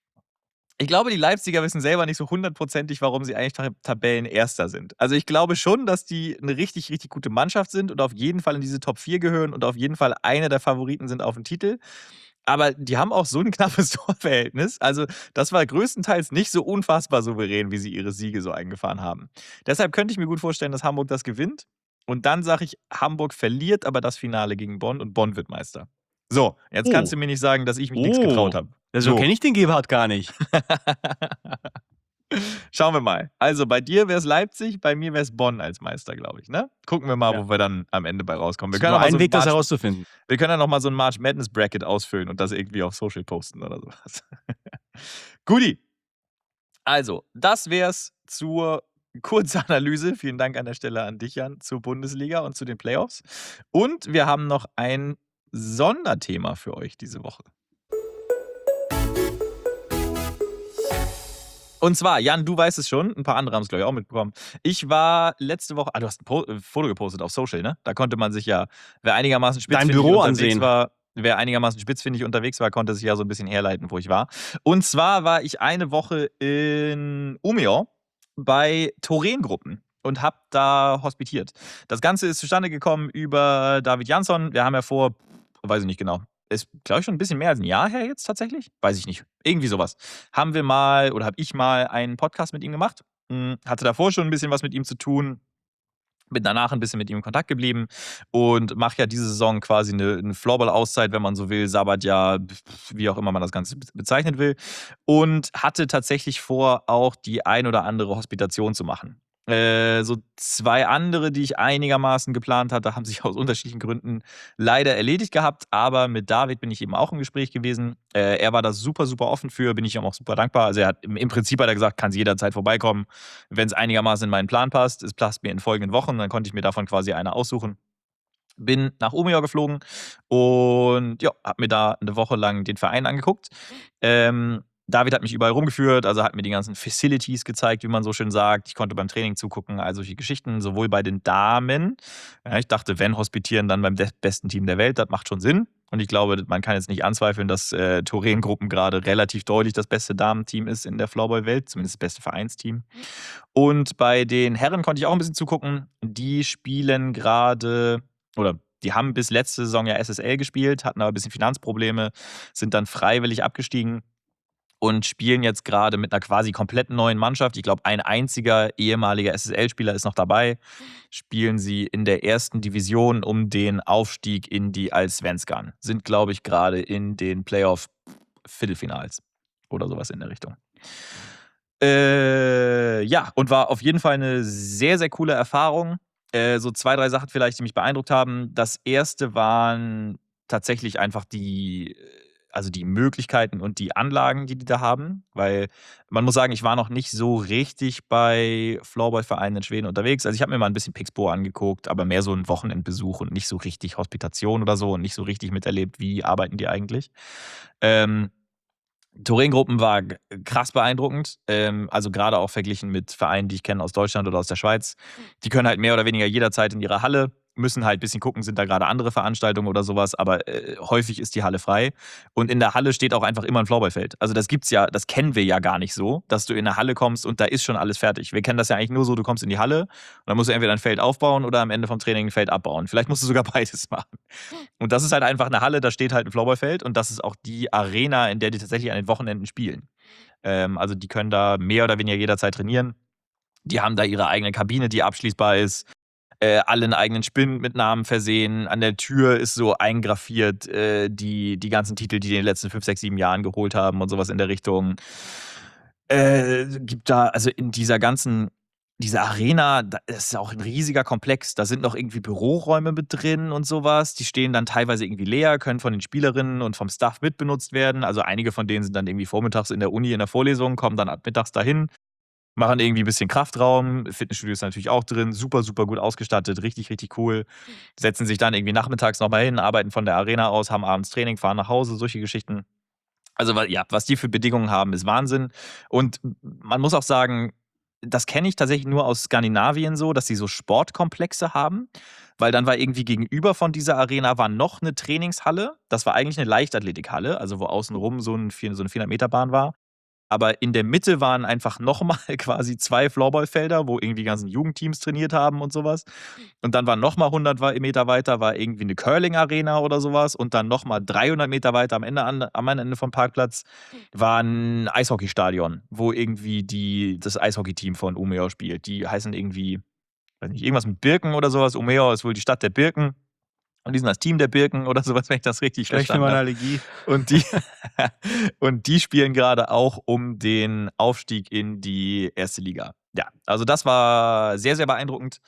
ich glaube, die Leipziger wissen selber nicht so hundertprozentig, warum sie eigentlich Ta- Tabellenerster sind. Also ich glaube schon, dass die eine richtig, richtig gute Mannschaft sind und auf jeden Fall in diese Top vier gehören und auf jeden Fall einer der Favoriten sind auf den Titel. Aber die haben auch so ein knappes Torverhältnis. Also das war größtenteils nicht so unfassbar souverän, wie sie ihre Siege so eingefahren haben. Deshalb könnte ich mir gut vorstellen, dass Hamburg das gewinnt. Und dann sage ich, Hamburg verliert aber das Finale gegen Bonn und Bonn wird Meister. So, jetzt Oh. kannst du mir nicht sagen, dass ich mich nichts Oh. getraut habe. So kenne ich den Gebhardt gar nicht. Schauen wir mal. Also bei dir wäre es Leipzig, bei mir wäre es Bonn als Meister, glaube ich. Ne? Gucken wir mal, Ja. wo wir dann am Ende bei rauskommen. Wir Es können, nur auch mal ein so ein Weg, das March, herauszufinden. wir können dann noch mal so ein March Madness Bracket ausfüllen und das irgendwie auf Social posten oder sowas. Guti. Also, das wär's zur Kurzanalyse. Vielen Dank an der Stelle an dich, Jan, zur Bundesliga und zu den Playoffs. Und wir haben noch ein Sonderthema für euch diese Woche. Und zwar, Jan, du weißt es schon, ein paar andere haben es, glaube ich, auch mitbekommen. Ich war letzte Woche, ah, du hast ein po äh, Foto gepostet auf Social, ne? Da konnte man sich ja, wer einigermaßen spitzfindig Büro unterwegs ansehen. war, wer einigermaßen spitzfindig unterwegs war, konnte sich ja so ein bisschen herleiten, wo ich war. Und zwar war ich eine Woche in Umeå bei Torén-Gruppen und habe da hospitiert. Das Ganze ist zustande gekommen über David Jansson. Wir haben ja vor, weiß ich nicht genau, ist, glaube ich, schon ein bisschen mehr als ein Jahr her jetzt tatsächlich. Weiß ich nicht. Irgendwie sowas. Haben wir mal oder habe ich mal einen Podcast mit ihm gemacht. Hm, Hatte davor schon ein bisschen was mit ihm zu tun. Bin danach ein bisschen mit ihm in Kontakt geblieben und mache ja diese Saison quasi eine, eine Floorball-Auszeit, wenn man so will, Sabbatjahr, wie auch immer man das Ganze be- bezeichnen will. Und hatte tatsächlich vor, auch die ein oder andere Hospitation zu machen. Äh, so zwei andere, die ich einigermaßen geplant hatte, haben sich aus unterschiedlichen Gründen leider erledigt gehabt. Aber mit David bin ich eben auch im Gespräch gewesen. Äh, er war da super, super offen für, bin ich ihm auch super dankbar. Also er hat im, im Prinzip hat er gesagt, kann sie jederzeit vorbeikommen, wenn es einigermaßen in meinen Plan passt. Es passt mir in folgenden Wochen, dann konnte ich mir davon quasi eine aussuchen. Bin nach Umeå geflogen und ja, habe mir da eine Woche lang den Verein angeguckt. Ähm, David hat mich überall rumgeführt, also hat mir die ganzen Facilities gezeigt, wie man so schön sagt. Ich konnte beim Training zugucken, all solche Geschichten, sowohl bei den Damen. Ja, ich dachte, wenn hospitieren, dann beim de- besten Team der Welt, das macht schon Sinn. Und ich glaube, man kann jetzt nicht anzweifeln, dass äh, Thoren-Gruppen gerade relativ deutlich das beste Damenteam ist in der Floorball-Welt, zumindest das beste Vereinsteam. Und bei den Herren konnte ich auch ein bisschen zugucken. Die spielen gerade, oder die haben bis letzte Saison ja S S L gespielt, hatten aber ein bisschen Finanzprobleme, sind dann freiwillig abgestiegen und spielen jetzt gerade mit einer quasi komplett neuen Mannschaft. Ich glaube, ein einziger ehemaliger S S L-Spieler ist noch dabei. Spielen sie in der ersten Division um den Aufstieg in die Allsvenskan. Sind, glaube ich, gerade in den Playoff-Viertelfinals oder sowas in der Richtung. Äh, ja, und war auf jeden Fall eine sehr, sehr coole Erfahrung. Äh, so zwei, drei Sachen vielleicht, die mich beeindruckt haben. Das erste waren tatsächlich einfach die, also die Möglichkeiten und die Anlagen, die die da haben. Weil man muss sagen, ich war noch nicht so richtig bei Floorball-Vereinen in Schweden unterwegs. Also ich habe mir mal ein bisschen Pixbo angeguckt, aber mehr so ein Wochenendbesuch und nicht so richtig Hospitation oder so und nicht so richtig miterlebt, wie arbeiten die eigentlich. Ähm, Thoren-Gruppen war g- krass beeindruckend. Ähm, also gerade auch verglichen mit Vereinen, die ich kenne aus Deutschland oder aus der Schweiz. Die können halt mehr oder weniger jederzeit in ihrer Halle, müssen halt ein bisschen gucken, sind da gerade andere Veranstaltungen oder sowas, aber äh, häufig ist die Halle frei. Und in der Halle steht auch einfach immer ein Floorballfeld. Also das gibt's ja, das kennen wir ja gar nicht so, dass du in eine Halle kommst und da ist schon alles fertig. Wir kennen das ja eigentlich nur so, du kommst in die Halle und dann musst du entweder ein Feld aufbauen oder am Ende vom Training ein Feld abbauen. Vielleicht musst du sogar beides machen. Und das ist halt einfach eine Halle, da steht halt ein Floorballfeld und das ist auch die Arena, in der die tatsächlich an den Wochenenden spielen. Ähm, also die können da mehr oder weniger jederzeit trainieren. Die haben da ihre eigene Kabine, die abschließbar ist. Äh, alle einen eigenen Spind mit Namen versehen. An der Tür ist so eingraviert äh, die, die ganzen Titel, die die in den letzten fünf, sechs, sieben Jahren geholt haben und sowas in der Richtung. Äh, gibt da, also in dieser ganzen, diese Arena, da- das ist auch ein riesiger Komplex. Da sind noch irgendwie Büroräume mit drin und sowas. Die stehen dann teilweise irgendwie leer, können von den Spielerinnen und vom Staff mitbenutzt werden. Also einige von denen sind dann irgendwie vormittags in der Uni in der Vorlesung, kommen dann ab mittags dahin, machen irgendwie ein bisschen Kraftraum. Fitnessstudio ist natürlich auch drin, super, super gut ausgestattet, richtig, richtig cool. Setzen sich dann irgendwie nachmittags nochmal hin, arbeiten von der Arena aus, haben abends Training, fahren nach Hause, solche Geschichten. Also, wa- ja, was die für Bedingungen haben, ist Wahnsinn. Und man muss auch sagen, das kenne ich tatsächlich nur aus Skandinavien so, dass sie so Sportkomplexe haben. Weil dann war irgendwie gegenüber von dieser Arena war noch eine Trainingshalle. Das war eigentlich eine Leichtathletikhalle, also wo außenrum so, ein, vier- so eine vierhundert-Meter-Bahn war. Aber in der Mitte waren einfach nochmal quasi zwei Floorballfelder, wo irgendwie die ganzen Jugendteams trainiert haben und sowas. Und dann war nochmal hundert Wa- Meter weiter, war irgendwie eine Curling-Arena oder sowas. Und dann nochmal dreihundert Meter weiter am Ende an, am Ende vom Parkplatz war ein Eishockeystadion, wo irgendwie die, das Eishockeyteam von Umeå spielt. Die heißen irgendwie, weiß nicht, irgendwas mit Birken oder sowas. Umeå ist wohl die Stadt der Birken. Und die sind das Team der Birken oder sowas, wenn ich das richtig Schlechte verstanden habe. Allergie. Und die, und die spielen gerade auch um den Aufstieg in die erste Liga. Ja, also das war sehr, sehr beeindruckend.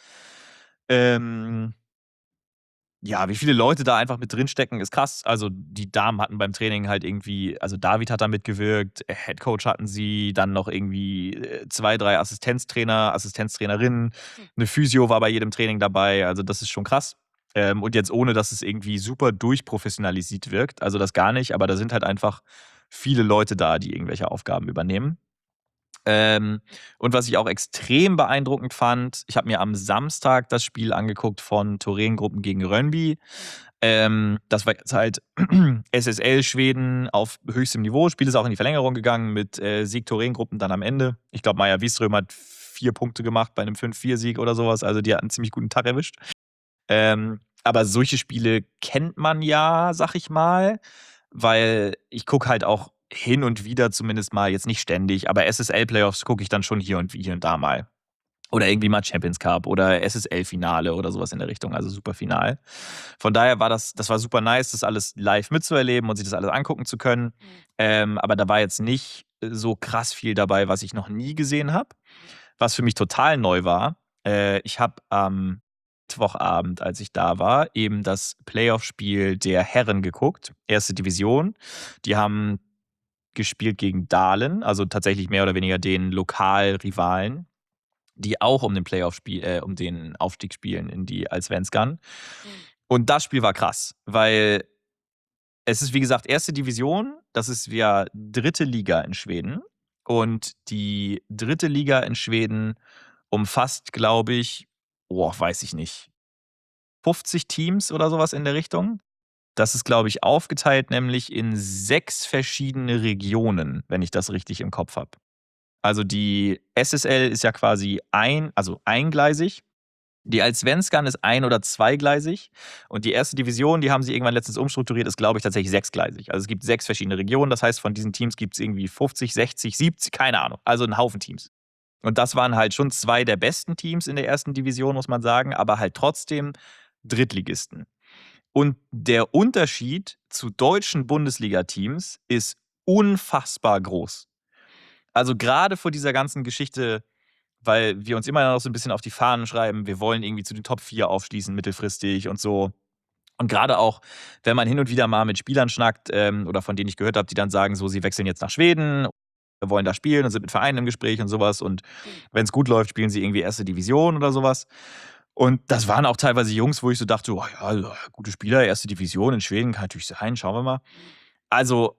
Ähm, ja, wie viele Leute da einfach mit drinstecken, ist krass. Also die Damen hatten beim Training halt irgendwie, also David hat da mitgewirkt, äh, Headcoach hatten sie, dann noch irgendwie äh, zwei, drei Assistenztrainer, Assistenztrainerinnen, eine Physio war bei jedem Training dabei. Also das ist schon krass. Ähm, und jetzt ohne, dass es irgendwie super durchprofessionalisiert wirkt. Also das gar nicht, aber da sind halt einfach viele Leute da, die irgendwelche Aufgaben übernehmen. Ähm, und was ich auch extrem beeindruckend fand, ich habe mir am Samstag das Spiel angeguckt von Thorengruppen gegen Rönnby. Ähm, das war jetzt halt S S L Schweden auf höchstem Niveau. Spiel ist auch in die Verlängerung gegangen mit äh, Sieg Thorengruppen dann am Ende. Ich glaube, Maja Wieström hat vier Punkte gemacht bei einem fünf vier Sieg oder sowas. Also die hatten einen ziemlich guten Tag erwischt. Ähm, aber solche Spiele kennt man ja, sag ich mal, weil ich gucke halt auch hin und wieder zumindest mal, jetzt nicht ständig, aber S S L-Playoffs gucke ich dann schon hier und hier und da mal. Oder irgendwie mal Champions Cup oder S S L-Finale oder sowas in der Richtung, also super final. Von daher war das, das war super nice, das alles live mitzuerleben und sich das alles angucken zu können. Ähm, aber da war jetzt nicht so krass viel dabei, was ich noch nie gesehen habe. was für mich total neu war, äh, ich habe am Mittwochabend, als ich da war, eben das Playoff-Spiel der Herren geguckt, erste Division. Die haben gespielt gegen Dahlen, also tatsächlich mehr oder weniger den Lokalrivalen, die auch um den Playoff-Spiel, äh, um den Aufstieg spielen in die Allsvenskan. Und das Spiel war krass, weil es ist, wie gesagt, erste Division, das ist ja dritte Liga in Schweden. Und die dritte Liga in Schweden umfasst, glaube ich, oh, weiß ich nicht, fünfzig Teams oder sowas in der Richtung. Das ist, glaube ich, aufgeteilt nämlich in sechs verschiedene Regionen, wenn ich das richtig im Kopf habe. Also die S S L ist ja quasi ein, also eingleisig. Die Allsvenskan ist ein- oder zweigleisig. Und die erste Division, die haben sie irgendwann letztens umstrukturiert, ist, glaube ich, tatsächlich sechsgleisig. Also es gibt sechs verschiedene Regionen. Das heißt, von diesen Teams gibt es irgendwie fünfzig, sechzig, siebzig, keine Ahnung. Also ein Haufen Teams. Und das waren halt schon zwei der besten Teams in der ersten Division, muss man sagen, aber halt trotzdem Drittligisten. Und der Unterschied zu deutschen Bundesliga-Teams ist unfassbar groß. Also gerade vor dieser ganzen Geschichte, weil wir uns immer noch so ein bisschen auf die Fahnen schreiben, wir wollen irgendwie zu den Top vier aufschließen mittelfristig und so. Und gerade auch, wenn man hin und wieder mal mit Spielern schnackt, ähm, oder von denen ich gehört habe, die dann sagen so, sie wechseln jetzt nach Schweden, wollen da spielen und sind mit Vereinen im Gespräch und sowas. Und wenn es gut läuft, spielen sie irgendwie erste Division oder sowas. Und das waren auch teilweise Jungs, wo ich so dachte, oh ja, also, gute Spieler, erste Division in Schweden kann natürlich sein, schauen wir mal. Also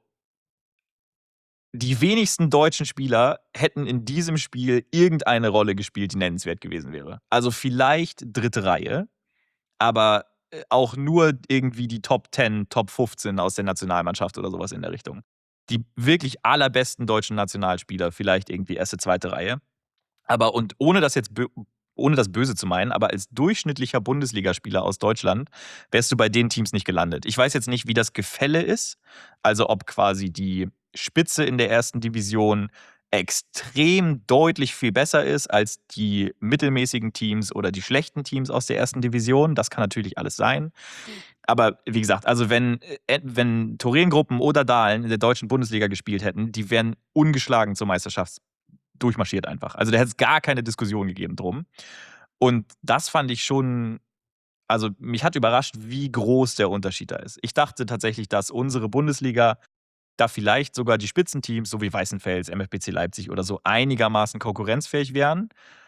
die wenigsten deutschen Spieler hätten in diesem Spiel irgendeine Rolle gespielt, die nennenswert gewesen wäre. Also vielleicht dritte Reihe, aber äh, auch nur irgendwie die Top zehn, Top fünfzehn aus der Nationalmannschaft oder sowas in der Richtung. Die wirklich allerbesten deutschen Nationalspieler vielleicht irgendwie erste, zweite Reihe. Aber und ohne das jetzt bö- ohne das böse zu meinen, aber als durchschnittlicher Bundesligaspieler aus Deutschland wärst du bei den Teams nicht gelandet. Ich weiß jetzt nicht, wie das Gefälle ist, also ob quasi die Spitze in der ersten Division extrem deutlich viel besser ist als die mittelmäßigen Teams oder die schlechten Teams aus der ersten Division. Das kann natürlich alles sein. Aber wie gesagt, also wenn, äh, wenn Thorengruppen oder Dahlen in der deutschen Bundesliga gespielt hätten, die wären ungeschlagen zur Meisterschaft durchmarschiert einfach. Also da hätte es gar keine Diskussion gegeben drum. Und das fand ich schon, also mich hat überrascht, wie groß der Unterschied da ist. Ich dachte tatsächlich, dass unsere Bundesliga da vielleicht sogar die Spitzenteams, so wie Weißenfels, M F B C Leipzig oder so, einigermaßen konkurrenzfähig wären.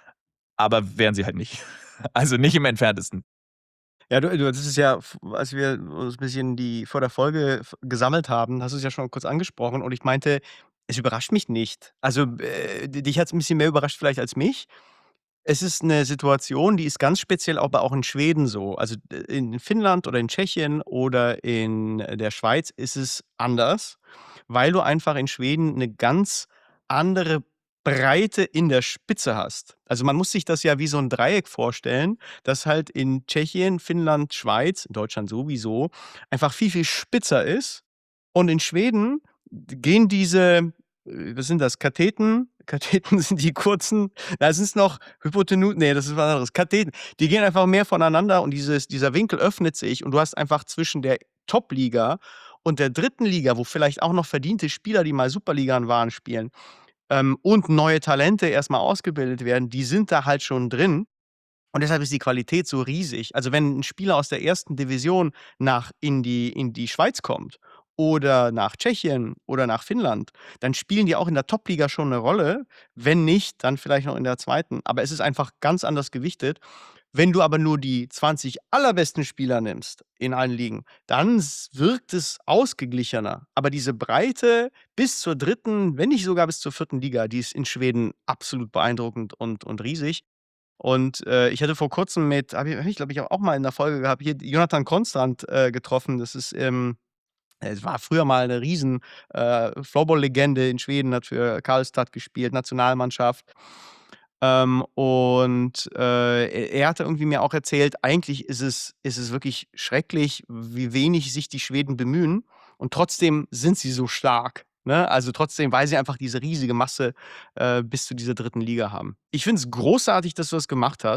Aber wären sie halt nicht. Also nicht im entferntesten. Ja, du, du, das ist ja, f- als wir uns ein bisschen die vor der Folge f- gesammelt haben, hast du es ja schon kurz angesprochen und ich meinte, es überrascht mich nicht. Also äh, d- dich hat es ein bisschen mehr überrascht vielleicht als mich. Es ist eine Situation, die ist ganz speziell aber auch in Schweden so. Also äh, in Finnland oder in Tschechien oder in äh, der Schweiz ist es anders, weil du einfach in Schweden eine ganz andere Breite in der Spitze hast. Also, man muss sich das ja wie so ein Dreieck vorstellen, das halt in Tschechien, Finnland, Schweiz, in Deutschland sowieso, einfach viel, viel spitzer ist. Und in Schweden gehen diese, äh, was sind das, Katheten? Katheten sind die kurzen, da sind es noch Hypotenuten, ne, das ist was anderes. Katheten, die gehen einfach mehr voneinander und dieses dieser Winkel öffnet sich und du hast einfach zwischen der Top-Liga und der dritten Liga, wo vielleicht auch noch verdiente Spieler, die mal Superligern waren, spielen, ähm, und neue Talente erst mal ausgebildet werden, die sind da halt schon drin. Und deshalb ist die Qualität so riesig. Also, wenn 'n Spieler aus der ersten Division nach in die in die Schweiz kommt oder nach Tschechien oder nach Finnland, dann spielen die auch in der Top-Liga schon 'ne Rolle. Wenn nicht, dann vielleicht noch in der zweiten. Aber es ist einfach ganz anders gewichtet. Wenn du aber nur die zwanzig allerbesten Spieler nimmst in allen Ligen, dann s wirkt es ausgeglichener. Aber diese Breite bis zur dritten, wenn nicht sogar bis zur vierten Liga, die ist in Schweden absolut beeindruckend und und riesig. Und, äh, ich hatte vor Kurzem mit habe ich habe ich, glaube ich, auch mal in der Folge gehabt, hier Jonathan Konstant, äh, getroffen. Das ist, ähm es war früher mal 'ne riesen, äh, Floorball-Legende in Schweden, hat für Karlstad gespielt, Nationalmannschaft. Ähm, und, äh, er er hatte irgendwie mir auch erzählt, eigentlich ist es ist es wirklich schrecklich, wie wenig sich die Schweden bemühen und trotzdem sind sie so stark, ne? Also, trotzdem, weil sie einfach diese riesige Masse, äh, bis zu dieser dritten Liga haben. Ich finde es großartig, dass du das gemacht hast.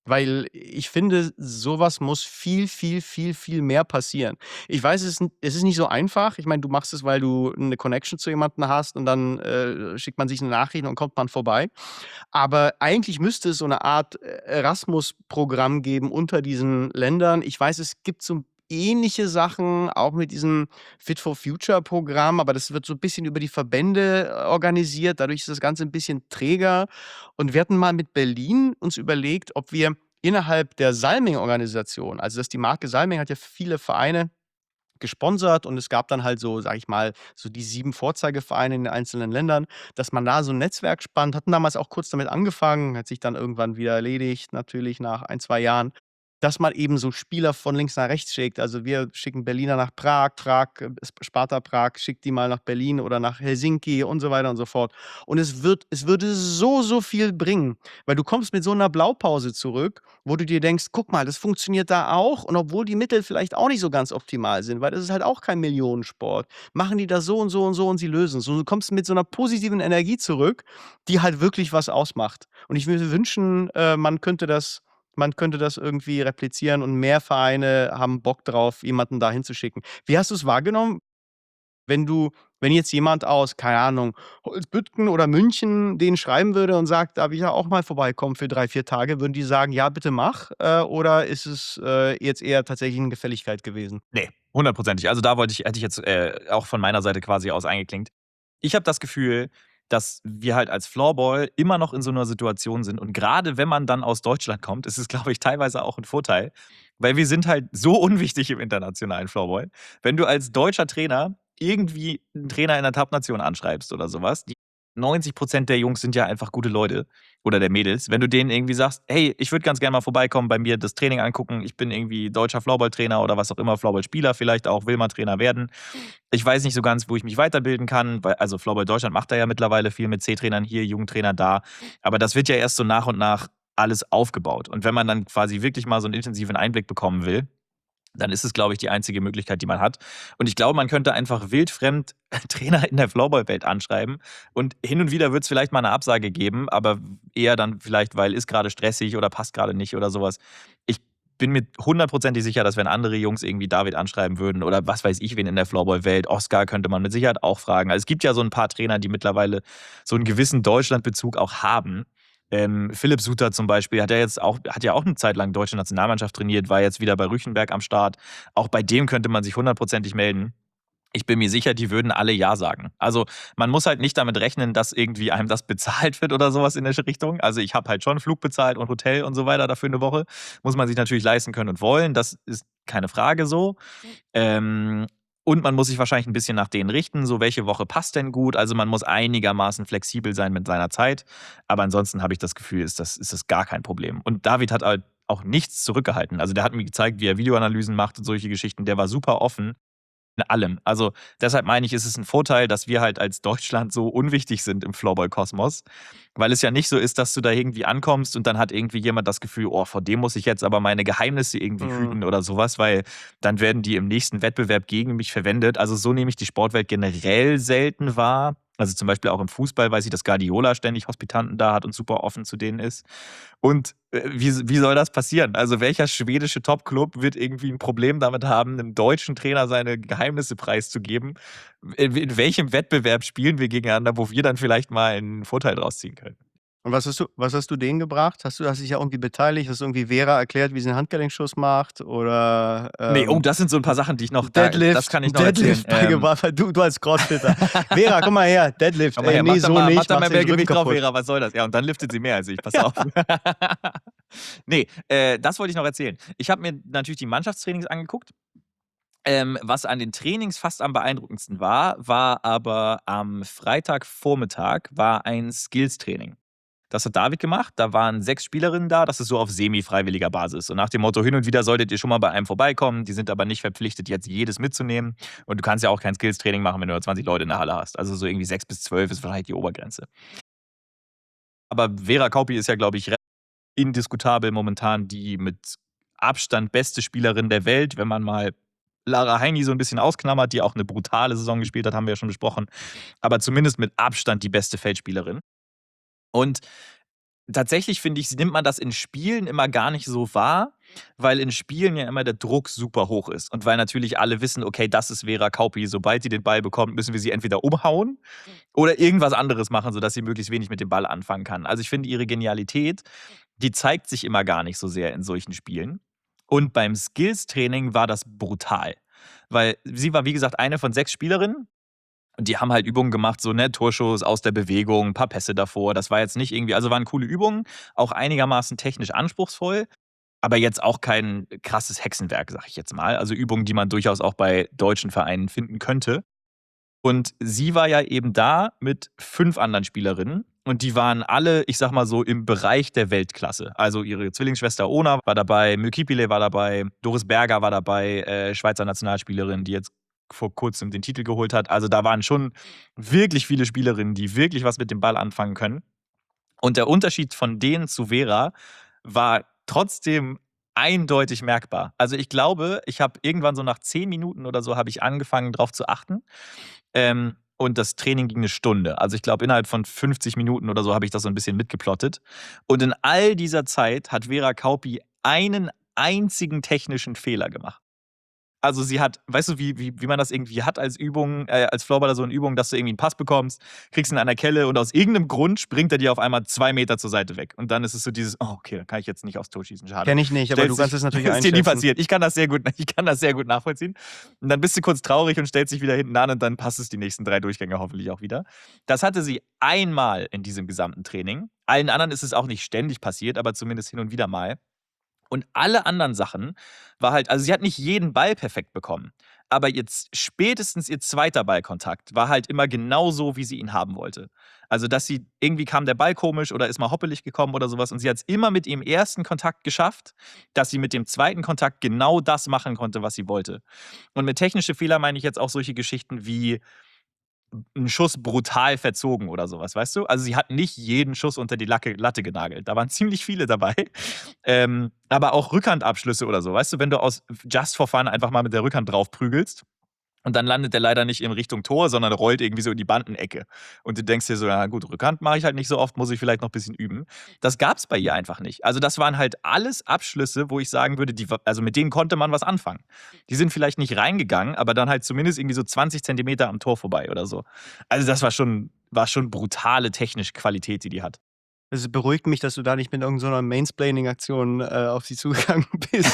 Weil ich finde, sowas muss viel, viel, viel, viel mehr passieren. Ich weiß, es ist n es ist nicht so einfach. Ich meine, du machst es, weil du 'ne Connection zu jemandem hast und dann, äh, schickt man sich 'ne Nachricht und kommt man vorbei. Aber eigentlich müsste es so 'ne Art E Erasmus-Programm geben unter diesen Ländern. Ich weiß, es gibt so ähnliche Sachen, auch mit diesem Fit for Future-Programm, aber das wird so 'n bisschen über die Verbände äh, organisiert. Dadurch ist das Ganze 'n bisschen träger. Und wir hatten mal mit Berlin uns überlegt, ob wir innerhalb der Salming-Organisation, also, dass die Marke Salming hat ja viele Vereine gesponsert und es gab dann halt so, sage ich mal, so die sieben Vorzeigevereine in den einzelnen Ländern, dass man da so 'n Netzwerk spannt. Hatten damals auch kurz damit angefangen, hat sich dann irgendwann wieder erledigt, natürlich nach ein, zwei Jahren, dass man eben so Spieler von links nach rechts schickt. Also, wir schicken Berliner nach Prag, Prag äh, Sp Sparta Prag schickt die mal nach Berlin oder nach Helsinki und so weiter und so fort. Und es wird es würde so, so viel bringen, weil du kommst mit so 'ner Blaupause zurück, wo du dir denkst: „Guck mal, das funktioniert da auch und obwohl die Mittel vielleicht auch nicht so ganz optimal sind, weil das ist halt auch kein Millionensport, machen die das so und so und so und sie lösen's.“ Und du kommst mit so 'ner positiven Energie zurück, die halt wirklich was ausmacht. Und ich würde wünschen, äh, man könnte das man könnte das irgendwie replizieren und mehr Vereine haben Bock drauf, jemanden da hinzuschicken. Wie hast du's wahrgenommen, wenn du wenn jetzt jemand aus, keine Ahnung, Holzbütgen oder München denen schreiben würde und sagt: „Darf ich ja auch mal vorbeikommen für drei, vier Tage?“ Würden die sagen: „Ja, bitte mach“, äh, oder ist es, äh, jetzt eher tatsächlich 'ne Gefälligkeit gewesen? Ne, hundertprozentig. Also, da wollte ich hätte ich jetzt, äh, auch von meiner Seite quasi aus eingeklinkt. Ich habe das Gefühl, dass wir halt als Floorball immer noch in so 'ner Situation sind und grade wenn man dann aus Deutschland kommt, ist es, glaube ich, teilweise auch 'n Vorteil, weil wir sind halt so unwichtig im internationalen Floorball. Wenn du als deutscher Trainer irgendwie 'n Trainer in 'ner Top-Nation anschreibst oder so was, die neunzig Prozent der Jungs sind ja einfach gute Leute oder der Mädels. Wenn du denen irgendwie sagst: „Hey, ich würde ganz gern mal vorbeikommen, bei mir das Training angucken. Ich bin irgendwie deutscher Floorball-Trainer“ oder was auch immer, Floorball-Spieler vielleicht auch, will mal Trainer werden. Ich weiß nicht so ganz, wo ich mich weiterbilden kann, weil also, Floorball Deutschland macht da ja mittlerweile viel mit C-Trainern hier, Jugendtrainer da. Aber das wird ja erst so nach und nach alles aufgebaut. Und wenn man dann quasi wirklich mal so 'n intensiven Einblick bekommen will, dann ist es, glaube ich, die einzige Möglichkeit, die man hat. Und ich glaube, man könnte einfach wildfremd Trainer in der Floorball-Welt anschreiben und hin und wieder wird's vielleicht mal 'ne Absage geben, aber eher dann vielleicht, weil ist grade stressig oder passt grade nicht oder so was. Ich bin mir hundertprozentig sicher, dass wenn andere Jungs irgendwie David anschreiben würden oder was weiß ich wen in der Floorball-Welt, Oskar könnte man mit Sicherheit auch fragen. Also, es gibt ja so 'n paar Trainer, die mittlerweile so 'n gewissen Deutschlandbezug auch haben. Ähm, Philipp Suter zum Beispiel hat ja jetzt auch hat ja auch 'ne Zeit lang deutsche Nationalmannschaft trainiert, war jetzt wieder bei Rüchenberg am Start. Auch bei dem könnte man sich hundertprozentig melden. Ich bin mir sicher, die würden alle ja sagen. Also, man muss halt nicht damit rechnen, dass irgendwie einem das bezahlt wird oder so was in der Richtung. Also, ich habe halt schon Flug bezahlt und Hotel und so weiter dafür 'ne Woche. Muss man sich natürlich leisten können und wollen. Das ist keine Frage so. Ähm, und man muss sich wahrscheinlich 'n bisschen nach denen richten, so welche Woche passt denn gut? Also, man muss einigermaßen flexibel sein mit seiner Zeit. Aber ansonsten habe ich das Gefühl, ist das ist das gar kein Problem. Und David hat halt auch nichts zurückgehalten. Also, der hat mir gezeigt, wie er Videoanalysen macht und solche Geschichten. Der war super offen in allem. Also, deshalb meine ich, ist es 'n Vorteil, dass wir halt als Deutschland so unwichtig sind im Floorball-Kosmos, weil es ja nicht so ist, dass du da irgendwie ankommst und dann hat irgendwie jemand das Gefühl: „Oh, vor dem muss ich jetzt aber meine Geheimnisse irgendwie Mhm. hüten“ oder so was, weil dann werden die im nächsten Wettbewerb gegen mich verwendet. Also, so nehme ich die Sportwelt generell selten wahr. Also, zum Beispiel auch im Fußball weiß ich, dass Guardiola ständig Hospitanten da hat und super offen zu denen ist. Und, äh, wie s wie soll das passieren? Also, welcher schwedische Topclub wird irgendwie 'n Problem damit haben, 'nem deutschen Trainer seine Geheimnisse preiszugeben? In in welchem Wettbewerb spielen wir gegeneinander, wo wir dann vielleicht mal 'n Vorteil draus ziehen können? Und was hast du was hast du denen gebracht? Hast du hast dich ja irgendwie beteiligt? Hast du irgendwie Vera erklärt, wie sie 'n Handgelenkschuss macht oder, Ne, oh, ähm, das sind so 'n paar Sachen, die ich noch da das Deadlift kann ich noch erzählen. Deadlift Ähm beigebracht, weil du du als Crossfitter. „Vera, komm mal her, Deadlift.“ „Komm mal „Ey, her, ne, mach da so mal mach nicht, da machst mal dir mehr den Rücken Gewicht drauf, kaputt.“ Vera, was soll das?“ Ja, und dann liftet sie mehr als ich, pass auf. Ne, äh, das wollte ich noch erzählen. Ich habe mir natürlich die Mannschaftstrainings angeguckt. Ähm, was an den Trainings fast am beeindruckendsten war, war aber am Freitagvormittag war ein Skills-Training. Das hat David gemacht. Da waren sechs Spielerinnen da. Das ist so auf semi-freiwilliger Basis. So nach dem Motto: „Hin und wieder solltet ihr schon mal bei einem vorbeikommen. Die sind aber nicht verpflichtet, jetzt jedes mitzunehmen.“ Und du kannst ja auch kein Skills-Training machen, wenn du nur zwanzig Leute in der Halle hast. Also, so irgendwie sechs bis zwölf ist wahrscheinlich die Obergrenze. Aber Vera Kauppi ist ja, glaube ich, re indiskutabel momentan die mit Abstand beste Spielerin der Welt. Wenn man mal Lara Heini so 'n bisschen ausklammert, die auch 'ne brutale Saison gespielt hat, haben wir ja schon besprochen. Aber zumindest mit Abstand die beste Feldspielerin. Und Tatsächlich finde ich, nimmt man das in Spielen immer gar nicht so wahr, weil in Spielen ja immer der Druck super hoch ist. Und weil natürlich alle wissen, okay, das ist Vera Kauppi. Sobald sie den Ball bekommt, müssen wir sie entweder umhauen oder irgendwas anderes machen, sodass sie möglichst wenig mit dem Ball anfangen kann. Also ich finde, ihre Genialität, die zeigt sich immer gar nicht so sehr in solchen Spielen. Und beim Skills-Training war das brutal. Weil sie war, wie gesagt, eine von sechs Spielerinnen. Und die haben halt Übungen gemacht, so ne, Torschuss aus der Bewegung, ein paar Pässe davor. Das war jetzt nicht irgendwie, also waren coole Übungen, auch einigermaßen technisch anspruchsvoll, aber jetzt auch kein krasses Hexenwerk, sag ich jetzt mal. Also Übungen, die man durchaus auch bei deutschen Vereinen finden könnte. Und sie war ja eben da mit fünf anderen Spielerinnen. Und die waren alle, ich sag mal so, im Bereich der Weltklasse. Also ihre Zwillingsschwester Ona war dabei, Mykipile war dabei, Doris Berger war dabei, äh, Schweizer Nationalspielerin, die jetzt vor kurzem den Titel geholt hat. Also da waren schon wirklich viele Spielerinnen, die wirklich was mit dem Ball anfangen können. Und der Unterschied von denen zu Vera war trotzdem eindeutig merkbar. Also ich glaube, ich habe irgendwann so nach zehn Minuten oder so habe ich angefangen, drauf zu achten. Ähm, und das Training ging eine Stunde. Also ich glaube, innerhalb von fünfzig Minuten oder so habe ich das so ein bisschen mitgeplottet. Und in all dieser Zeit hat Vera Kauppi einen einzigen technischen Fehler gemacht. Also sie hat, weißt du, wie, wie, wie man das irgendwie hat als Übung, äh, als Floorballer so eine Übung, dass du irgendwie einen Pass bekommst, kriegst ihn an der Kelle und aus irgendeinem Grund springt er dir auf einmal zwei Meter zur Seite weg. Und dann ist es so dieses, oh, okay, dann kann ich jetzt nicht aufs Tor schießen, schade. Kenn ich nicht, aber Stellst du kannst dich- es natürlich ist dir nie einschätzen. passiert. Ich kann das sehr gut, ich kann das sehr gut nachvollziehen. Und dann bist du kurz traurig und stellst dich wieder hinten an und dann passt es die nächsten drei Durchgänge hoffentlich auch wieder. Das hatte sie einmal in diesem gesamten Training. Allen anderen ist es auch nicht ständig passiert, aber zumindest hin und wieder mal. Und alle anderen Sachen war halt, also sie hat nicht jeden Ball perfekt bekommen, aber jetzt spätestens ihr zweiter Ballkontakt war halt immer genau so, wie sie ihn haben wollte. Also, dass sie irgendwie kam der Ball komisch oder ist mal hoppelig gekommen oder sowas und sie hat es immer mit ihrem ersten Kontakt geschafft, dass sie mit dem zweiten Kontakt genau das machen konnte, was sie wollte. Und mit technische Fehler meine ich jetzt auch solche Geschichten wie einen Schuss brutal verzogen oder sowas, weißt du? Also sie hat nicht jeden Schuss unter die Lacke, Latte genagelt. Da waren ziemlich viele dabei. Ähm, aber auch Rückhandabschlüsse oder so, weißt du, wenn du aus Just for Fun einfach mal mit der Rückhand drauf prügelst und dann landet der leider nicht in Richtung Tor, sondern rollt irgendwie so in die Bandenecke. Und du denkst dir so, ja gut, Rückhand mache ich halt nicht so oft, muss ich vielleicht noch ein bisschen üben. Das gab es bei ihr einfach nicht. Also das waren halt alles Abschlüsse, wo ich sagen würde, die, also mit denen konnte man was anfangen. Die sind vielleicht nicht reingegangen, aber dann halt zumindest irgendwie so zwanzig Zentimeter am Tor vorbei oder so. Also das war schon, war schon brutale technische Qualität, die die hat. Es beruhigt mich, dass du da nicht mit irgendeiner Mansplaining-Aktion äh, auf sie zugegangen bist.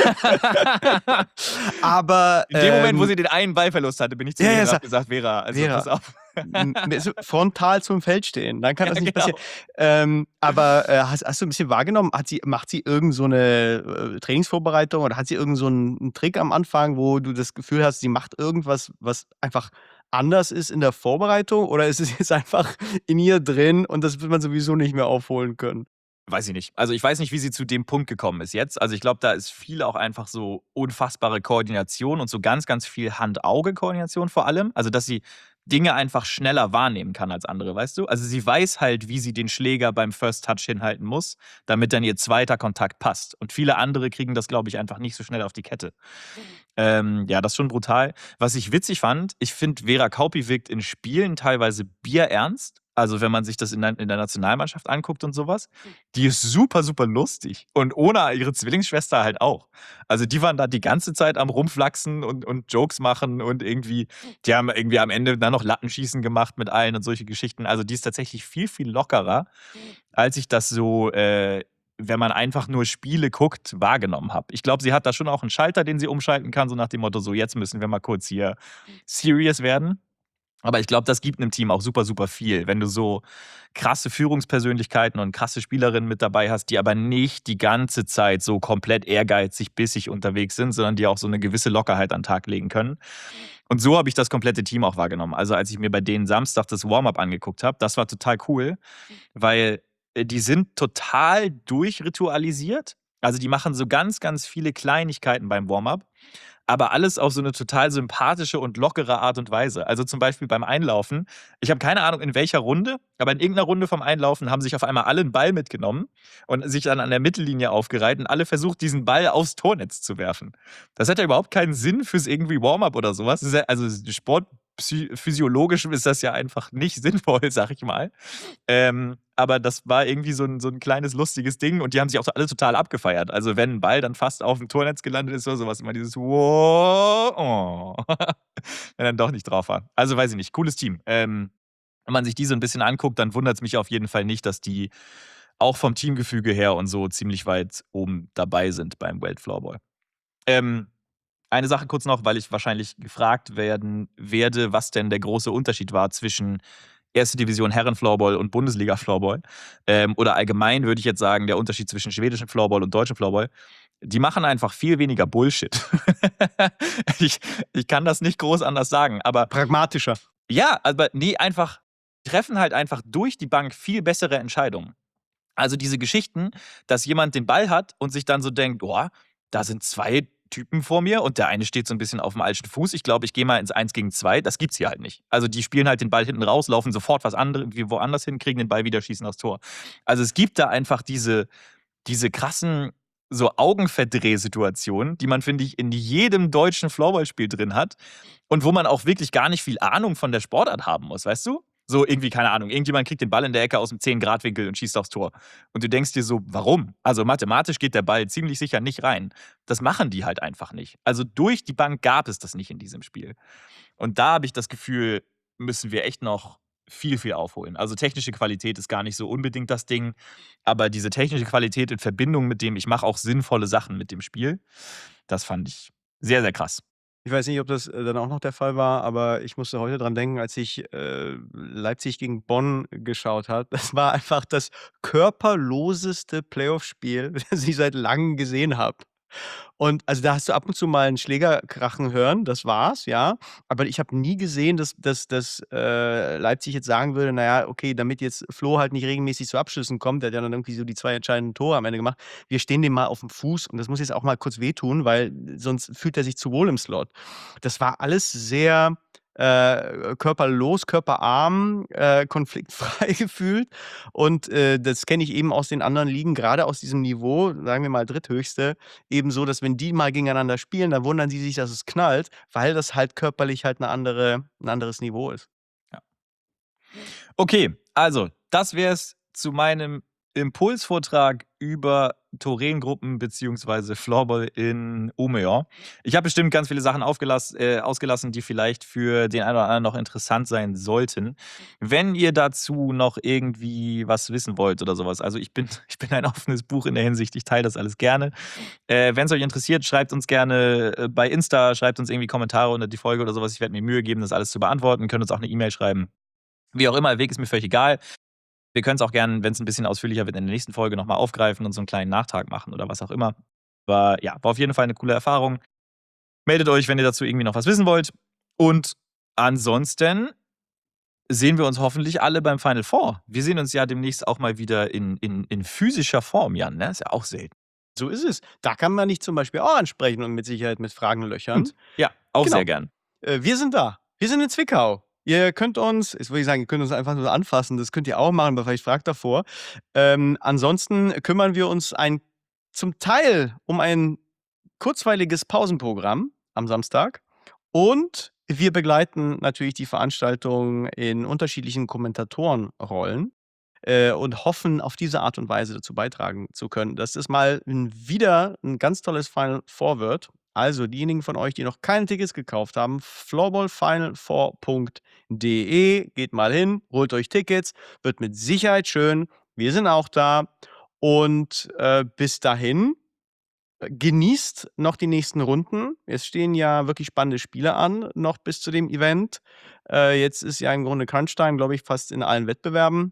Aber In dem Moment, wo ähm, sie den einen Ballverlust hatte, bin ich zu ja, ihr ja, und sa- hab gesagt, Vera, also Vera. pass auf. m- so frontal zum Feld stehen, dann kann Ja, das nicht genau. passieren. Ähm, aber äh, hast, hast du ein bisschen wahrgenommen, hat sie, macht sie irgend so eine äh, Trainingsvorbereitung oder hat sie irgend so einen, einen Trick am Anfang, wo du das Gefühl hast, sie macht irgendwas, was einfach anders ist in der Vorbereitung, oder ist es jetzt einfach in ihr drin und das wird man sowieso nicht mehr aufholen können? Weiß ich nicht. Also ich weiß nicht, wie sie zu dem Punkt gekommen ist jetzt. Also ich glaube, da ist viel auch einfach so unfassbare Koordination und so ganz, ganz viel Hand-Auge-Koordination vor allem. Also dass sie Dinge einfach schneller wahrnehmen kann als andere, weißt du? Also sie weiß halt, wie sie den Schläger beim First Touch hinhalten muss, damit dann ihr zweiter Kontakt passt. Und viele andere kriegen das, glaube ich, einfach nicht so schnell auf die Kette. Ähm, ja, das ist schon brutal. Was ich witzig fand, ich finde, Vera Kauppi wirkt in Spielen teilweise bierernst. Also wenn man sich das in der, in der Nationalmannschaft anguckt und sowas. Die ist super, super lustig. Und Ona, ihre Zwillingsschwester halt auch. Also die waren da die ganze Zeit am Rumflachsen und, und Jokes machen und irgendwie, die haben irgendwie am Ende dann noch Lattenschießen gemacht mit allen und solche Geschichten. Also die ist tatsächlich viel, viel lockerer, als ich das so, äh, wenn man einfach nur Spiele guckt, wahrgenommen habe. Ich glaube, sie hat da schon auch einen Schalter, den sie umschalten kann, so nach dem Motto, so jetzt müssen wir mal kurz hier serious werden. Aber ich glaube, das gibt einem Team auch super, super viel, wenn du so krasse Führungspersönlichkeiten und krasse Spielerinnen mit dabei hast, die aber nicht die ganze Zeit so komplett ehrgeizig, bissig unterwegs sind, sondern die auch so eine gewisse Lockerheit an den Tag legen können. Und so habe ich das komplette Team auch wahrgenommen. Also als ich mir bei denen Samstag das Warm-up angeguckt habe, das war total cool, weil äh, die sind total durchritualisiert. Also die machen so ganz, ganz viele Kleinigkeiten beim Warm-up, aber alles auf so eine total sympathische und lockere Art und Weise. Also zum Beispiel beim Einlaufen. Ich habe keine Ahnung, in welcher Runde, aber in irgendeiner Runde vom Einlaufen haben sich auf einmal alle einen Ball mitgenomnnen und sich dann an der Mittellinie aufgereiht und alle versucht, diesen Ball aufs Tornetz zu werfen. Das hat ja überhaupt keinen Sinn fürs irgendwie Warm-up oder sowas. Das ist ja, also Sport psy physiologischem ist das ja einfach nicht sinnvoll, sag ich mal. Ähm, aber das war irgendwie so 'n so 'n kleines lustiges Ding und die haben sich auch so alle total abgefeiert. Also, wenn 'n Ball dann fast aufm Tornetz gelandet ist oder so was, immer dieses: „Wow, oh." Wenn er dann doch nicht drauf war. Also, weiß ich nicht, cooles Team. Ähm, wenn man sich die so 'n bisschen anguckt, dann wundert's mich auf jeden Fall nicht, dass die auch vom Teamgefüge her und so ziemlich weit oben dabei sind beim World Floorball. Ähm, eine Sache kurz noch, weil ich wahrscheinlich gefragt werden werde, was denn der große Unterschied war zwischen erste Division Herren-Floorball und Bundesliga-Floorball. Ähm, oder allgemein würde ich jetzt sagen, der Unterschied zwischen schwedischem Floorball und deutschem Floorball. Die machen einfach viel weniger Bullshit. Ich ich kann das nicht groß anders sagen, aber Pragmatischer. ja, aber ne, einfach treffen halt einfach durch die Bank viel bessere Entscheidungen. Also, diese Geschichten, dass jemand den Ball hat und sich dann so denkt: „Oh, da sind zwei Typen vor mir und der eine steht so 'n bisschen aufm falschen Fuß. Ich glaube, ich gehe mal ins eins gegen zwei." Das gibt's hier halt nicht. Also, die spielen halt den Ball hinten raus, laufen sofort was andere irgendwie woanders hin, kriegen den Ball wieder, schießen aufs Tor. Also, es gibt da einfach diese diese krassen so Augenverdrehsituationen, die man, finde ich, in jedem deutschen Floorballspiel drin hat und wo man auch wirklich gar nicht viel Ahnung von der Sportart haben muss, weißt du? So irgendwie, keine Ahnung, irgendjemand kriegt den Ball in der Ecke aus'm zehn-Grad-Winkel und schießt aufs Tor. Und du denkst dir so: „Warum?" Also, mathematisch geht der Ball ziemlich sicher nicht rein. Das machen die halt einfach nicht. Also, durch die Bank gab es das nicht in diesem Spiel. Und da habe ich das Gefühl, müssen wir echt noch viel, viel aufholen. Also, technische Qualität ist gar nicht so unbedingt das Ding, aber diese technische Qualität in Verbindung mit dem, ich mache auch sinnvolle Sachen mit dem Spiel, das fand ich sehr, sehr krass. Ich weiß nicht, ob das, äh, dann auch noch der Fall war, aber ich musste heute dran denken, als ich, äh, Leipzig gegen Bonn geschaut habe. Das war einfach das körperloseste Playoff-Spiel, das ich seit Langem gesehen habe. Und also, da hast du ab und zu mal 'n Schläger krachen hören, das war's, ja. Aber ich habe nie gesehen, dass dass dass, äh, Leipzig jetzt sagen würde: „Na ja, okay, damit jetzt Flo halt nicht regelmäßig zu Abschlüssen kommt", der hat ja dann irgendwie so die zwei entscheidenden Tore am Ende gemacht. „Wir stehen dem mal aufm Fuß und das muss jetzt auch mal kurz wehtun, weil sonst fühlt er sich zu wohl im Slot." Das war alles sehr, äh, körperlos, körperarm, äh, konfliktfrei gefühlt und, äh, das kenne ich eben aus den anderen Ligen, grade aus diesem Niveau, sagen wir mal dritthöchste, eben so, dass wenn die mal gegeneinander spielen, dann wundern die sich, dass es knallt, weil das halt körperlich halt 'ne andere 'n anderes Niveau ist. Ja. Okay, also, das wär's zu meinem Impulsvortrag über Toreen-Gruppen beziehungsweise Floorball in Umeå. Ich habe bestimmt ganz viele Sachen aufgelass äh, ausgelassen, die vielleicht für den einen oder anderen noch interessant sein sollten. Wenn ihr dazu noch irgendwie was wissen wollt oder so was, also, ich bin ich bin ein offenes Buch in der Hinsicht, ich teile das alles gerne. Äh, wenn's euch interessiert, schreibt uns gerne, äh, bei Insta, schreibt uns irgendwie Kommentare unter die Folge oder so was. Ich werde mir Mühe geben, das alles zu beantworten. Könnt uns auch 'ne E-Mail schreiben. Wie auch immer, der Weg ist mir völlig egal. Wir können's auch gern, wenn's 'n bisschen ausführlicher wird, in der nächsten Folge noch mal aufgreifen und so 'n kleinen Nachtrag machen oder was auch immer. War ja, war auf jeden Fall 'ne coole Erfahrung. Meldet euch, wenn ihr dazu irgendwie noch was wissen wollt. Und ansonsten sehen wir uns hoffentlich alle beim Final Four. Wir sehen uns ja demnächst auch mal wieder in in in physischer Form, Jan, ne? Ist ja auch selten. So ist es. Da kann man dich zum Beispiel auch ansprechen und mit Sicherheit mit Fragen löchern. Mhm. Ja, auch Genau. sehr gern. Äh, wir sind da. Wir sind in Zwickau. Ihr könnt uns jetzt wollte ich sagen, ihr könnt uns einfach nur anfassen, das könnt ihr auch machen, aber vielleicht fragt davor. Ähm, ansonsten kümmern wir uns ein zum Teil um ein kurzweiliges Pausenprogramm am Samstag und wir begleiten natürlich die Veranstaltung in unterschiedlichen Kommentatorenrollen, äh, und hoffen, auf diese Art und Weise dazu beitragen zu können, dass es mal 'n wieder 'n ganz tolles Final Four wird. Also, diejenigen von euch, die noch keine Tickets gekauft haben, floorball final four punkt de, geht mal hin, holt euch Tickets, wird mit Sicherheit schön. Wir sind auch da und, äh, bis dahin, äh, genießt noch die nächsten Runden. Es stehen ja wirklich spannende Spiele an, noch bis zu dem Event. Äh, jetzt ist ja im Grunde Crunchtime, glaube ich, fast in allen Wettbewerben.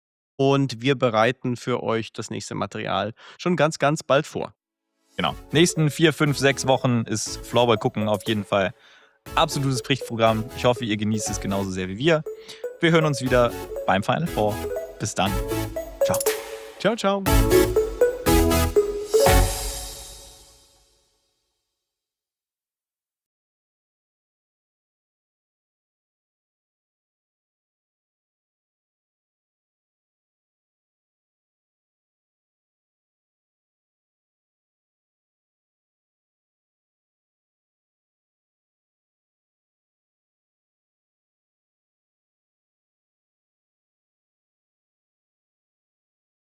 Und wir bereiten für euch das nächste Material schon ganz, ganz bald vor. Genau. Nächsten vier, fünf, sechs Wochen ist Floorball gucken auf jeden Fall absolutes Pflichtprogramm. Ich hoffe, ihr genießt es genauso sehr wie wir. Wir hören uns wieder beim Final Four. Bis dann. Ciao. Ciao, ciao.